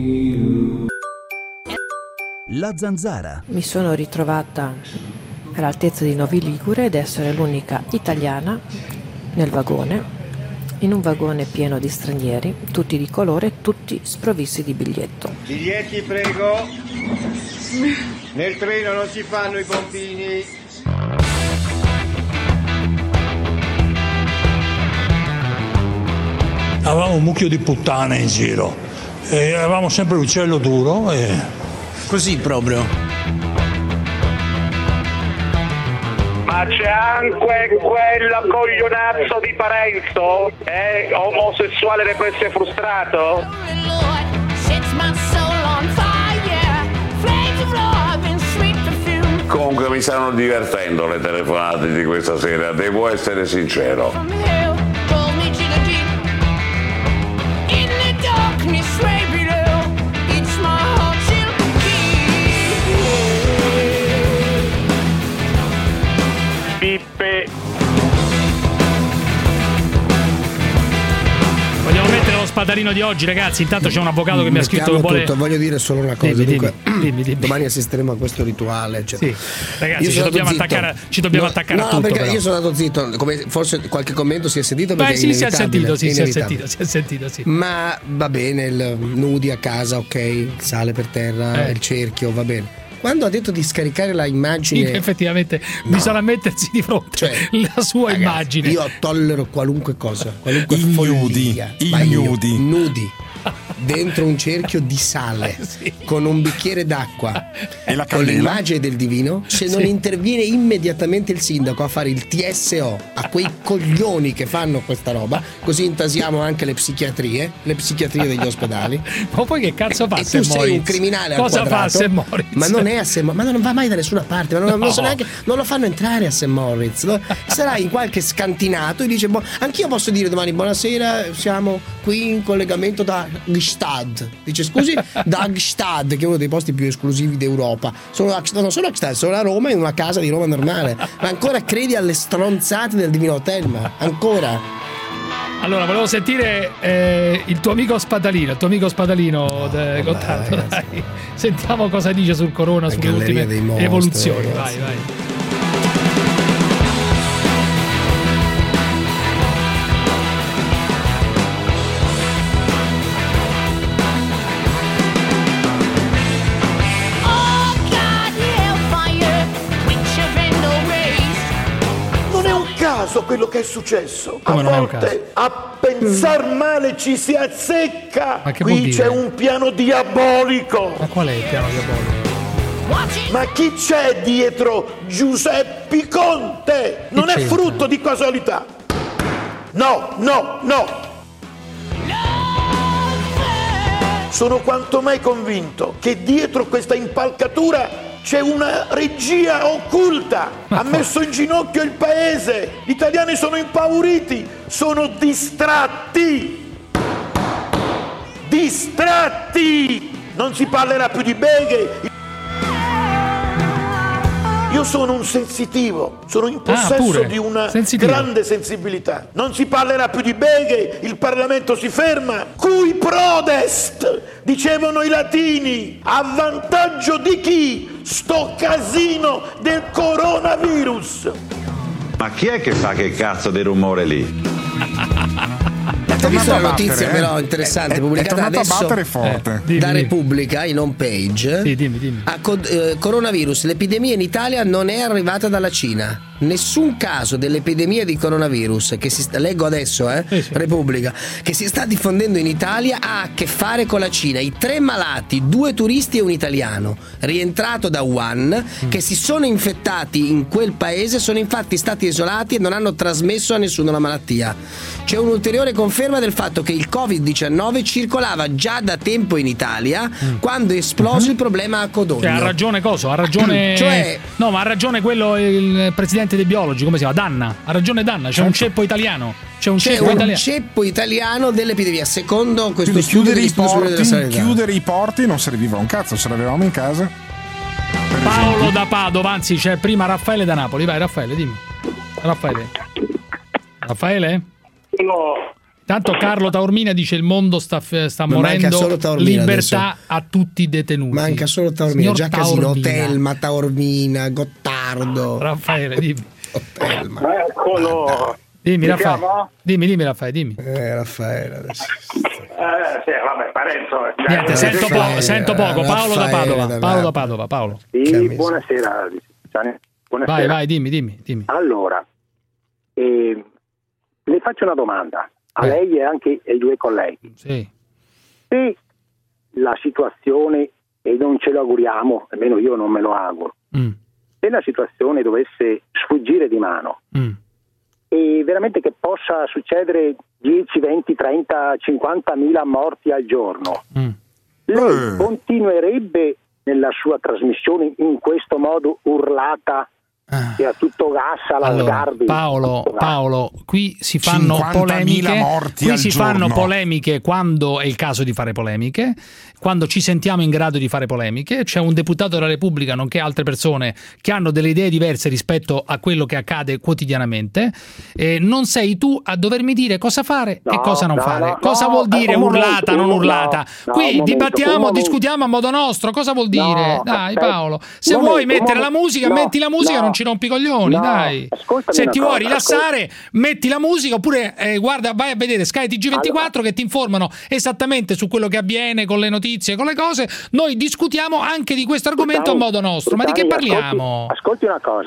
S21: La Zanzara.
S4: Mi sono ritrovata all'altezza di Novi Ligure ed essere l'unica italiana nel vagone, in un vagone pieno di stranieri, tutti di colore, tutti sprovvisti di biglietto.
S8: Biglietti, prego. Nel treno non si fanno i pompini.
S19: Avevamo un mucchio di puttane in giro e avevamo sempre l'uccello duro e...
S20: Così proprio.
S2: Ma c'è anche quel coglionazzo di Parenzo, eh? Omosessuale represso e frustrato?
S22: Comunque mi stanno divertendo le telefonate di questa sera, devo essere sincero.
S2: Pippe.
S3: Vogliamo mettere lo spadarino di oggi, ragazzi. Intanto c'è un avvocato che mi ha scritto che vuole
S1: tutto. Voglio dire solo una cosa.
S3: Dimmi,
S1: Dunque,
S3: dimmi, dimmi, dimmi.
S1: domani assisteremo a questo rituale. Cioè.
S3: Sì. Ragazzi, ci dobbiamo, attaccare, ci dobbiamo
S1: no,
S3: attaccare
S1: no,
S3: a tutto.
S1: Perché
S3: però.
S1: io sono stato zitto. Come forse qualche commento si è sentito.
S3: Beh, sì, si è sentito, sì, si è
S1: sentito,
S3: si è sentito, sì.
S1: Ma va bene, il nudi a casa, ok, il sale per terra,
S3: eh.
S1: il cerchio, va bene. Quando ha detto di scaricare la immagine,
S3: sì, effettivamente no. bisogna mettersi di fronte cioè, la sua
S1: ragazzi,
S3: immagine.
S1: Io tollero qualunque cosa, qualunque
S10: ignudi,
S1: follia.
S10: ignudi,
S1: nudi. dentro un cerchio di sale sì. con un bicchiere d'acqua e la con l'immagine del divino, se non sì. interviene immediatamente il sindaco a fare il T S O a quei coglioni che fanno questa roba, così intasiamo anche le psichiatrie, le psichiatrie degli ospedali.
S3: Ma poi che cazzo fa?
S1: E tu sei un criminale
S3: cosa
S1: al
S3: fa a Saint Moritz?
S1: Ma non è a Saint Moritz, ma non va mai da nessuna parte, ma non,
S3: no.
S1: non, so neanche, non lo fanno entrare a Saint Moritz. Sarà in qualche scantinato e dice: boh, anch'io posso dire domani buonasera, siamo qui in collegamento da Gstad. Dice scusi, da Gstad, che è uno dei posti più esclusivi d'Europa. Sono a, non solo a Gstad, sono a Roma, in una casa di Roma normale. Ma ancora credi alle stronzate del Divino Hotel? Ma ancora?
S3: Allora, volevo sentire eh, il tuo amico Spadalino, il tuo amico Spadalino oh, de, Gottardo, dai. Sentiamo cosa dice sul corona, sulle ultime mostri, evoluzioni. Ragazzi. Vai, vai.
S6: Quello che è successo
S3: Come
S6: a volte a pensar male ci si azzecca. Qui c'è un piano diabolico.
S3: Ma qual è il piano diabolico?
S6: Ma chi c'è dietro Giuseppe Conte? Non è frutto di casualità. No, no, no. Sono quanto mai convinto che dietro questa impalcatura c'è una regia occulta, ha messo in ginocchio il paese, gli italiani sono impauriti, sono distratti, distratti, non si parlerà più di beghe. Io sono un sensitivo, sono in possesso ah, di una Sensitivo. grande sensibilità. Non si parlerà più di beghe, il Parlamento si ferma. Cui prodest, dicevano i latini, a vantaggio di chi? Sto casino del coronavirus.
S9: Ma chi è che fa che cazzo di rumore lì?
S1: Ho visto una notizia però interessante
S10: è,
S1: pubblicata
S10: è
S1: adesso
S10: forte.
S1: Eh, da Repubblica in home page.
S3: Sì, dimmi, dimmi.
S1: A co- eh, coronavirus, l'epidemia in Italia non è arrivata dalla Cina. Nessun caso dell'epidemia di coronavirus che si sta, leggo adesso, eh, sì, sì. Repubblica, che si sta diffondendo in Italia ha a che fare con la Cina. I tre malati, due turisti e un italiano, rientrato da Wuhan, mm. che si sono infettati in quel paese, sono infatti stati isolati e non hanno trasmesso a nessuno la malattia. C'è un'ulteriore conferma del fatto che il covid diciannove circolava già da tempo in Italia mm. quando è esploso uh-huh. il problema a Codogno.
S3: Cioè, ha ragione coso, ha ragione cioè, no, ma ha ragione quello il presidente dei biologi, come si chiama? Danna, ha ragione Danna, c'è certo. un ceppo italiano. C'è un,
S1: C'è
S3: ceppo,
S1: un
S3: italiano.
S1: ceppo italiano dell'epidemia, secondo questo
S10: Quindi
S1: studio
S10: chiudere
S1: degli
S10: i,
S1: studi superiori della
S10: porti,
S1: sanità.
S10: chiudere i porti non serviva un cazzo, ce l'avevamo in casa.
S3: Paolo da Padova, anzi c'è prima Raffaele da Napoli. Vai Raffaele, dimmi. Raffaele. Raffaele?
S12: No.
S3: Tanto Carlo Taormina dice il mondo sta, sta morendo, libertà adesso. A tutti i detenuti.
S1: Manca solo Taormina,
S3: Signor
S1: già
S3: Taormina.
S1: casino, Telma, Taormina, Gottardo.
S3: Raffaele, dimmi.
S12: Telma. Eccolo.
S3: Dimmi Raffaele. Dimmi, dimmi Raffaele, dimmi.
S1: Eh, Raffaele adesso.
S12: Eh, sì, vabbè, Parenzo.
S3: Niente, sento, po- sento poco. Paolo da Padova. Paolo da Padova, Paolo.
S12: Sì, buonasera. buonasera.
S3: Vai, vai, dimmi, dimmi, dimmi.
S12: Allora, eh, le faccio una domanda. A eh. lei e anche ai due colleghi.
S3: Sì.
S12: Se la situazione, e non ce lo auguriamo, almeno io non me lo auguro, mm. se la situazione dovesse sfuggire di mano mm. e veramente che possa succedere dieci, venti, trenta, cinquanta mila morti al giorno, mm. lei eh. continuerebbe nella sua trasmissione in questo modo urlata? Che a tutto gas alla
S3: allora,
S12: Sgarbi.
S3: Paolo, Paolo, qui si fanno polemiche. Qui si giorno. fanno polemiche quando è il caso di fare polemiche, quando ci sentiamo in grado di fare polemiche. C'è un deputato della Repubblica, nonché altre persone che hanno delle idee diverse rispetto a quello che accade quotidianamente. E non sei tu a dovermi dire cosa fare no, e cosa non no, fare. No, cosa no, vuol dire urlata, non urlata? No, qui momento, dibattiamo, discutiamo a modo nostro. Cosa vuol dire? No, Dai, Paolo. Se momento, vuoi mettere momento, la musica, no, metti la musica, no, non ci rompi i coglioni, no, dai. Se ti vuoi rilassare, ascolta. metti la musica, oppure eh, guarda, vai a vedere Sky T G ventiquattro allora. che ti informano esattamente su quello che avviene con le notizie, con le cose. Noi discutiamo anche di questo argomento a modo nostro. Ma di che parliamo?
S12: Ascolti, ascolti una cosa.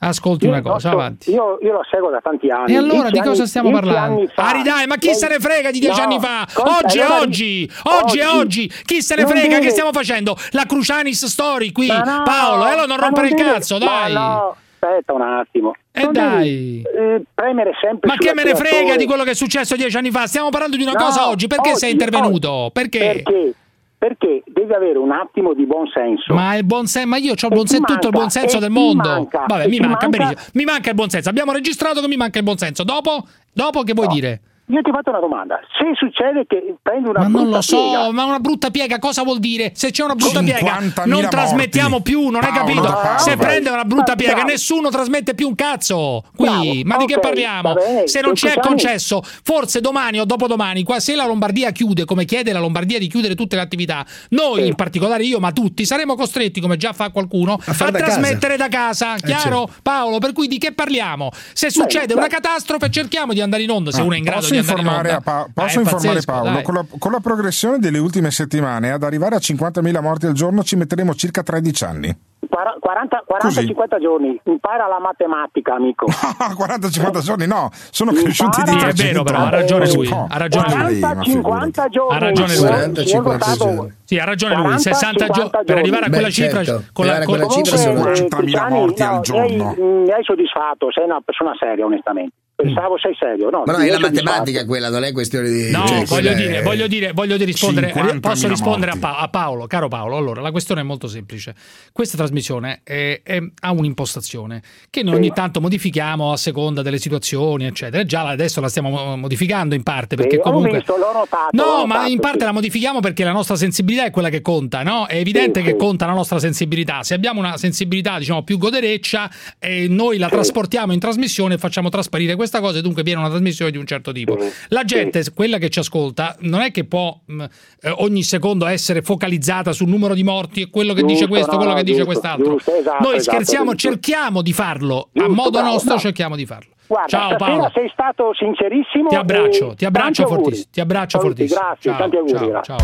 S3: Ascolti
S12: io
S3: una cosa,
S12: posso,
S3: avanti.
S12: Io, io lo seguo da tanti anni.
S3: E allora di
S12: anni,
S3: cosa stiamo parlando?
S12: Fa,
S3: Ari dai, ma chi lei... se ne frega di dieci
S12: no,
S3: anni fa?
S12: Conte,
S3: Oggi è
S12: allora,
S3: oggi, oggi è oggi. Chi se ne frega? Deve... Che stiamo facendo? La Crucianis Story qui, no, Paolo. E allora non rompere il deve... cazzo, dai.
S12: Ma no, aspetta un attimo.
S3: E eh dai.
S12: Devi, eh, premere sempre.
S3: Ma che me ne frega di quello che è successo dieci anni fa? Stiamo parlando di una no, cosa oggi. Perché oggi, sei intervenuto? Oggi. Perché?
S12: Perché? Perché devi avere un attimo di buon senso.
S3: Ma il buon senso, ma io ho il buon senso, tutto il buon senso del mondo.
S12: Manca,
S3: Vabbè, mi manca,
S12: manca...
S3: benissimo. Mi manca il buon senso. Abbiamo registrato che mi manca il buon senso. Dopo? Dopo che vuoi no. dire?
S12: Io ti faccio una domanda. Se succede che prendi una
S3: ma
S12: brutta
S3: non lo so,
S12: piega,
S3: ma una brutta piega cosa vuol dire? Se c'è una brutta piega non trasmettiamo
S10: morti.
S3: più, non hai capito?
S10: Paolo,
S3: se
S10: Paolo.
S3: prende una brutta piega
S12: bravo.
S3: nessuno trasmette più un cazzo qui.
S12: Bravo.
S3: Ma di
S12: okay.
S3: che parliamo?
S12: Bene,
S3: se non ci è
S12: anni...
S3: concesso, forse domani o dopodomani, qua, se la Lombardia chiude, come chiede la Lombardia di chiudere tutte le attività, noi sì. in particolare io, ma tutti, saremo costretti, come già fa qualcuno, a, a da trasmettere casa. da casa. Chiaro, eh, Paolo? Per cui di che parliamo? Se succede beh, una beh. catastrofe cerchiamo di andare in onda, se
S10: no,
S3: uno è in grado di andare in onda.
S10: Pa- posso ah, informare Paolo, con la, con la progressione delle ultime settimane ad arrivare a cinquantamila morti al giorno ci metteremo circa tredici anni.
S12: quaranta cinquanta giorni, impara la matematica, amico.
S10: quaranta cinquanta giorni no, sono impara cresciuti di trecento.
S3: È vero, però ha ragione lui, ha ragione lui.
S12: quaranta cinquanta giorni.
S3: Ha ragione lui.
S1: quaranta cinquanta giorni.
S3: Sì, ha ragione lui, sessanta giorni per arrivare a quella
S1: Beh,
S3: cifra
S1: certo.
S3: con la, con
S1: quella cifra
S12: sono
S10: cinquantamila morti
S12: no,
S10: al giorno.
S12: Mi hai soddisfatto, sei una persona seria, onestamente. Pensavo sei serio, no?
S1: Ma no, è la matematica quella, non è questione di.
S3: No,
S1: cioè,
S3: voglio,
S1: è...
S3: dire, voglio dire, voglio dire, rispondere. Posso rispondere a, pa- a Paolo, caro Paolo. Allora, la questione è molto semplice. Questa trasmissione è, è, ha un'impostazione che noi ogni tanto modifichiamo a seconda delle situazioni, eccetera. Già adesso la stiamo modificando in parte perché
S12: sì,
S3: comunque.
S12: Visto, l'ho notato,
S3: no,
S12: l'ho
S3: ma
S12: notato,
S3: in parte
S12: sì.
S3: la modifichiamo perché la nostra sensibilità è quella che conta, no? È evidente sì, che sì. conta la nostra sensibilità. Se abbiamo una sensibilità, diciamo, più godereccia, e noi la sì. trasportiamo in trasmissione e facciamo trasparire questa cosa, e dunque viene una trasmissione di un certo tipo. La gente, quella che ci ascolta, non è che può mh, ogni secondo essere focalizzata sul numero di morti e quello che giusto, dice questo, no, quello che giusto, dice quest'altro. Giusto, esatto, Noi esatto, scherziamo, giusto. cerchiamo di farlo, giusto, a modo bravo, nostro no. cerchiamo di farlo.
S12: Guarda,
S3: ciao Paolo,
S12: sei stato sincerissimo.
S3: Ti abbraccio, ti abbraccio fortissimo. Ti abbraccio
S12: Saluti,
S3: fortissimo.
S12: Grazie,
S3: ciao,
S12: tanti auguri.
S3: Ciao,
S12: grazie.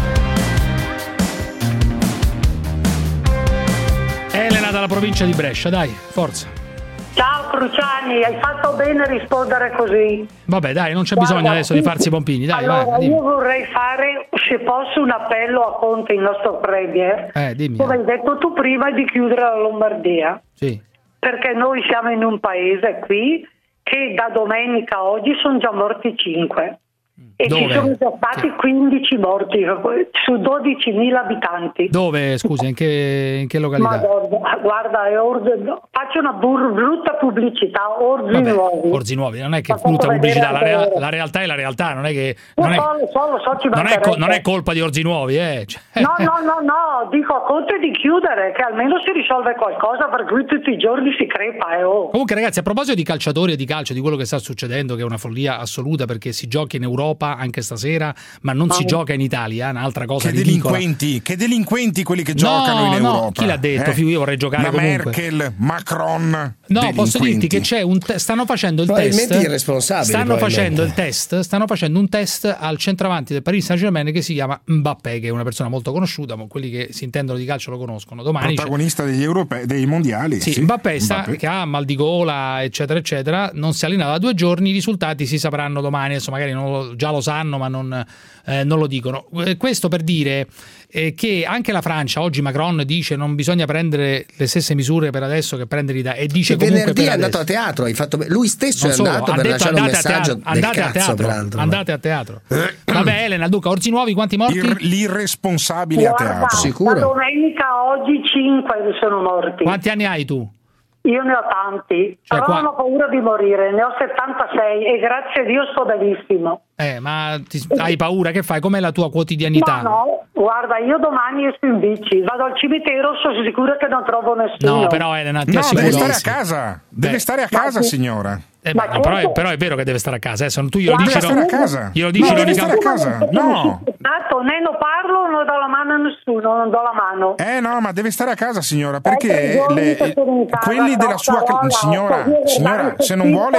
S3: ciao. Elena dalla provincia di Brescia, dai, forza.
S7: Ciao Cruciani, hai fatto bene a rispondere così.
S3: Vabbè dai, non c'è
S7: Guarda,
S3: bisogno adesso di farsi pompini, dai.
S7: Allora
S3: vai,
S7: io vorrei fare, se posso, un appello a Conte, il nostro premier.
S3: Eh, dimmi.
S7: Come hai detto tu prima, di chiudere la Lombardia.
S3: Sì.
S7: Perché noi siamo in un paese qui che da domenica a oggi sono già morti cinque. E
S3: Dove?
S7: ci sono già stati quindici morti su dodicimila abitanti.
S3: Dove, scusa, in che, in che località?
S7: Madonna, guarda, è orzo, faccio una bur- brutta pubblicità, Orzi
S3: Vabbè,
S7: Nuovi.
S3: Orzi Nuovi, non è che brutta pubblicità, la, rea- la realtà è la realtà, non è che non,
S7: lo
S3: è,
S7: so, lo so, lo so, ci
S3: non, è, co- non è colpa di Orzi Nuovi, eh. Cioè.
S7: No, no, no, no, dico a Conte di chiudere, che almeno si risolve qualcosa, per cui tutti i giorni si crepa. Eh, oh.
S3: Comunque ragazzi, a proposito di calciatori e di calcio, di quello che sta succedendo, che è una follia assoluta perché si gioca in Europa anche stasera, ma non ma si gioca in Italia, un'altra cosa
S10: che
S3: ridicola.
S10: Delinquenti, che delinquenti quelli che
S3: no,
S10: giocano in Europa.
S3: No, chi l'ha detto?
S10: Eh?
S3: Io vorrei giocare
S10: La
S3: comunque.
S10: Merkel, Macron.
S3: No, posso dirti che c'è un te- stanno facendo il
S1: probabilmente
S3: test.
S1: irresponsabili.
S3: Stanno facendo il test, stanno facendo un test al centravanti del Paris Saint-Germain che si chiama Mbappé, che è una persona molto conosciuta, ma quelli che si intendono di calcio lo conoscono. Domani
S10: protagonista degli europei, dei mondiali.
S3: Sì,
S10: sì.
S3: Mbappé, sta,
S10: Mbappé.
S3: che ha mal di gola, eccetera, eccetera, non si allena da due giorni, i risultati si sapranno domani, adesso magari non lo, già lo sanno, ma non, eh, non lo dicono. Questo per dire eh, che anche la Francia, oggi Macron dice non bisogna prendere le stesse misure per adesso che prendere l'Italia, e dice
S1: che
S3: comunque
S1: venerdì
S3: per
S1: è andato
S3: adesso.
S1: a teatro, hai fatto... lui stesso
S3: Non
S1: è
S3: solo,
S1: andato
S3: ha
S1: per
S3: detto,
S1: lasciare un
S3: andate a
S1: messaggio
S3: teatro, andate
S1: del
S3: a
S1: cazzo,
S3: teatro,
S1: peraltro.
S3: andate a teatro. Vabbè Elena, Duca, Orzi Nuovi quanti morti?
S10: Ir- l'irresponsabile a
S7: Guarda,
S10: teatro.
S7: Sicuro? Da domenica a oggi cinque sono morti.
S3: Quanti anni hai tu?
S7: Io ne ho tanti,
S3: cioè,
S7: però
S3: qua...
S7: non ho paura di morire, ne ho settantasei e grazie a Dio sto benissimo.
S3: Eh, ma ti, hai paura? Che fai? Com'è la tua quotidianità?
S7: No, no, guarda, io domani esco in bici, vado al cimitero, sono sicura che non trovo nessuno.
S3: No, però Elena, ti
S10: no,
S3: assicuro.
S10: deve stare a casa, deve
S3: Beh.
S10: stare a casa, signora.
S3: Eh, ma ma però, è, però è vero che deve stare a casa, eh. Se tu glielo dici,
S10: deve stare a casa.
S3: Glielo dici,
S10: no,
S3: lo
S10: deve
S3: dica...
S10: stare a casa. No.
S7: Né lo parlo, non do la mano a nessuno, non do la mano.
S10: Eh no, ma deve stare a casa, signora, perché
S7: eh,
S10: le,
S7: casa,
S10: quelli della sua
S7: parola,
S10: signora, signora, se non vuole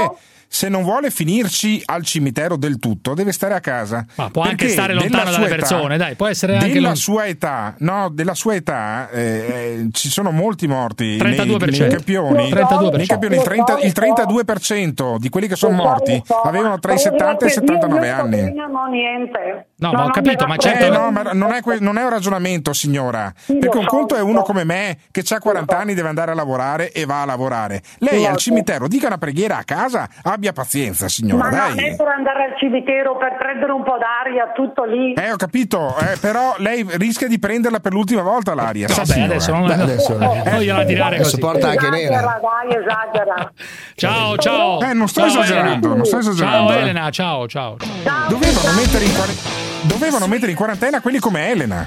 S10: se non vuole finirci al cimitero del tutto, deve stare a casa.
S3: Ma può anche stare lontano dalle persone, dai, può essere anche
S10: della
S3: lon-
S10: sua età, no, della sua età eh, eh, ci sono molti morti
S3: trentadue per cento.
S10: nei, nei campioni.
S3: trentadue per cento.
S10: Nei campioni il, trenta, il trentadue per cento di quelli che sono morti avevano tra i settanta e i settantanove anni.
S7: No, niente.
S3: No, ma ho capito, ma certo.
S10: Eh, no, ma non è, que- non è un ragionamento, signora. Perché un conto è uno come me che ha quaranta anni, deve andare a lavorare e va a lavorare. Lei al cimitero dica una preghiera a casa, abbia pazienza, signora.
S7: Ma
S10: dai.
S7: non è per andare al cimitero per prendere un po' d'aria, tutto lì.
S10: Eh, ho capito, eh, però lei rischia di prenderla per l'ultima volta l'aria.
S3: No,
S10: sa,
S3: beh, adesso non,
S1: Beh, adesso,
S3: eh, non gliela tirare così.
S1: Porta anche nera.
S7: Dai, esagera.
S3: Ciao, ciao.
S10: Eh, non sto
S3: ciao,
S10: esagerando,
S3: Elena.
S10: non sto esagerando.
S3: Ciao
S10: eh.
S3: Elena, ciao, ciao.
S10: Dovevano mettere in quar- dovevano mettere in quarantena quelli come Elena.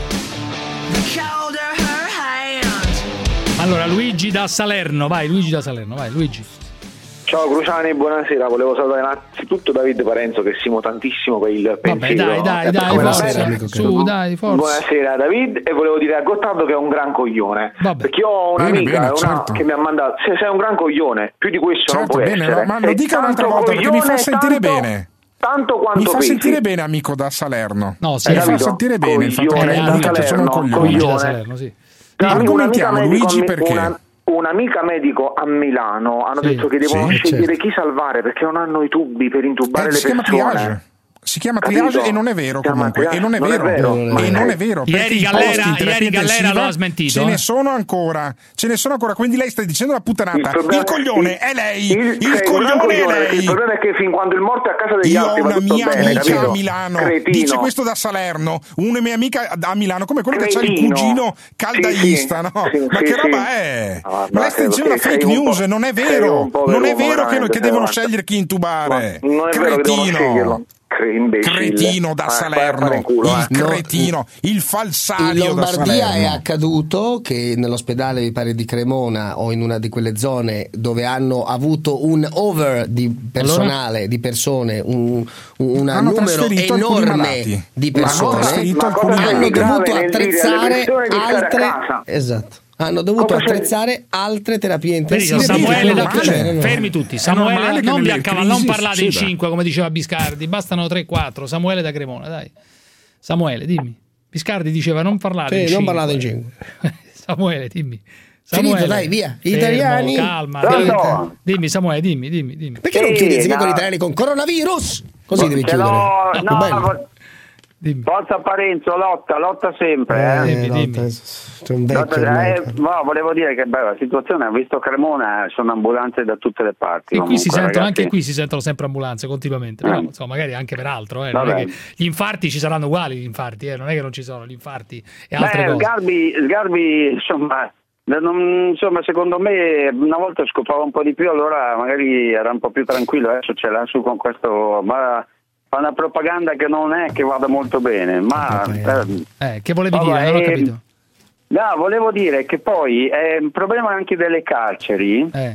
S3: Allora, Luigi da Salerno, vai, Luigi da Salerno, vai, Luigi.
S13: Ciao Cruciani, buonasera. Volevo salutare innanzitutto David Parenzo, che stimo tantissimo per il pensiero.
S3: Vabbè, dai, dai, dai, forza. Su, dai, forza.
S13: Buonasera David, e volevo dire a Gottardo che è un gran coglione. Vabbè. Perché io ho un'amica
S10: bene,
S13: una,
S10: certo.
S13: che mi ha mandato, se sei un gran coglione, più di questo
S10: Certo,
S13: non può
S10: bene,
S13: essere.
S10: ma lo
S13: Sei
S10: dica un'altra
S13: tanto
S10: volta perché mi fa
S13: coglione,
S10: sentire
S13: tanto,
S10: bene.
S13: Tanto quanto
S10: Mi fa
S13: pensi.
S10: sentire bene, amico da Salerno.
S3: No, sì,
S10: mi
S13: Hai
S10: fa
S13: capito?
S10: sentire bene il fatto che
S13: Coglione
S10: lei
S13: da
S10: dica che sono un
S13: Salerno,
S10: coglione.
S3: Luigi da
S13: coglione.
S3: Salerno, sì.
S10: Argomentiamo,
S13: Un amico
S10: Luigi,
S13: medico a-
S10: perché?
S13: una- Un'amica medico a Milano hanno
S3: Sì,
S13: detto che devono
S10: sì,
S13: scegliere
S10: certo.
S13: chi salvare perché non hanno i tubi per intubare
S10: Eh,
S13: le
S10: si chiama
S13: persone.
S10: triage. Si chiama
S13: Capito?
S10: triage e non è vero
S13: Si chiama
S10: comunque.
S13: triage,
S10: E non è
S13: non è
S10: vero.
S13: vero.
S10: E non è vero.
S3: Ieri
S10: perché i
S3: Gallera-
S10: posti in terapia
S3: ieri Gallera
S10: intensiva
S3: lo ha smentito,
S10: Ce
S3: eh.
S10: ne sono ancora. Ce ne sono ancora. Quindi lei sta dicendo la puttanata.
S13: Il, problema-
S10: Il coglione
S13: il-
S10: è lei.
S13: il-
S10: Il,
S13: sei un gran
S10: coglione è
S13: coglione,
S10: lei.
S13: Il problema è che fin quando il morto è a casa degli
S10: Io ho
S13: altri va
S10: una
S13: tutto
S10: mia
S13: bene,
S10: amica
S13: capito?
S10: a Milano,
S13: Cretino.
S10: dice questo da Salerno, una mia amica a Milano, come quello che c'ha il
S13: Cretino.
S10: cugino caldaista,
S13: Sì,
S10: no?
S13: sì,
S10: Ma
S13: sì,
S10: che
S13: sì.
S10: roba è?
S13: Ah,
S10: Ma
S13: ma
S10: lei sta
S13: credo
S10: dicendo una
S13: che sei
S10: fake
S13: un
S10: news,
S13: po'-
S10: non è
S13: sei
S10: vero.
S13: un povero
S10: Non è
S13: uomo,
S10: vero che,
S13: veramente,
S10: che devono
S13: sei
S10: scegliere chi intubare.
S13: Ma non è vero che devono sceglierlo.
S10: Cretino.
S13: Cre- imbecille.
S10: Cretino da
S13: Ah,
S10: Salerno,
S13: fare in culo, eh.
S10: il cretino, il
S1: In
S10: falsario da
S1: Lombardia è
S10: Salerno.
S1: accaduto che nell'ospedale mi pare di Cremona o in una di quelle zone dove hanno avuto un over di personale, di persone, un, un
S10: Hanno
S1: numero
S10: trasferito alcuni
S1: enorme
S10: malati.
S1: di
S10: Ma hanno
S1: persone,
S10: trasferito
S13: Ma cosa
S10: alcuni
S13: c'è
S1: hanno
S13: di grave
S1: dovuto
S13: nel dire alle
S1: attrezzare
S13: persone di stare a
S1: altre
S13: casa?
S1: esatto. Hanno dovuto
S13: Cosa c'è?
S1: attrezzare altre terapie intensive.
S3: Vedi, Samuele,
S1: perché
S3: da,
S1: quello che c'erano-
S3: fermi tutti.
S10: È
S3: Samuele,
S10: normale che
S3: non, vi
S10: nelle
S3: accava-
S10: crisi
S3: non parlate in
S10: succeda.
S3: cinque come diceva Biscardi, bastano tre quattro. Samuele da Cremona, dai. Samuele, dimmi. Biscardi diceva non parlate
S1: Sì,
S3: in
S1: non
S3: cinque.
S1: parlate in cinque.
S3: Samuele, dimmi.
S1: Finito,
S3: Samuele,
S1: dai, via. Gli
S3: fermo,
S1: italiani-
S3: calma.
S13: Pronto?
S3: Dimmi, Samuele, dimmi, dimmi, dimmi.
S1: Perché non
S13: Sì,
S1: chiudi insieme
S13: no.
S1: con gli italiani con coronavirus? Così devi
S13: Ce
S1: chiudere.
S13: l'ho-
S1: Più
S13: no,
S1: bello.
S13: vo-
S3: Dimmi.
S13: Forza Parenzo, lotta, lotta sempre. Eh.
S3: Dimmi,
S1: no,
S3: dimmi.
S1: te- sei un
S13: Lotta-
S1: vecchio ormai.
S13: eh, no, volevo dire che beh, la situazione, ha visto Cremona, sono ambulanze da tutte le parti.
S3: E qui si
S13: comunque,
S3: sentono,
S13: ragazzi.
S3: anche qui si sentono sempre ambulanze continuamente, però
S13: Mm.
S3: insomma, magari anche per altro. Eh. Non
S13: Vabbè.
S3: è che gli infarti ci saranno uguali, gli infarti, eh. Non è che non ci sono gli infarti e altre
S13: Beh,
S3: cose.
S13: Sgarbi, Sgarbi, insomma, non- insomma, secondo me una volta scopava un po' di più, allora magari era un po' più tranquillo. Adesso ce l'ha su con questo, ma fa una propaganda che non è che vada molto bene. Ma eh,
S3: Eh, che volevi
S13: vabbè,
S3: dire? Non ho
S13: eh,
S3: capito.
S13: no, volevo dire che poi è un problema anche delle carceri.
S3: Eh.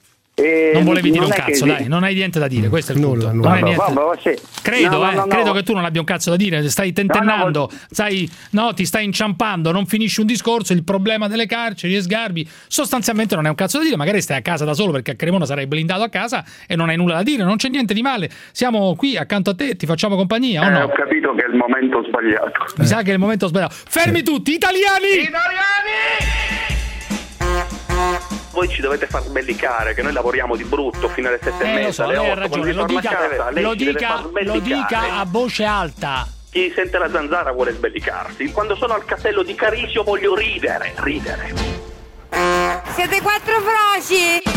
S13: e
S3: Non volevi dire un
S13: è che
S3: cazzo,
S13: di-
S3: dai, non hai niente da dire, questo è il
S1: Nulla,
S3: punto.
S1: nulla.
S3: Non hai
S13: Vabbè,
S3: niente.
S13: vabbè, sì.
S3: Credo,
S13: No, no,
S3: eh,
S13: no, no.
S3: credo che tu non abbia un cazzo da dire, stai tentennando, stai, no, ti stai inciampando, non finisci un discorso, il problema delle carceri e Sgarbi, sostanzialmente non è un cazzo da dire, magari stai a casa da solo perché a Cremona sarai blindato a casa e non hai nulla da dire, non c'è niente di male, siamo qui accanto a te, ti facciamo compagnia o
S2: Eh,
S3: no?
S2: ho capito che è il momento sbagliato.
S3: Mi sa che è il momento sbagliato. Fermi tutti, italiani!
S16: Voi ci dovete far sbellicare, che noi lavoriamo di brutto fino alle sette e
S3: Eh, lo
S16: mezza,
S3: so,
S16: alle
S3: lei ha
S16: otto. Quando
S3: ragione,
S16: vi
S3: lo
S16: torna
S3: dica,
S16: a casa, lei
S3: lo
S16: ci deve
S3: dica,
S16: far
S3: lo
S16: sbellicare.
S3: dica a voce alta.
S16: Chi sente la zanzara vuole sbellicarsi. Quando sono al castello di Carisio voglio ridere, ridere.
S17: Siete quattro froci!